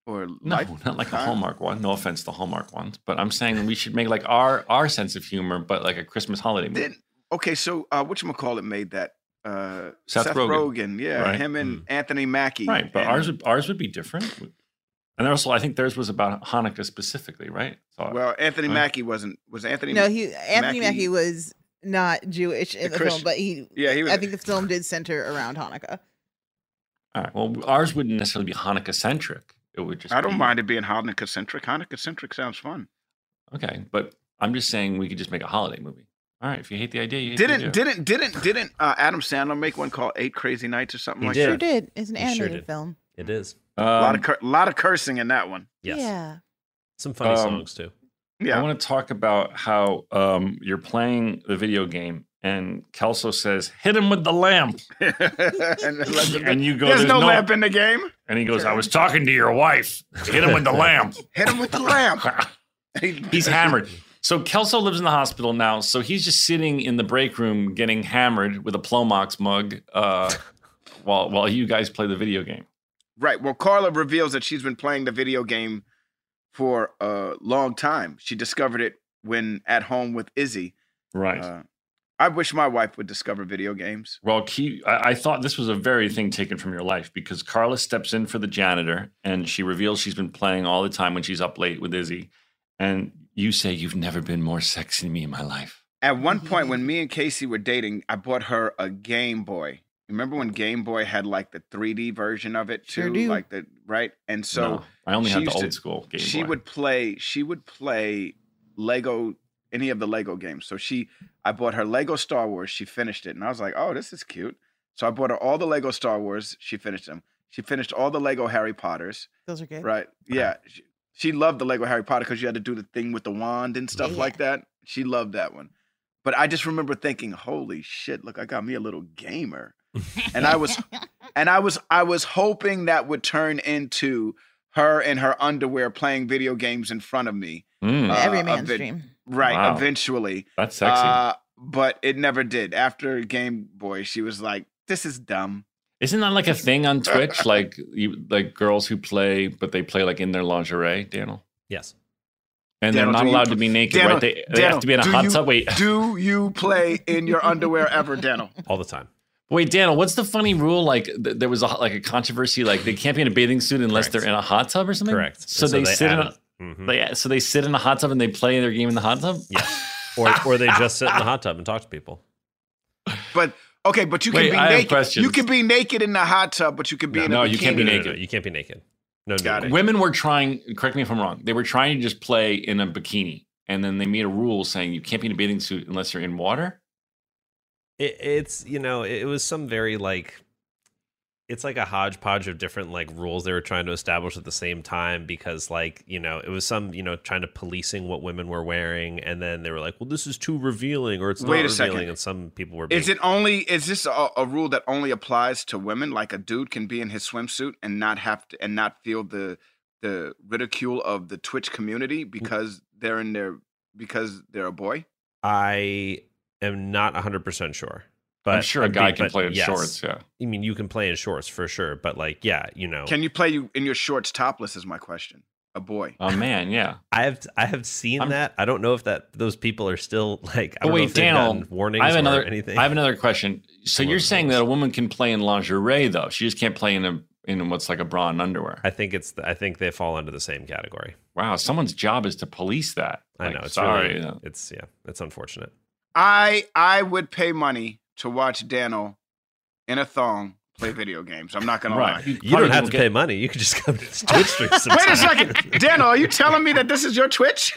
[SPEAKER 1] or
[SPEAKER 2] No,
[SPEAKER 1] life?
[SPEAKER 2] not like a Hallmark one. No offense to Hallmark ones, but I'm saying we should make like our sense of humor, but like a Christmas holiday movie.
[SPEAKER 1] Okay, so whatchamacallit made that?
[SPEAKER 2] Seth Rogen.
[SPEAKER 1] Yeah,
[SPEAKER 2] Right.
[SPEAKER 1] him and Anthony Mackie.
[SPEAKER 2] Right, but
[SPEAKER 1] And-
[SPEAKER 2] ours would be different. And also, I think theirs was about Hanukkah specifically, right? So,
[SPEAKER 1] Well, Anthony
[SPEAKER 2] right?
[SPEAKER 1] Mackie was Anthony.
[SPEAKER 3] No, Anthony
[SPEAKER 1] Mackie-
[SPEAKER 3] Mackie was not Jewish in the film,
[SPEAKER 1] Christian.
[SPEAKER 3] but he
[SPEAKER 1] was.
[SPEAKER 3] I think the film did center around Hanukkah.
[SPEAKER 2] All right. Well, ours wouldn't necessarily be Hanukkah centric. It would just.
[SPEAKER 1] I don't
[SPEAKER 2] be-
[SPEAKER 1] mind it being Hanukkah centric. Hanukkah centric sounds fun.
[SPEAKER 2] Okay, but I'm just saying we could just make a holiday movie. All right. If you hate the idea, you hate the idea.
[SPEAKER 1] Didn't Adam Sandler make one called 8 Crazy Nights or something
[SPEAKER 4] He
[SPEAKER 1] like
[SPEAKER 4] did.
[SPEAKER 1] that?
[SPEAKER 3] Sure did. It's an
[SPEAKER 4] He sure
[SPEAKER 3] animated
[SPEAKER 4] did.
[SPEAKER 3] film.
[SPEAKER 4] It is.
[SPEAKER 1] A lot of cursing in that one.
[SPEAKER 4] Yes.
[SPEAKER 3] Yeah.
[SPEAKER 4] Some funny songs too.
[SPEAKER 2] I
[SPEAKER 1] Yeah.
[SPEAKER 2] want to talk about how you're playing the video game, and Kelso says, "Hit him with the lamp," and you go,
[SPEAKER 1] There's no lamp in the game.
[SPEAKER 2] And he goes, "I was talking to your wife. Hit him with the lamp."
[SPEAKER 1] Hit him with the lamp.
[SPEAKER 2] He's hammered. So Kelso lives in the hospital now. So he's just sitting in the break room getting hammered with a Plomox mug while you guys play the video game.
[SPEAKER 1] Right. Well, Carla reveals that she's been playing the video game for a long time. She discovered it when at home with Izzy.
[SPEAKER 2] Right.
[SPEAKER 1] I wish my wife would discover video games.
[SPEAKER 2] Well, I thought this was a very thing taken from your life because Carla steps in for the janitor and she reveals she's been playing all the time when she's up late with Izzy. And you say, "You've never been more sexy to me in my life."
[SPEAKER 1] At one point, when me and Casey were dating, I bought her a Game Boy. Remember when Game Boy had like the 3D version of it too?
[SPEAKER 3] Sure do.
[SPEAKER 1] Like the right? And so
[SPEAKER 2] No, I only
[SPEAKER 1] she
[SPEAKER 2] had the
[SPEAKER 1] used to-
[SPEAKER 2] old school Game
[SPEAKER 1] she
[SPEAKER 2] Boy.
[SPEAKER 1] would play Lego, any of the Lego games. So I bought her Lego Star Wars. She finished it, and I was like, "Oh, this is cute." So I bought her all the Lego Star Wars. She finished them. She finished all the Lego Harry Potters.
[SPEAKER 3] Those are good.
[SPEAKER 1] Right? Yeah. She loved the Lego Harry Potter because you had to do the thing with the wand and stuff like that. She loved that one. But I just remember thinking, "Holy shit! Look, I got me a little gamer." And I was hoping that would turn into her in her underwear playing video games in front of me.
[SPEAKER 3] Every man's
[SPEAKER 1] ev-
[SPEAKER 3] dream.
[SPEAKER 1] Right,
[SPEAKER 2] Wow.
[SPEAKER 1] eventually.
[SPEAKER 2] That's sexy.
[SPEAKER 1] But it never did. After Game Boy, she was like, "This is dumb."
[SPEAKER 2] Isn't that like a thing on Twitch? like girls who play, but they play like in their lingerie, Daniel?
[SPEAKER 4] Yes.
[SPEAKER 2] And
[SPEAKER 1] Daniel,
[SPEAKER 2] they're
[SPEAKER 1] do
[SPEAKER 2] not
[SPEAKER 1] you
[SPEAKER 2] allowed
[SPEAKER 1] pl-
[SPEAKER 2] to be naked,
[SPEAKER 1] Daniel,
[SPEAKER 2] right? They
[SPEAKER 1] Daniel,
[SPEAKER 2] have to be in a
[SPEAKER 1] do
[SPEAKER 2] hot
[SPEAKER 1] you-
[SPEAKER 2] tub. Wait,
[SPEAKER 1] Do you play in your underwear ever, Daniel?
[SPEAKER 4] All the time.
[SPEAKER 2] wait, Daniel, what's the funny rule? Like there was a controversy, like they can't be in a bathing suit unless
[SPEAKER 4] Correct.
[SPEAKER 2] they're in a hot tub or something.
[SPEAKER 4] Correct.
[SPEAKER 2] So, they sit in a,
[SPEAKER 4] Mhm.
[SPEAKER 2] so they sit in a hot tub and they play their game in the hot tub.
[SPEAKER 4] Yes. Or they just sit in the hot tub and talk to people.
[SPEAKER 1] But okay, but you can
[SPEAKER 2] Wait,
[SPEAKER 1] be
[SPEAKER 2] I have
[SPEAKER 1] naked.
[SPEAKER 2] questions.
[SPEAKER 1] You can be naked in the hot tub, but you can be in a
[SPEAKER 2] No,
[SPEAKER 1] bikini.
[SPEAKER 2] you can't be naked.
[SPEAKER 4] No, you can't be naked. No,
[SPEAKER 1] Got it.
[SPEAKER 2] Women were trying. Correct me if I'm wrong. They were trying to just play in a bikini, and then they made a rule saying you can't be in a bathing suit unless you're in water.
[SPEAKER 4] It's it was some very it's like a hodgepodge of different rules they were trying to establish at the same time because it was some trying to policing what women were wearing, and then they were like, well, this is too revealing or it's not
[SPEAKER 1] Wait a
[SPEAKER 4] revealing,
[SPEAKER 1] second.
[SPEAKER 4] and some people were
[SPEAKER 1] Is this a rule that only applies to women? Like a dude can be in his swimsuit and not have to and not feel the ridicule of the Twitch community because they're a boy?
[SPEAKER 4] I am not 100% sure. But
[SPEAKER 2] I'm sure a guy can play in shorts. Yeah.
[SPEAKER 4] I mean, you can play in shorts for sure, but
[SPEAKER 1] Can you play in your shorts topless is my question. A boy.
[SPEAKER 2] Oh man, yeah.
[SPEAKER 4] I have seen that. I don't know if those people are still I don't
[SPEAKER 2] Oh
[SPEAKER 4] know
[SPEAKER 2] wait,
[SPEAKER 4] if they've
[SPEAKER 2] Daniel.
[SPEAKER 4] gotten warnings
[SPEAKER 2] I have
[SPEAKER 4] or anything.
[SPEAKER 2] I have another question. So you're saying that a woman can play in lingerie though? She just can't play in what's like a bra and underwear.
[SPEAKER 4] I think they fall under the same category.
[SPEAKER 2] Wow, someone's job is to police that.
[SPEAKER 4] I know. It's
[SPEAKER 2] sorry.
[SPEAKER 4] really, it's unfortunate.
[SPEAKER 1] I would pay money to watch Daniel in a thong play video games. I'm not gonna lie.
[SPEAKER 2] Right.
[SPEAKER 4] You don't have to pay money. You can just come to this Twitch stream sometime.
[SPEAKER 1] Wait a second, Daniel. Are you telling me that this is your Twitch?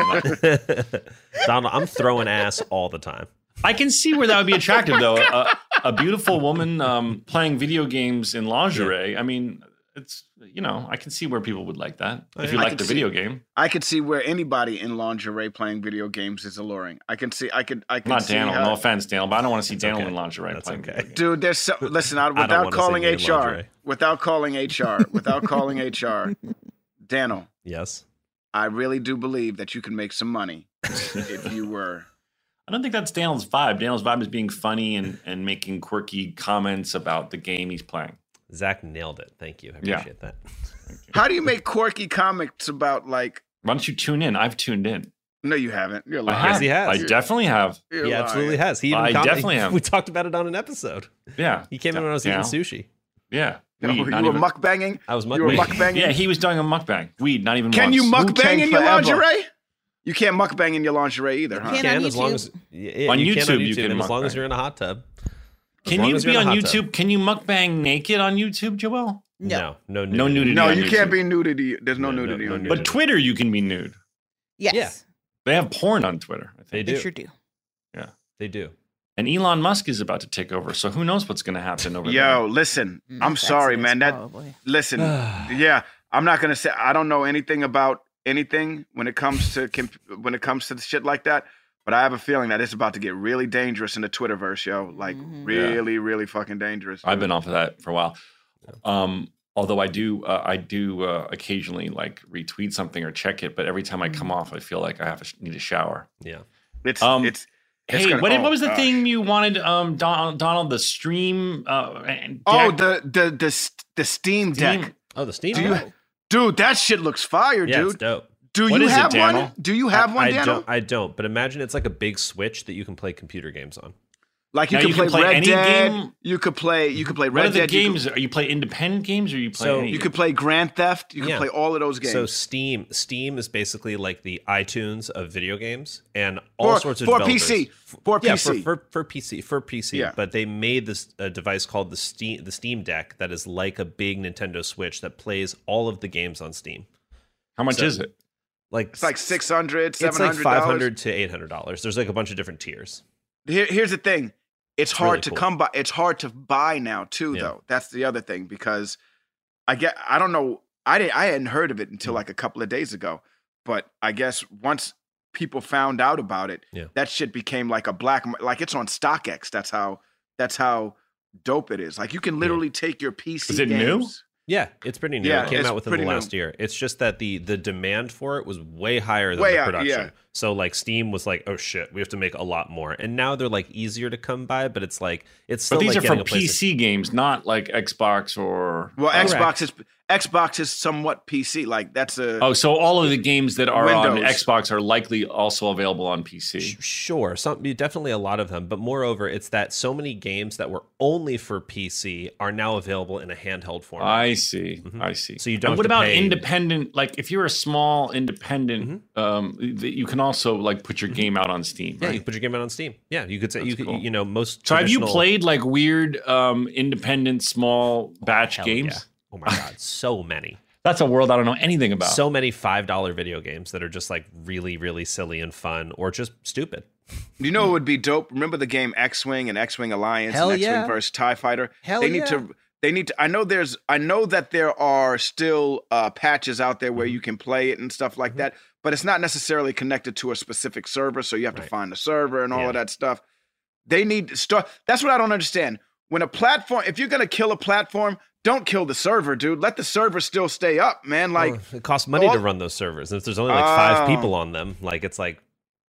[SPEAKER 4] Donald, I'm throwing ass all the time.
[SPEAKER 2] I can see where that would be attractive, though. A beautiful woman playing video games in lingerie. Yeah. I mean, it's I can see where people would like that if you like the video game.
[SPEAKER 1] I could see where anybody in lingerie playing video games is alluring. I can see. I could.
[SPEAKER 2] Not
[SPEAKER 1] see
[SPEAKER 2] Daniel.
[SPEAKER 1] how,
[SPEAKER 2] No offense, Daniel, but I don't want to see Daniel
[SPEAKER 4] okay.
[SPEAKER 2] in lingerie
[SPEAKER 4] That's
[SPEAKER 2] playing.
[SPEAKER 4] okay.
[SPEAKER 2] Video games.
[SPEAKER 1] Dude, there's so, listen.
[SPEAKER 4] don't
[SPEAKER 1] Without
[SPEAKER 4] wanna
[SPEAKER 1] calling
[SPEAKER 4] see me in
[SPEAKER 1] HR,
[SPEAKER 4] lingerie.
[SPEAKER 1] without calling HR, Daniel,
[SPEAKER 4] Yes.
[SPEAKER 1] I really do believe that you can make some money if you were.
[SPEAKER 2] I don't think that's Daniel's vibe. Daniel's vibe is being funny and making quirky comments about the game he's playing.
[SPEAKER 4] Zach nailed it. Thank you. I
[SPEAKER 2] Yeah.
[SPEAKER 4] appreciate that.
[SPEAKER 1] How do you make quirky comics about like?
[SPEAKER 2] Why don't you tune in? I've tuned in.
[SPEAKER 1] No, you haven't. You're
[SPEAKER 2] I
[SPEAKER 1] lying.
[SPEAKER 2] have.
[SPEAKER 4] Yes, he has.
[SPEAKER 2] I definitely have.
[SPEAKER 1] You're
[SPEAKER 4] He
[SPEAKER 1] lying.
[SPEAKER 4] absolutely has. He even
[SPEAKER 2] I definitely have.
[SPEAKER 4] We talked about it on an episode.
[SPEAKER 2] Yeah.
[SPEAKER 4] He came in when I was eating sushi.
[SPEAKER 2] Yeah.
[SPEAKER 1] You
[SPEAKER 2] Weed,
[SPEAKER 1] were
[SPEAKER 2] not even-
[SPEAKER 1] mukbanging.
[SPEAKER 4] I was
[SPEAKER 1] You were
[SPEAKER 4] mukbanging.
[SPEAKER 1] mukbanging.
[SPEAKER 2] Yeah, he was doing a mukbang. Weed, not even
[SPEAKER 1] Can
[SPEAKER 2] once.
[SPEAKER 1] you mukbang Wu-Tang
[SPEAKER 2] Oh,
[SPEAKER 1] in your
[SPEAKER 2] forever.
[SPEAKER 1] lingerie? You can't mukbang in your lingerie either, huh?
[SPEAKER 3] Can't
[SPEAKER 4] You
[SPEAKER 3] on
[SPEAKER 4] can as long as
[SPEAKER 3] YouTube.
[SPEAKER 4] yeah,
[SPEAKER 2] On
[SPEAKER 4] you can on
[SPEAKER 2] YouTube, you
[SPEAKER 4] YouTube,
[SPEAKER 2] can
[SPEAKER 4] and as long as
[SPEAKER 2] mukbang.
[SPEAKER 4] you're in a hot tub. As
[SPEAKER 2] Can
[SPEAKER 4] long
[SPEAKER 2] you
[SPEAKER 4] as you're
[SPEAKER 2] be
[SPEAKER 4] in a
[SPEAKER 2] on
[SPEAKER 4] hot
[SPEAKER 2] YouTube?
[SPEAKER 4] tub.
[SPEAKER 2] Can you mukbang naked on YouTube, Joel?
[SPEAKER 4] No nudity.
[SPEAKER 2] No nudity.
[SPEAKER 1] No,
[SPEAKER 2] on
[SPEAKER 1] you
[SPEAKER 2] YouTube.
[SPEAKER 1] can't be nudity. There's no
[SPEAKER 4] No,
[SPEAKER 1] nudity
[SPEAKER 4] no
[SPEAKER 1] on
[SPEAKER 4] nudity.
[SPEAKER 1] YouTube.
[SPEAKER 2] But Twitter, you can be nude.
[SPEAKER 3] Yes.
[SPEAKER 4] Yeah.
[SPEAKER 2] They have porn on Twitter, I
[SPEAKER 4] They
[SPEAKER 2] think.
[SPEAKER 4] do.
[SPEAKER 3] They sure do.
[SPEAKER 4] They do.
[SPEAKER 2] And Elon Musk is about to take over, so who knows what's going to happen over there?
[SPEAKER 1] Yo, listen. I'm
[SPEAKER 3] That's
[SPEAKER 1] sorry,
[SPEAKER 3] it,
[SPEAKER 1] man. That
[SPEAKER 3] probably.
[SPEAKER 1] listen. Yeah, I'm not gonna say I don't know anything about anything when it comes to shit like that. But I have a feeling that it's about to get really dangerous in the Twitterverse, yo. Like really, really fucking dangerous.
[SPEAKER 2] I've been off of that for a while. Although I do occasionally like retweet something or check it, but every time I come off, I feel like I need a shower.
[SPEAKER 4] Yeah.
[SPEAKER 1] It's
[SPEAKER 2] Hey,
[SPEAKER 1] gonna-
[SPEAKER 2] what was the
[SPEAKER 1] gosh.
[SPEAKER 2] thing you wanted, Donald? The stream.
[SPEAKER 1] Oh, the Steam Deck.
[SPEAKER 2] Steam?
[SPEAKER 4] Oh, the Steam.
[SPEAKER 1] Do you-
[SPEAKER 4] Deck.
[SPEAKER 1] Dude, that shit looks fire,
[SPEAKER 4] Yeah, it's
[SPEAKER 1] dude.
[SPEAKER 4] dope.
[SPEAKER 1] Do
[SPEAKER 2] What
[SPEAKER 1] you
[SPEAKER 2] is it,
[SPEAKER 1] have one?
[SPEAKER 2] Daniel?
[SPEAKER 1] Do you have one,
[SPEAKER 4] I
[SPEAKER 1] Daniel?
[SPEAKER 4] don't. But imagine it's like a big Switch that you can play computer games on.
[SPEAKER 1] Like you
[SPEAKER 2] Now
[SPEAKER 1] could
[SPEAKER 2] you can
[SPEAKER 1] play
[SPEAKER 2] play
[SPEAKER 1] Red
[SPEAKER 2] any
[SPEAKER 1] Dead.
[SPEAKER 2] game?
[SPEAKER 1] You could play
[SPEAKER 2] What
[SPEAKER 1] Red
[SPEAKER 2] are the
[SPEAKER 1] Dead.
[SPEAKER 2] games? Are you play independent games or you play?
[SPEAKER 4] So-
[SPEAKER 2] any
[SPEAKER 1] You could play Grand Theft. You could
[SPEAKER 4] Yeah.
[SPEAKER 1] play all of those games.
[SPEAKER 4] So Steam is basically like the iTunes of video games, and all sorts of
[SPEAKER 1] for
[SPEAKER 4] developers.
[SPEAKER 1] PC. For
[SPEAKER 4] Yeah,
[SPEAKER 1] PC.
[SPEAKER 4] for PC.
[SPEAKER 1] Yeah.
[SPEAKER 4] But they made this device called the Steam Deck that is like a big Nintendo Switch that plays all of the games on Steam.
[SPEAKER 2] How much
[SPEAKER 4] So-
[SPEAKER 2] is it?
[SPEAKER 4] Like
[SPEAKER 1] It's like $600,
[SPEAKER 4] it's like
[SPEAKER 1] $700.
[SPEAKER 4] $500 to $800. There's like a bunch of different tiers.
[SPEAKER 1] Here's the thing. It's hard
[SPEAKER 4] really
[SPEAKER 1] to
[SPEAKER 4] cool.
[SPEAKER 1] come by. It's hard to buy now too,
[SPEAKER 4] Yeah.
[SPEAKER 1] though. That's the other thing because I don't know. I hadn't heard of it until
[SPEAKER 4] Mm.
[SPEAKER 1] like a couple of days ago. But I guess once people found out about it,
[SPEAKER 4] Yeah.
[SPEAKER 1] that shit became like like it's on StockX. That's how dope it is. Like you can literally take your PC.
[SPEAKER 2] Is it new?
[SPEAKER 1] games.
[SPEAKER 4] Yeah, it's pretty new.
[SPEAKER 1] Yeah,
[SPEAKER 4] It came
[SPEAKER 1] it's
[SPEAKER 4] out within
[SPEAKER 1] pretty
[SPEAKER 4] the
[SPEAKER 1] new.
[SPEAKER 4] last year. It's just that the demand for it was way higher than
[SPEAKER 1] Way
[SPEAKER 4] the
[SPEAKER 1] out,
[SPEAKER 4] production.
[SPEAKER 1] yeah.
[SPEAKER 4] So like Steam was like, oh shit, we have to make a lot more. And now they're like easier to come by, but it's like it's still
[SPEAKER 2] But these
[SPEAKER 4] like
[SPEAKER 2] are for
[SPEAKER 4] getting a place to-
[SPEAKER 2] PC games, not like Xbox or.
[SPEAKER 1] Well,
[SPEAKER 4] Correct.
[SPEAKER 1] Xbox is somewhat PC. Like that's a.
[SPEAKER 2] Oh, so all of the games that are on
[SPEAKER 1] Windows.
[SPEAKER 2] Xbox are likely also available on PC.
[SPEAKER 4] Sure, definitely a lot of them, but moreover, it's that so many games that were only for PC are now available in a handheld format.
[SPEAKER 2] I see. I see.
[SPEAKER 4] So you don't
[SPEAKER 2] And what
[SPEAKER 4] have to
[SPEAKER 2] about
[SPEAKER 4] pay-
[SPEAKER 2] independent? Like, if you're a small independent, you can also like put your game out on Steam.
[SPEAKER 4] Yeah,
[SPEAKER 2] Right?
[SPEAKER 4] you can put your game out on Steam. Yeah, you could say
[SPEAKER 2] That's
[SPEAKER 4] you could,
[SPEAKER 2] cool.
[SPEAKER 4] you know, most.
[SPEAKER 2] So have you
[SPEAKER 4] traditional-
[SPEAKER 2] played like weird independent small batch
[SPEAKER 4] Hell
[SPEAKER 2] games?
[SPEAKER 4] yeah. Oh my god, so many.
[SPEAKER 2] That's a world I don't know anything about.
[SPEAKER 4] So many $5 video games that are just like really, really silly and fun, or just stupid.
[SPEAKER 1] You know, it would be dope. Remember the game X-Wing and X-Wing Alliance
[SPEAKER 4] Hell
[SPEAKER 1] and X-Wing
[SPEAKER 4] yeah.
[SPEAKER 1] versus TIE Fighter?
[SPEAKER 4] Hell
[SPEAKER 1] they need
[SPEAKER 4] yeah.
[SPEAKER 1] to. They need to. I know that there are still patches out there
[SPEAKER 4] Mm-hmm.
[SPEAKER 1] where you can play it and stuff like that, but it's not necessarily connected to a specific server, so you have to
[SPEAKER 4] Right.
[SPEAKER 1] find the server and all
[SPEAKER 4] Yeah.
[SPEAKER 1] of that stuff. They need to start. That's what I don't understand. When a platform, if you're gonna kill a platform, don't kill the server, dude. Let the server still stay up, man. Like,
[SPEAKER 4] Well, it costs money
[SPEAKER 1] all-
[SPEAKER 4] to run those servers, and if there's only like 5
[SPEAKER 1] Oh.
[SPEAKER 4] people on them, like it's like.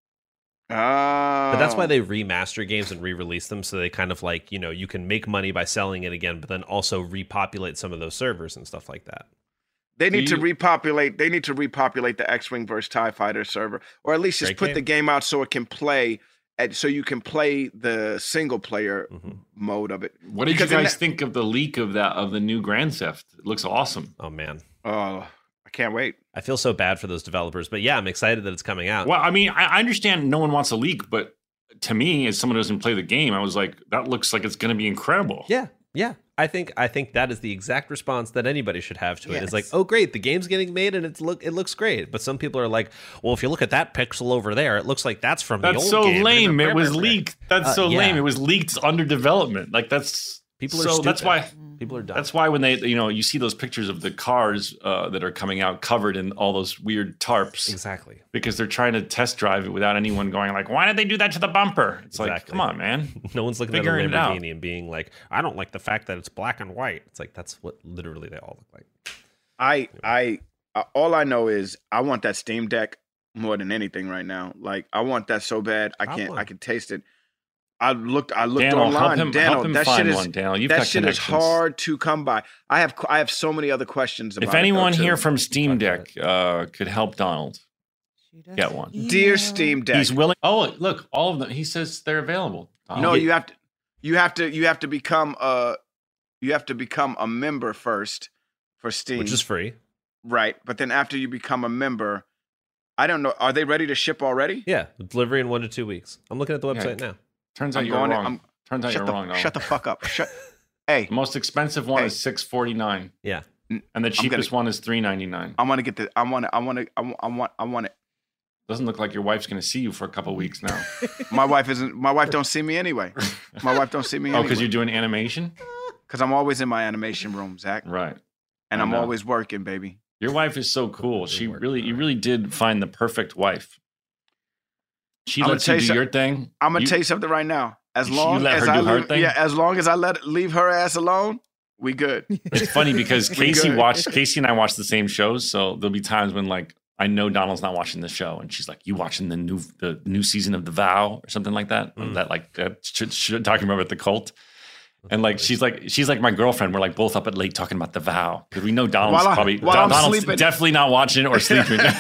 [SPEAKER 4] But that's why
[SPEAKER 1] oh.
[SPEAKER 4] they remaster games and re-release them, so they kind of like, you know, you can make money by selling it again, but then also repopulate some of those servers and stuff like that.
[SPEAKER 1] They need
[SPEAKER 2] Do
[SPEAKER 1] to repopulate. They need to repopulate the X-Wing versus TIE Fighter server, or at least just
[SPEAKER 4] Great
[SPEAKER 1] put
[SPEAKER 4] game.
[SPEAKER 1] the game out so it can play, so you can play the single player
[SPEAKER 4] Mhm.
[SPEAKER 1] mode of it.
[SPEAKER 2] what did
[SPEAKER 1] Because
[SPEAKER 2] you
[SPEAKER 1] in
[SPEAKER 2] guys
[SPEAKER 1] that-
[SPEAKER 2] think of the leak of the new Grand Theft? It looks awesome.
[SPEAKER 4] Oh man,
[SPEAKER 1] Oh, I can't wait.
[SPEAKER 4] I feel so bad for those developers, but yeah, I'm excited that it's coming out.
[SPEAKER 2] Well, I mean, I understand no one wants a leak, but to me, as someone who doesn't play the game, I was like, that looks like it's going to be incredible.
[SPEAKER 4] Yeah. I think that is the exact response that anybody should have to it. It's like,
[SPEAKER 3] Yes.
[SPEAKER 4] oh great, the game's getting made and it looks great. But some people are like, well, if you look at that pixel over there, it looks like that's from the
[SPEAKER 2] That's
[SPEAKER 4] old
[SPEAKER 2] so
[SPEAKER 4] game.
[SPEAKER 2] lame. It was leaked. That's so
[SPEAKER 4] yeah.
[SPEAKER 2] lame. It was leaked under development. Like that's
[SPEAKER 4] People are
[SPEAKER 2] so. That's
[SPEAKER 4] stupid.
[SPEAKER 2] why.
[SPEAKER 4] People are dumb.
[SPEAKER 2] That's why when they, you see those pictures of the cars that are coming out covered in all those weird tarps
[SPEAKER 4] exactly.
[SPEAKER 2] because they're trying to test drive it without anyone going like, why did they do that to the bumper? It's like,
[SPEAKER 4] Exactly.
[SPEAKER 2] come on, man.
[SPEAKER 4] No one's looking
[SPEAKER 2] Figuring
[SPEAKER 4] at
[SPEAKER 2] it
[SPEAKER 4] a
[SPEAKER 2] out.
[SPEAKER 4] Lamborghini and being like, I don't like the fact that it's black and white. It's like that's what literally they all look like.
[SPEAKER 1] I all I know is I want that Steam Deck more than anything right now. Like I want that so bad. I
[SPEAKER 4] Have
[SPEAKER 1] can't.
[SPEAKER 4] one.
[SPEAKER 1] I can taste it. I looked
[SPEAKER 2] Daniel,
[SPEAKER 1] online.
[SPEAKER 2] help
[SPEAKER 1] Daniel,
[SPEAKER 2] him
[SPEAKER 1] that
[SPEAKER 2] find
[SPEAKER 1] shit is
[SPEAKER 2] one, Daniel. You've
[SPEAKER 1] that
[SPEAKER 2] got
[SPEAKER 1] shit is
[SPEAKER 2] connections.
[SPEAKER 1] hard to come by. I have so many other questions about
[SPEAKER 2] If anyone
[SPEAKER 1] it, though,
[SPEAKER 2] here
[SPEAKER 1] too.
[SPEAKER 2] from Steam Deck could help Donald get one.
[SPEAKER 1] Dear Steam Deck.
[SPEAKER 2] He's willing. Oh, look, all of them. He says they're available.
[SPEAKER 1] No, you have to become a member first for Steam,
[SPEAKER 4] which is free.
[SPEAKER 1] Right, but then after you become a member, I don't know. Are they ready to ship already?
[SPEAKER 4] Yeah, delivery in 1 to 2 weeks. I'm looking at the website now.
[SPEAKER 2] Turns out you're wrong. Turns out you're wrong.
[SPEAKER 1] Shut the fuck up. Hey,
[SPEAKER 2] the most expensive one is $649.
[SPEAKER 4] Yeah,
[SPEAKER 2] and the cheapest one is $399.
[SPEAKER 1] I want to get the. I want it.
[SPEAKER 2] Doesn't look like your wife's going to see you for a couple weeks now.
[SPEAKER 1] My wife don't see me anyway. My wife don't see me.
[SPEAKER 2] Oh, because you're doing animation.
[SPEAKER 1] Because I'm always in my animation room, Zach.
[SPEAKER 2] Right.
[SPEAKER 1] And I'm always working, baby.
[SPEAKER 2] Your wife is so cool. You really did find the perfect wife. She lets you do your thing.
[SPEAKER 1] I'm gonna tell you something right now. As long
[SPEAKER 2] let
[SPEAKER 1] as
[SPEAKER 2] her
[SPEAKER 1] I
[SPEAKER 2] do her
[SPEAKER 1] leave,
[SPEAKER 2] thing?
[SPEAKER 1] as long as I leave her ass alone, we good.
[SPEAKER 2] It's funny because Casey and I watch the same shows, so there'll be times when like I know Donald's not watching the show, and she's like, "You watching the new season of The Vow or something like that?" Talking about the cult. And like she's like my girlfriend. We're like both up at late talking about The Vow because we know Donald's Donald's definitely not watching it or sleeping. That's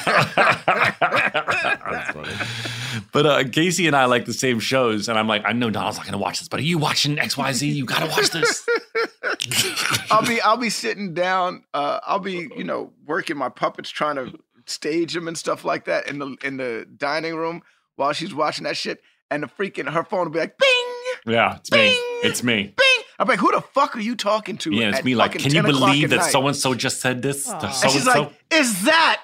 [SPEAKER 4] funny.
[SPEAKER 2] But Casey and I like the same shows, and I'm like, I know Donald's not going to watch this, but are you watching XYZ? You got to watch this.
[SPEAKER 1] I'll be sitting down. I'll be working my puppets, trying to stage them and stuff like that in the dining room while she's watching that shit, and her phone will be like, bing.
[SPEAKER 2] Yeah, it's
[SPEAKER 1] bing,
[SPEAKER 2] me. It's me.
[SPEAKER 1] Bing. I'm like, who the fuck are you talking to?
[SPEAKER 2] Yeah, it's me. Like, can you believe that so and so just said this?
[SPEAKER 1] And she's like, it's Zach.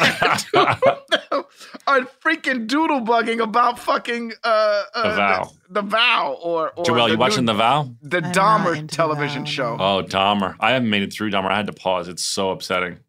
[SPEAKER 1] Are freaking doodle bugging about fucking
[SPEAKER 2] The Vow.
[SPEAKER 1] The Vow or
[SPEAKER 2] Joelle, you watching The Vow?
[SPEAKER 1] The Dahmer television show.
[SPEAKER 2] Oh, Dahmer. I haven't made it through Dahmer. I had to pause. It's so upsetting.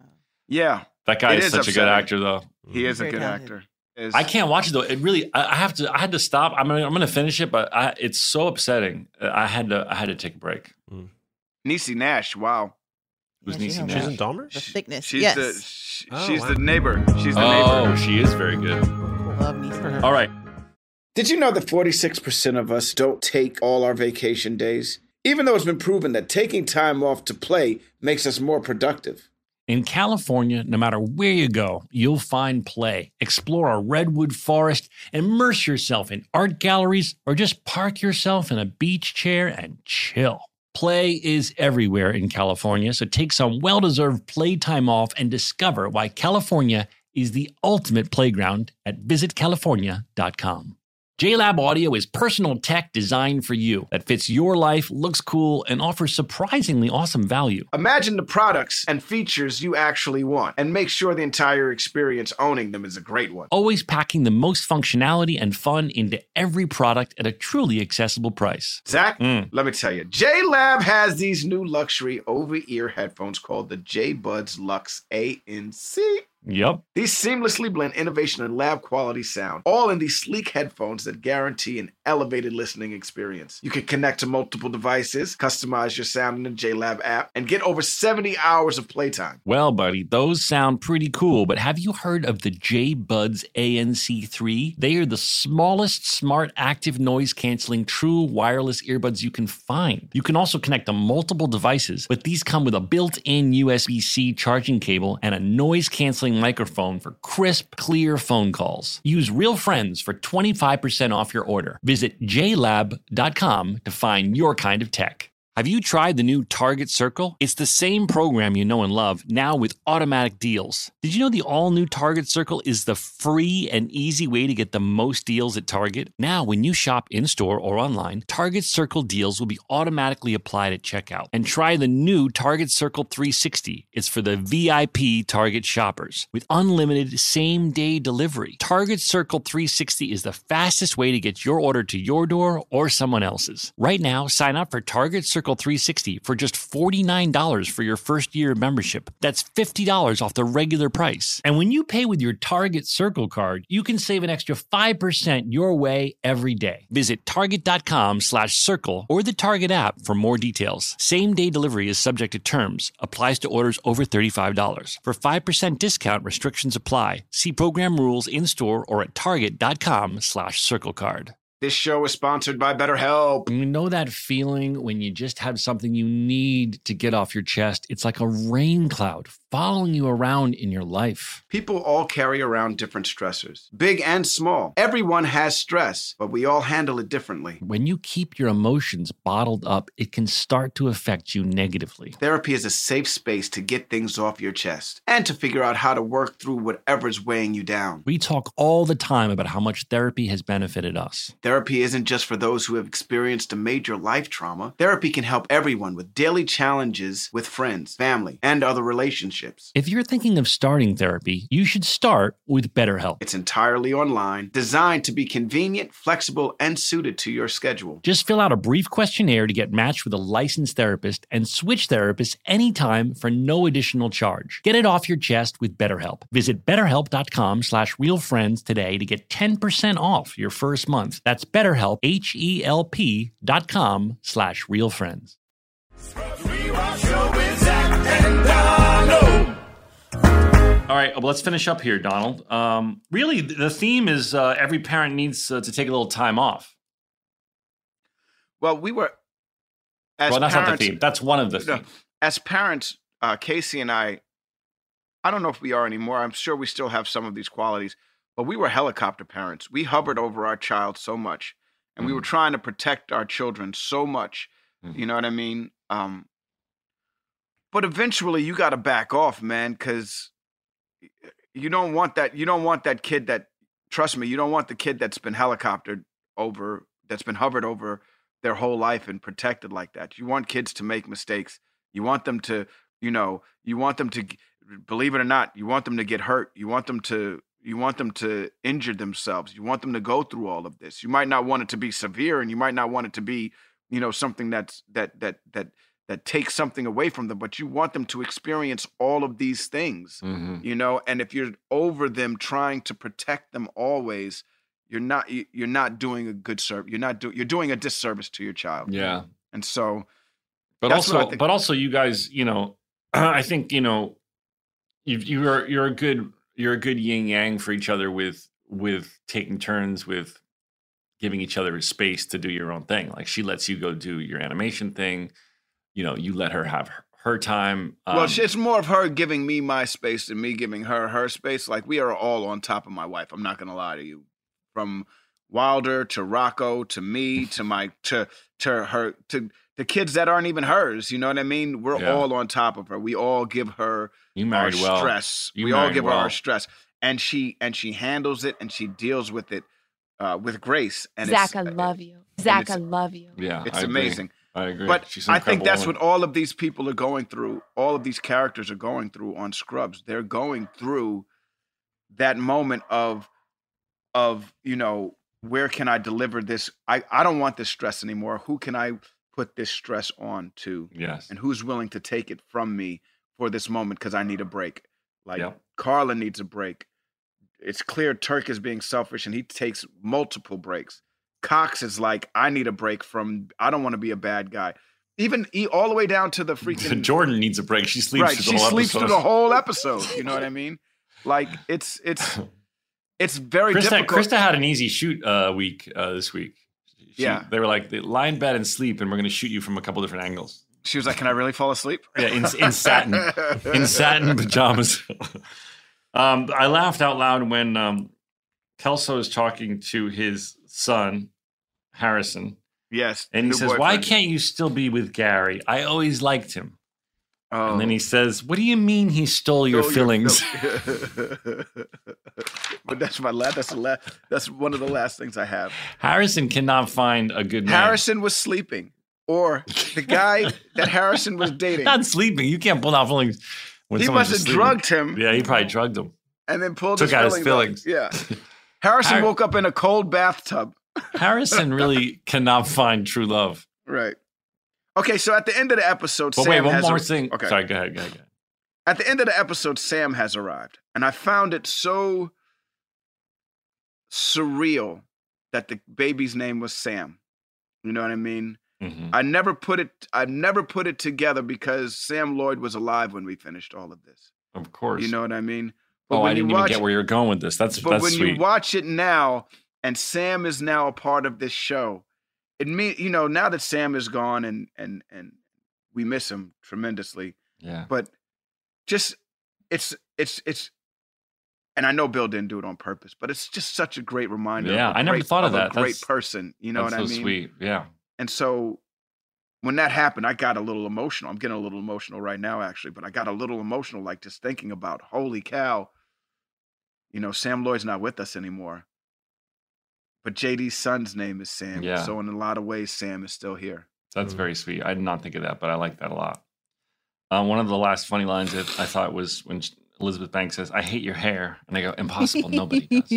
[SPEAKER 1] Yeah.
[SPEAKER 2] That guy is such a good actor, though.
[SPEAKER 1] He is a good actor.
[SPEAKER 2] I can't watch it though. It really, I had to stop. I'm gonna finish it, but it's so upsetting. I had to take a break.
[SPEAKER 1] Niecy Nash, wow.
[SPEAKER 2] Who's Niecy Nash?
[SPEAKER 4] She's in Dahmer?
[SPEAKER 3] The thickness.
[SPEAKER 1] She's
[SPEAKER 3] yes.
[SPEAKER 1] She's the neighbor. She's the neighbor.
[SPEAKER 2] Oh, she is very good.
[SPEAKER 3] Love Niecy.
[SPEAKER 2] All right.
[SPEAKER 1] Did you know that 46% of us don't take all our vacation days? Even though it's been proven that taking time off to play makes us more productive.
[SPEAKER 2] In California, no matter where you go, you'll find play. Explore a redwood forest, immerse yourself in art galleries, or just park yourself in a beach chair and chill. Play is everywhere in California, so take some well-deserved playtime off and discover why California is the ultimate playground at visitcalifornia.com. JLab Audio is personal tech designed for you that fits your life, looks cool, and offers surprisingly awesome value.
[SPEAKER 1] Imagine the products and features you actually want, and make sure the entire experience owning them is a great one.
[SPEAKER 2] Always packing the most functionality and fun into every product at a truly accessible price.
[SPEAKER 1] Zach, let me tell you, JLab has these new luxury over-ear headphones called the J-Buds Luxe ANC.
[SPEAKER 2] Yep.
[SPEAKER 1] These seamlessly blend innovation and lab quality sound, all in these sleek headphones that guarantee an elevated listening experience. You can connect to multiple devices, customize your sound in the JLab app, and get over 70 hours of playtime.
[SPEAKER 2] Well, buddy, those sound pretty cool, but have you heard of the J-Buds ANC3? They are the smallest smart active noise canceling true wireless earbuds you can find. You can also connect to multiple devices, but these come with a built-in USB-C charging cable and a noise canceling microphone for crisp, clear phone calls. Use Real Friends for 25% off your order. Visit jlab.com to find your kind of tech. Have you tried the new Target Circle? It's the same program you know and love, now with automatic deals. Did you know the all-new Target Circle is the free and easy way to get the most deals at Target? Now, when you shop in-store or online, Target Circle deals will be automatically applied at checkout. And try the new Target Circle 360. It's for the VIP Target shoppers with unlimited same-day delivery. Target Circle 360 is the fastest way to get your order to your door or someone else's. Right now, sign up for Target Circle 360 for just $49 for your first year of membership. That's $50 off the regular price. And when you pay with your Target Circle card, you can save an extra 5% your way every day. Visit target.com/circle or the Target app for more details. Same-day delivery is subject to terms. Applies to orders over $35. For 5% discount, restrictions apply. See program rules in-store or at target.com/circlecard.
[SPEAKER 1] This show is sponsored by BetterHelp.
[SPEAKER 2] You know that feeling when you just have something you need to get off your chest? It's like a rain cloud following you around in your life.
[SPEAKER 1] People all carry around different stressors, big and small. Everyone has stress, but we all handle it differently.
[SPEAKER 2] When you keep your emotions bottled up, it can start to affect you negatively.
[SPEAKER 1] Therapy is a safe space to get things off your chest and to figure out how to work through whatever's weighing you down.
[SPEAKER 2] We talk all the time about how much therapy has benefited us.
[SPEAKER 1] Therapy isn't just for those who have experienced a major life trauma. Therapy can help everyone with daily challenges with friends, family, and other relationships.
[SPEAKER 2] If you're thinking of starting therapy, you should start with BetterHelp.
[SPEAKER 1] It's entirely online, designed to be convenient, flexible, and suited to your schedule.
[SPEAKER 2] Just fill out a brief questionnaire to get matched with a licensed therapist and switch therapists anytime for no additional charge. Get it off your chest with BetterHelp. Visit BetterHelp.com/realfriends today to get 10% off your first month. That's BetterHelp, HELP.com/realfriends. All right, well, let's finish up here, Donald. Really, the theme is every parent needs to take a little time off.
[SPEAKER 1] Well, we were, as
[SPEAKER 2] Well, that's
[SPEAKER 1] parents,
[SPEAKER 2] not the theme. That's one of the themes.
[SPEAKER 1] as parents, Casey and I don't know if we are anymore. I'm sure we still have some of these qualities, but we were helicopter parents. We hovered over our child so much, and we were trying to protect our children so much. You know what I mean? But eventually, you got to back off, man, because you don't want that. You don't want that kid that. Trust me, you don't want the kid that's been helicoptered over, that's been hovered over their whole life and protected like that. You want kids to make mistakes. You want them to, believe it or not, you want them to get hurt. You want them to injure themselves. You want them to go through all of this. You might not want it to be severe, and you might not want it to be, something that takes something away from them, but you want them to experience all of these things, and if you're over them trying to protect them always, you're not doing a good service. You're doing a disservice to your child.
[SPEAKER 2] Yeah.
[SPEAKER 1] And so,
[SPEAKER 2] But also you guys, I think, you're a good yin yang for each other with taking turns with giving each other space to do your own thing. Like, she lets you go do your animation thing. You let her have her time.
[SPEAKER 1] Well, it's more of her giving me my space than me giving her space. Like, we are all on top of my wife. I'm not going to lie to you. From Wilder to Rocco to me to her to the kids that aren't even hers. You know what I mean? We're all on top of her. We all give her our stress. We all give her our stress, and she handles it and she deals with it with grace. And
[SPEAKER 9] Zach, I love you. Zach, I love you.
[SPEAKER 2] Yeah,
[SPEAKER 1] it's amazing.
[SPEAKER 2] I agree.
[SPEAKER 1] But I think that's what all of these people are going through. All of these characters are going through on Scrubs. They're going through that moment of where can I deliver this? I don't want this stress anymore. Who can I put this stress on to?
[SPEAKER 2] Yes.
[SPEAKER 1] And who's willing to take it from me for this moment because I need a break? Like, Carla needs a break. It's clear Turk is being selfish, and he takes multiple breaks. Cox is like, I need a break from, I don't want to be a bad guy. Even all the way down to the freaking...
[SPEAKER 2] Jordan needs a break. She sleeps through the whole episode. She sleeps
[SPEAKER 1] through the whole episode. You know what I mean? Like, it's very difficult.
[SPEAKER 2] Krista had an easy shoot week this week. They were like, lie in bed and sleep, and we're going to shoot you from a couple different angles.
[SPEAKER 1] She was like, can I really fall asleep?
[SPEAKER 2] Yeah, in satin. In satin pajamas. I laughed out loud when Kelso is talking to his son, Harrison.
[SPEAKER 1] Yes.
[SPEAKER 2] And he says, why can't you still be with Gary? I always liked him. Oh. And then he says, what do you mean he stole your fillings?
[SPEAKER 1] But that's my last. That's one of the last things I have.
[SPEAKER 2] Harrison cannot find a good man.
[SPEAKER 1] Harrison was sleeping. Or the guy that Harrison was dating.
[SPEAKER 2] Not sleeping. You can't pull out fillings.
[SPEAKER 1] He must have drugged him.
[SPEAKER 2] Yeah, he probably drugged him.
[SPEAKER 1] And then
[SPEAKER 2] took out his fillings.
[SPEAKER 1] Yeah. Harrison woke up in a cold bathtub.
[SPEAKER 2] Harrison really cannot find true love.
[SPEAKER 1] Right. Okay, so at the end of the episode,
[SPEAKER 2] Sam wait, one more thing. Okay. Sorry, go ahead.
[SPEAKER 1] At the end of the episode, Sam has arrived. And I found it so surreal that the baby's name was Sam. You know what I mean? Mm-hmm. I never put it together because Sam Lloyd was alive when we finished all of this.
[SPEAKER 2] Of course.
[SPEAKER 1] You know what I mean? But
[SPEAKER 2] I didn't even get where you're going with this. That's
[SPEAKER 1] when
[SPEAKER 2] sweet.
[SPEAKER 1] You watch it now, and Sam is now a part of this show. Now that Sam is gone and we miss him tremendously.
[SPEAKER 2] Yeah.
[SPEAKER 1] But just it's and I know Bill didn't do it on purpose, but it's just such a great reminder.
[SPEAKER 2] Yeah, I never thought of that.
[SPEAKER 1] A great person, you know what I mean?
[SPEAKER 2] That's so sweet. Yeah.
[SPEAKER 1] And so when that happened, I got a little emotional. I'm getting a little emotional right now, actually, but I got a little emotional, like just thinking about, holy cow, Sam Lloyd's not with us anymore. But JD's son's name is Sam.
[SPEAKER 2] Yeah.
[SPEAKER 1] So in a lot of ways, Sam is still here.
[SPEAKER 2] That's very sweet. I did not think of that, but I like that a lot. One of the last funny lines that I thought was when Elizabeth Banks says, "I hate your hair." And I go, "Impossible. Nobody does."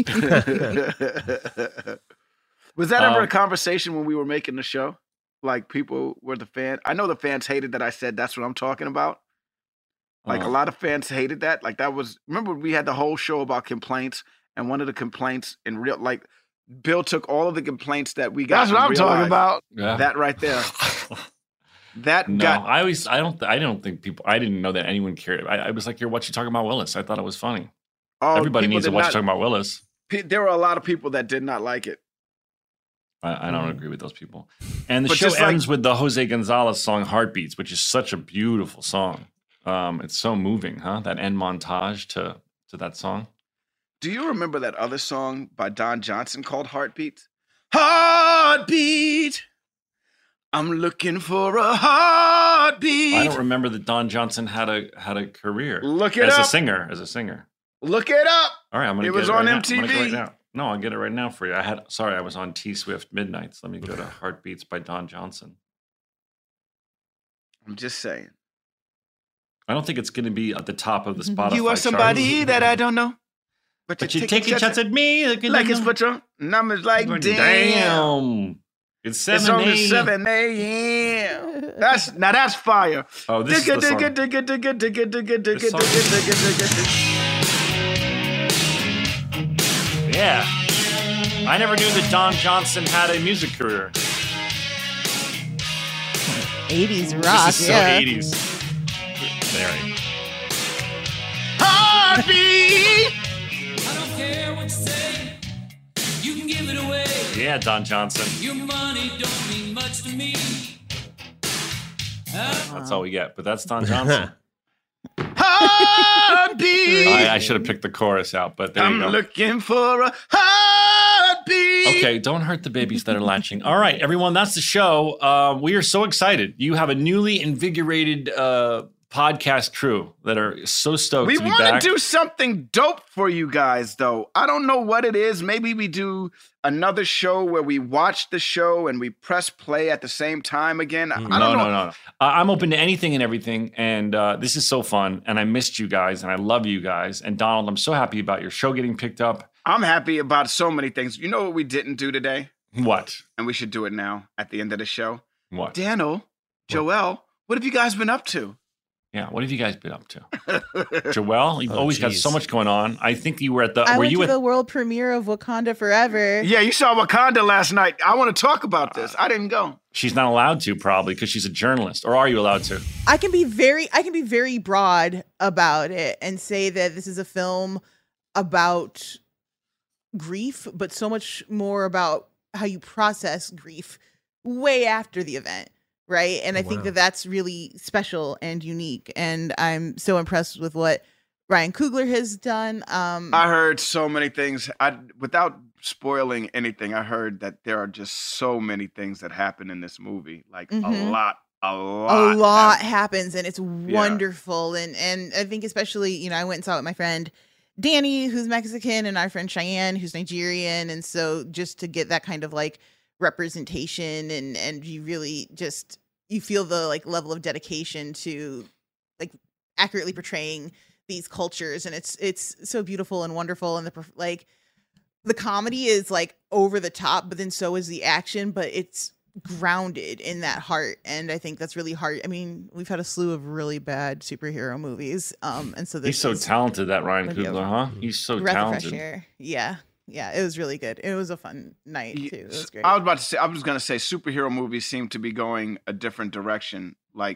[SPEAKER 1] Was that ever a conversation when we were making the show? Like people were the fans. I know the fans hated that I said that's what I'm talking about. Like a lot of fans hated that. Like that was, remember we had the whole show about complaints, and one of the complaints in real, like Bill took all of the complaints that we got.
[SPEAKER 5] That's what I'm talking about.
[SPEAKER 2] Yeah.
[SPEAKER 1] That right there.
[SPEAKER 2] I don't think people, I didn't know that anyone cared. I was like, you're what you talking about Willis. I thought it was funny. Everybody needs to watch you talking about Willis.
[SPEAKER 1] There were a lot of people that did not like it.
[SPEAKER 2] I don't agree with those people. And the show ends with the Jose Gonzalez song Heartbeats, which is such a beautiful song. It's so moving, huh? That end montage to that song.
[SPEAKER 1] Do you remember that other song by Don Johnson called Heartbeats? Heartbeat. I'm looking for a heartbeat.
[SPEAKER 2] I don't remember that Don Johnson had a career.
[SPEAKER 1] Look it
[SPEAKER 2] up.
[SPEAKER 1] As
[SPEAKER 2] a singer.
[SPEAKER 1] Look it up.
[SPEAKER 2] All right, I'm going to get it
[SPEAKER 1] on
[SPEAKER 2] right
[SPEAKER 1] MTV.
[SPEAKER 2] Now. I'm gonna go right now. No, I'll get it right now for you. I was on T-Swift Midnights. Let me go to Heartbeats by Don Johnson.
[SPEAKER 1] I'm just saying.
[SPEAKER 2] I don't think it's going to be at the top of the Spotify.
[SPEAKER 1] You are somebody
[SPEAKER 2] charts.
[SPEAKER 1] that I don't know.
[SPEAKER 2] But you're taking shots at me.
[SPEAKER 1] Like it's Patron. Numbers like damn.
[SPEAKER 2] It's 7
[SPEAKER 1] It's only 7 a.m. That's fire.
[SPEAKER 2] Oh, this is the song. Yeah. I never knew that Don Johnson had a music career.
[SPEAKER 3] 80s rock,
[SPEAKER 2] This is so 80s. Very.
[SPEAKER 1] Heartbeat.
[SPEAKER 5] I don't care what you say. You can give it away.
[SPEAKER 2] Yeah, Don Johnson.
[SPEAKER 5] Your money don't mean much to me.
[SPEAKER 2] That's all we get, but that's Don Johnson.
[SPEAKER 1] Heartbeat.
[SPEAKER 2] I should have picked the chorus out, but there you go.
[SPEAKER 1] I'm looking for a heartbeat.
[SPEAKER 2] Okay, don't hurt the babies that are latching. All right, everyone, that's the show. We are so excited. You have a newly invigorated podcast crew that are so stoked to be back.
[SPEAKER 1] We want to do something dope for you guys, though. I don't know what it is. Maybe we do another show where we watch the show and we press play at the same time again. I don't know.
[SPEAKER 2] No. I'm open to anything and everything, and this is so fun, and I missed you guys, and I love you guys. And Donald, I'm so happy about your show getting picked up.
[SPEAKER 1] I'm happy about so many things. You know what we didn't do today?
[SPEAKER 2] What?
[SPEAKER 1] And we should do it now at the end of the show.
[SPEAKER 2] What?
[SPEAKER 1] Daniel, Joelle, what have you guys been up to?
[SPEAKER 2] Yeah, what have you guys been up to? Joelle, you've always got so much going on. I think you were at the...
[SPEAKER 3] I went to the world premiere of Wakanda Forever.
[SPEAKER 1] Yeah, you saw Wakanda last night. I want to talk about this. I didn't go.
[SPEAKER 2] She's not allowed to, probably, because she's a journalist. Or are you allowed to?
[SPEAKER 3] I can be very broad about it and say that this is a film about grief, but so much more about how you process grief way after the event. Right. And I think that that's really special and unique. And I'm so impressed with what Ryan Coogler has done.
[SPEAKER 1] I heard so many things. Without spoiling anything, I heard that there are just so many things that happen in this movie. Like a lot
[SPEAKER 3] happens, and it's wonderful. And I think especially, I went and saw it with my friend Danny, who's Mexican, and our friend Cheyenne, who's Nigerian. And so just to get that kind of like representation and you really just you feel the like level of dedication to like accurately portraying these cultures, and it's so beautiful and wonderful, and the comedy is like over the top, but then so is the action, but it's grounded in that heart, and I think that's really hard. I mean, we've had a slew of really bad superhero movies, and so
[SPEAKER 2] he's so talented, that Ryan Coogler, huh? He's so talented.
[SPEAKER 3] Yeah, it was really good. It was a fun night too. It was great.
[SPEAKER 1] I was going to say superhero movies seem to be going a different direction,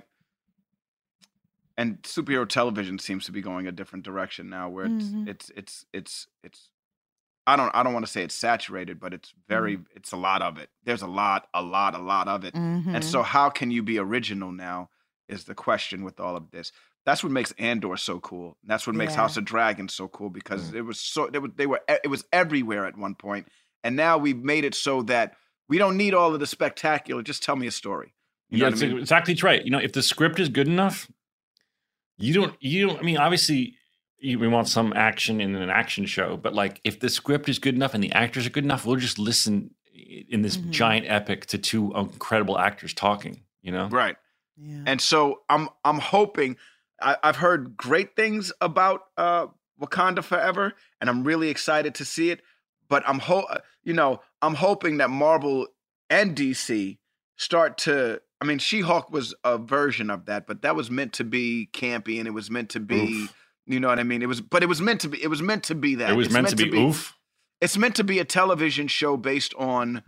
[SPEAKER 1] and superhero television seems to be going a different direction now, where it's I don't want to say it's saturated, but it's it's a lot of it. There's a lot of it. And so how can you be original now is the question with all of this. That's what makes Andor so cool. And that's what makes House of Dragons so cool, because it was everywhere at one point. And now we've made it so that we don't need all of the spectacular. Just tell me a story. You know what I mean?
[SPEAKER 2] Exactly right. You know, if the script is good enough, you don't, I mean, obviously we want some action in an action show, but like if the script is good enough and the actors are good enough, we'll just listen in this giant epic to two incredible actors talking, you know?
[SPEAKER 1] Right. Yeah. And so I'm hoping, I've heard great things about Wakanda Forever, and I'm really excited to see it. But I'm hoping that Marvel and DC start to. I mean, She-Hulk was a version of that, but that was meant to be campy, and it was meant to be. You know what I mean? It was meant to be. It was meant to be that.
[SPEAKER 2] It was meant to be oof.
[SPEAKER 1] It's meant to be a television show based on.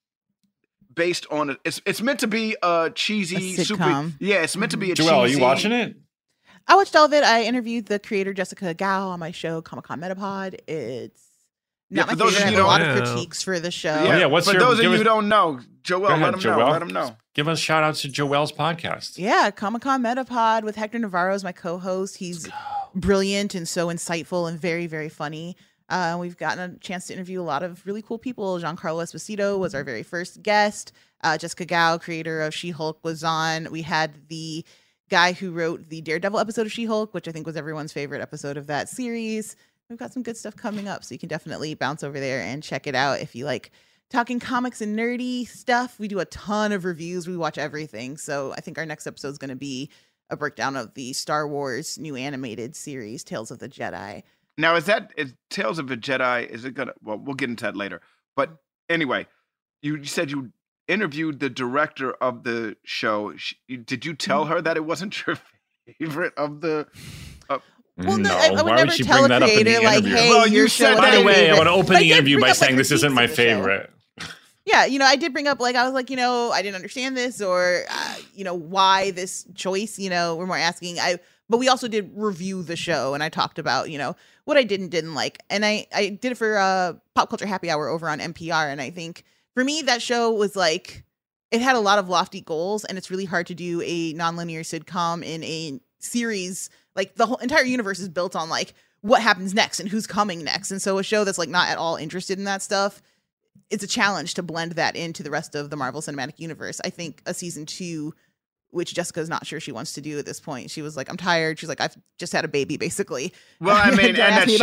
[SPEAKER 1] It's meant to be a cheesy
[SPEAKER 3] sitcom.
[SPEAKER 1] It's meant to be a
[SPEAKER 2] Joelle,
[SPEAKER 1] cheesy.
[SPEAKER 2] are you watching it?
[SPEAKER 3] I watched all of it. I interviewed the creator Jessica Gao on my show Comic-Con Metapod. It's not my favorite. I have a lot of critiques for the show.
[SPEAKER 1] For those of you who don't know, Joelle, let them know.
[SPEAKER 2] Give us shout outs to Joelle's podcast.
[SPEAKER 3] Yeah, Comic-Con Metapod with Hector Navarro as my co-host. He's brilliant and so insightful and very, very funny. We've gotten a chance to interview a lot of really cool people. Giancarlo Esposito was our very first guest. Jessica Gao, creator of She-Hulk, was on. We had the guy who wrote the Daredevil episode of She-Hulk, which I think was everyone's favorite episode of that series. We've got some good stuff coming up, so you can definitely bounce over there and check it out if you like talking comics and nerdy stuff. We do a ton of reviews. We watch everything. So I think our next episode is going to be a breakdown of the Star Wars new animated series, Tales of the Jedi.
[SPEAKER 1] Now, is Tales of the Jedi, is it going to, well, we'll get into that later. But anyway, you said you interviewed the director of the show. Did you tell her that it wasn't your favorite of the...
[SPEAKER 3] Well, no, I would never tell a creator like, "Hey,
[SPEAKER 1] well, you said."
[SPEAKER 2] By the way, I want to open the interview by saying this isn't my favorite.
[SPEAKER 3] Yeah, I did bring up I was like, I didn't understand this, or why this choice. We're more asking. But we also did review the show, and I talked about what I did and didn't like, and I did it for Pop Culture Happy Hour over on NPR, and I think for me that show was like it had a lot of lofty goals, and it's really hard to do a nonlinear sitcom in a series. Like the whole entire universe is built on like what happens next and who's coming next. And so a show that's like not at all interested in that stuff, it's a challenge to blend that into the rest of the Marvel Cinematic Universe. I think a season 2, which Jessica's not sure she wants to do at this point. She was like, I'm tired. She's like, I've just had a baby, basically.
[SPEAKER 1] Well, I mean,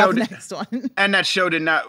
[SPEAKER 3] and
[SPEAKER 1] that show did not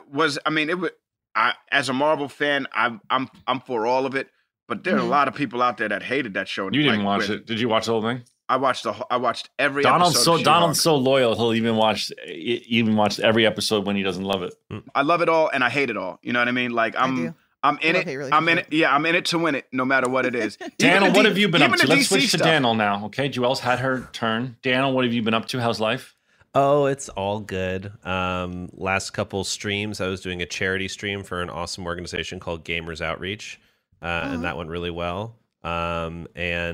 [SPEAKER 1] as a Marvel fan, I'm for all of it, but there are a lot of people out there that hated that show.
[SPEAKER 2] You didn't watch it. Did you watch the whole thing?
[SPEAKER 1] I watched every episode.
[SPEAKER 2] Donald's so loyal. He'll even watch every episode when he doesn't love it.
[SPEAKER 1] I love it all and I hate it all. You know what I mean? Like I'm in it. Really I'm in it. Yeah, I'm in it to win it, no matter what it is.
[SPEAKER 2] Daniel, what have you been up to? Let's switch to Daniel now. Okay, Joelle's had her turn. Daniel, what have you been up to? How's life?
[SPEAKER 4] Oh, it's all good. Last couple streams, I was doing a charity stream for an awesome organization called Gamers Outreach, and that went really well. Other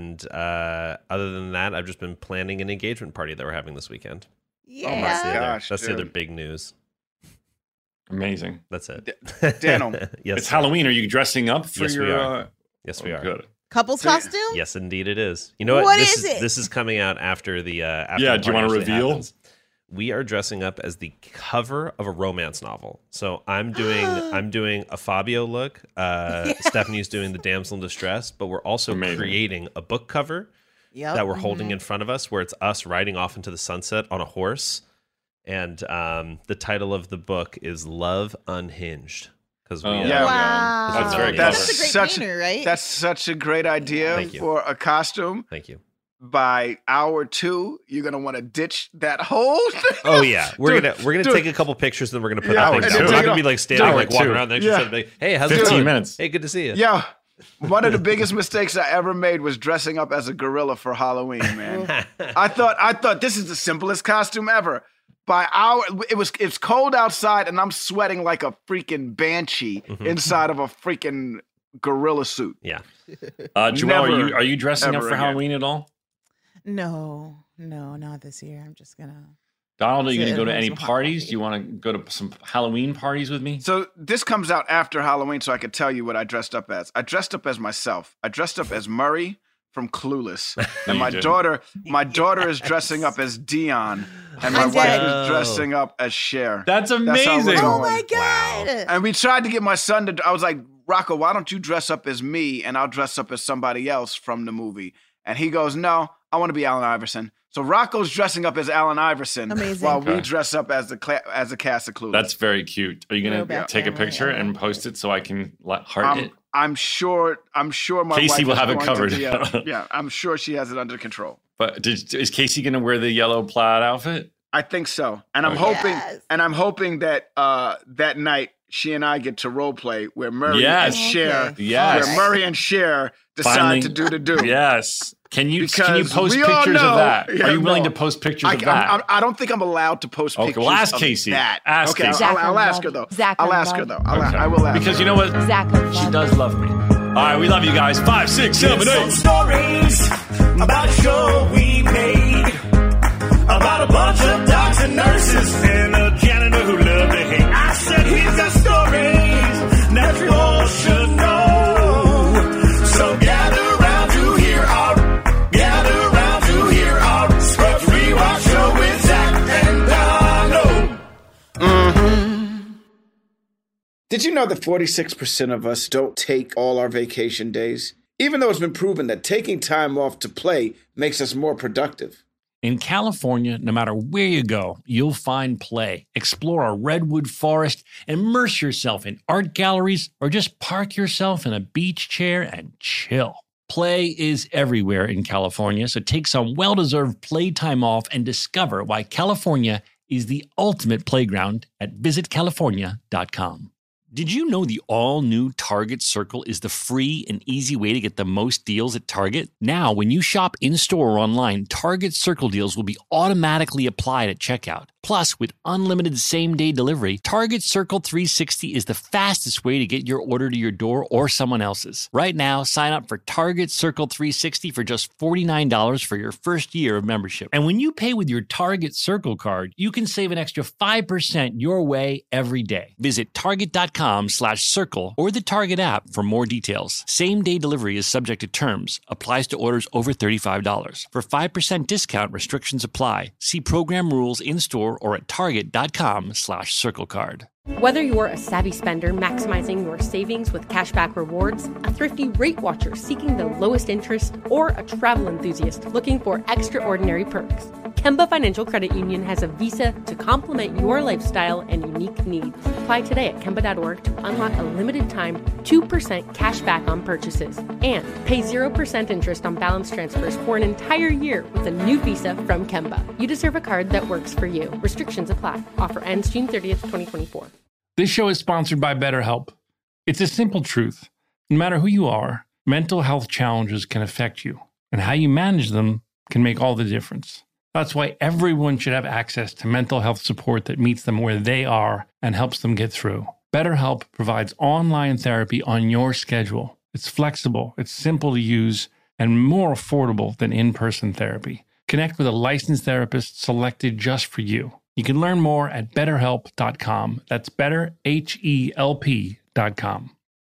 [SPEAKER 4] than that, I've just been planning an engagement party that we're having this weekend.
[SPEAKER 3] Yeah.
[SPEAKER 1] Oh my gosh,
[SPEAKER 4] that's the other big news.
[SPEAKER 2] Amazing.
[SPEAKER 4] That's it.
[SPEAKER 1] Daniel.
[SPEAKER 4] Yes,
[SPEAKER 2] it's Halloween. Are you dressing up for
[SPEAKER 4] yes,
[SPEAKER 2] your...
[SPEAKER 4] we are. Yes, we are.
[SPEAKER 2] Good.
[SPEAKER 3] Couple's costume?
[SPEAKER 4] Yes, indeed it is. You know what?
[SPEAKER 3] What is it?
[SPEAKER 4] This is coming out after the
[SPEAKER 2] do you want to reveal?
[SPEAKER 4] Happens. We are dressing up as the cover of a romance novel. So I'm doing a Fabio look. Stephanie's doing the damsel in distress, but we're also creating a book cover that we're holding in front of us, where it's us riding off into the sunset on a horse. And the title of the book is Love Unhinged. Because
[SPEAKER 3] wow.
[SPEAKER 2] That's very
[SPEAKER 3] clever. That's a great painter, right?
[SPEAKER 1] That's such a great idea for a costume.
[SPEAKER 4] Thank you.
[SPEAKER 1] By hour 2, you're gonna want to ditch that whole thing.
[SPEAKER 4] Oh yeah, we're gonna take a couple pictures, then we're gonna put that thing down. We're not gonna be like standing like walking around next to something. Hey, how's
[SPEAKER 2] 15
[SPEAKER 4] it going?
[SPEAKER 2] minutes.
[SPEAKER 4] Hey, good to see you.
[SPEAKER 1] Yeah, one of the biggest mistakes I ever made was dressing up as a gorilla for Halloween. Man, I thought this is the simplest costume ever. By hour, it's cold outside, and I'm sweating like a freaking banshee inside of a freaking gorilla suit.
[SPEAKER 4] Yeah.
[SPEAKER 2] Joelle, are you dressing up for Halloween at all?
[SPEAKER 3] No, not this year. I'm just gonna
[SPEAKER 2] Donald, are you going to
[SPEAKER 3] Yeah,
[SPEAKER 2] go to any
[SPEAKER 3] some hot
[SPEAKER 2] parties?
[SPEAKER 3] coffee.
[SPEAKER 2] Do you want to go to some Halloween parties with me?
[SPEAKER 1] So this comes out after Halloween, so I could tell you what I dressed up as. I dressed up as myself. I dressed up as Murray from Clueless, and my daughter is dressing up as Dion, and my
[SPEAKER 3] I'm
[SPEAKER 1] wife
[SPEAKER 3] dead.
[SPEAKER 1] is dressing up as Cher.
[SPEAKER 2] That's
[SPEAKER 1] how we're
[SPEAKER 2] amazing.
[SPEAKER 1] going.
[SPEAKER 3] Oh my god!
[SPEAKER 1] And we tried to get my son to. I was like, Rocco, why don't you dress up as me, and I'll dress up as somebody else from the movie? And he goes, No, I want to be Allen Iverson. So Rocco's dressing up as Allen Iverson,
[SPEAKER 3] Amazing.
[SPEAKER 1] while we
[SPEAKER 2] Okay.
[SPEAKER 1] dress up as the cast of Clueless.
[SPEAKER 2] That's very cute. Are you going to
[SPEAKER 3] Throwback
[SPEAKER 2] take a
[SPEAKER 3] family,
[SPEAKER 2] picture
[SPEAKER 3] yeah.
[SPEAKER 2] and post it so I can heart it?
[SPEAKER 1] I'm sure my
[SPEAKER 2] Casey
[SPEAKER 1] wife
[SPEAKER 2] will
[SPEAKER 1] is
[SPEAKER 2] have it
[SPEAKER 1] going
[SPEAKER 2] covered.
[SPEAKER 1] to yeah, I'm sure she has it under control.
[SPEAKER 2] But is Casey going to wear the yellow plaid outfit?
[SPEAKER 1] I think so, and I'm
[SPEAKER 2] Okay.
[SPEAKER 1] hoping that that night she and I get to role play where Murray
[SPEAKER 2] Yes.
[SPEAKER 1] and Cher,
[SPEAKER 3] Okay.
[SPEAKER 2] Yes.
[SPEAKER 1] where Murray and Cher decide
[SPEAKER 2] Finally-
[SPEAKER 1] to do the do.
[SPEAKER 2] Yes. Can you
[SPEAKER 1] Because
[SPEAKER 2] post
[SPEAKER 1] we all
[SPEAKER 2] pictures
[SPEAKER 1] know-
[SPEAKER 2] of that?
[SPEAKER 1] Yeah,
[SPEAKER 2] Are you willing
[SPEAKER 1] no.
[SPEAKER 2] to post pictures of that?
[SPEAKER 1] I don't think I'm allowed to post
[SPEAKER 2] Okay,
[SPEAKER 1] pictures.
[SPEAKER 2] well, ask
[SPEAKER 1] of
[SPEAKER 2] Casey.
[SPEAKER 1] that.
[SPEAKER 2] Ask
[SPEAKER 1] okay,
[SPEAKER 2] Casey.
[SPEAKER 1] I'll
[SPEAKER 9] Zach,
[SPEAKER 1] ask
[SPEAKER 9] I
[SPEAKER 1] her
[SPEAKER 9] love
[SPEAKER 1] though.
[SPEAKER 9] you. Zach,
[SPEAKER 1] I'll
[SPEAKER 9] I
[SPEAKER 1] ask her
[SPEAKER 9] love
[SPEAKER 1] though.
[SPEAKER 2] Okay.
[SPEAKER 1] I will ask.
[SPEAKER 2] Because
[SPEAKER 1] her.
[SPEAKER 2] you know what?
[SPEAKER 9] Zach, I
[SPEAKER 2] She
[SPEAKER 9] love
[SPEAKER 2] does love me. All right, we love you guys. 5, 6, 7,
[SPEAKER 5] Some
[SPEAKER 2] 8.
[SPEAKER 5] stories about a show we made about a bunch of docs and nurses and a janitor who loved to hate. I said he's got stories that you all should know. So gather round to hear our Scrubs Rewatch show with Zach and Donald.
[SPEAKER 1] Did you know that 46% of us don't take all our vacation days? Even though it's been proven that taking time off to play makes us more productive.
[SPEAKER 2] In California, no matter where you go, you'll find play. Explore a redwood forest, immerse yourself in art galleries, or just park yourself in a beach chair and chill. Play is everywhere in California, so take some well-deserved playtime off and discover why California is the ultimate playground at visitcalifornia.com. Did you know the all-new Target Circle is the free and easy way to get the most deals at Target? Now, when you shop in-store or online, Target Circle deals will be automatically applied at checkout. Plus, with unlimited same-day delivery, Target Circle 360 is the fastest way to get your order to your door or someone else's. Right now, sign up for Target Circle 360 for just $49 for your first year of membership. And when you pay with your Target Circle card, you can save an extra 5% your way every day. Visit target.com/circle or the Target app for more details. Same-day delivery is subject to terms. Applies to orders over $35. For 5% discount, restrictions apply. See program rules in-store or at target.com/circlecard.
[SPEAKER 10] Whether you're a savvy spender maximizing your savings with cashback rewards, a thrifty rate watcher seeking the lowest interest, or a travel enthusiast looking for extraordinary perks, Kemba Financial Credit Union has a visa to complement your lifestyle and unique needs. Apply today at Kemba.org to unlock a limited-time 2% cash back on purchases and pay 0% interest on balance transfers for an entire year with a new visa from Kemba. You deserve a card that works for you. Restrictions apply. Offer ends June 30th, 2024.
[SPEAKER 11] This show is sponsored by BetterHelp. It's a simple truth. No matter who you are, mental health challenges can affect you, and how you manage them can make all the difference. That's why everyone should have access to mental health support that meets them where they are and helps them get through. BetterHelp provides online therapy on your schedule. It's flexible, it's simple to use, and more affordable than in-person therapy. Connect with a licensed therapist selected just for you. You can learn more at betterhelp.com. That's betterhelp.com.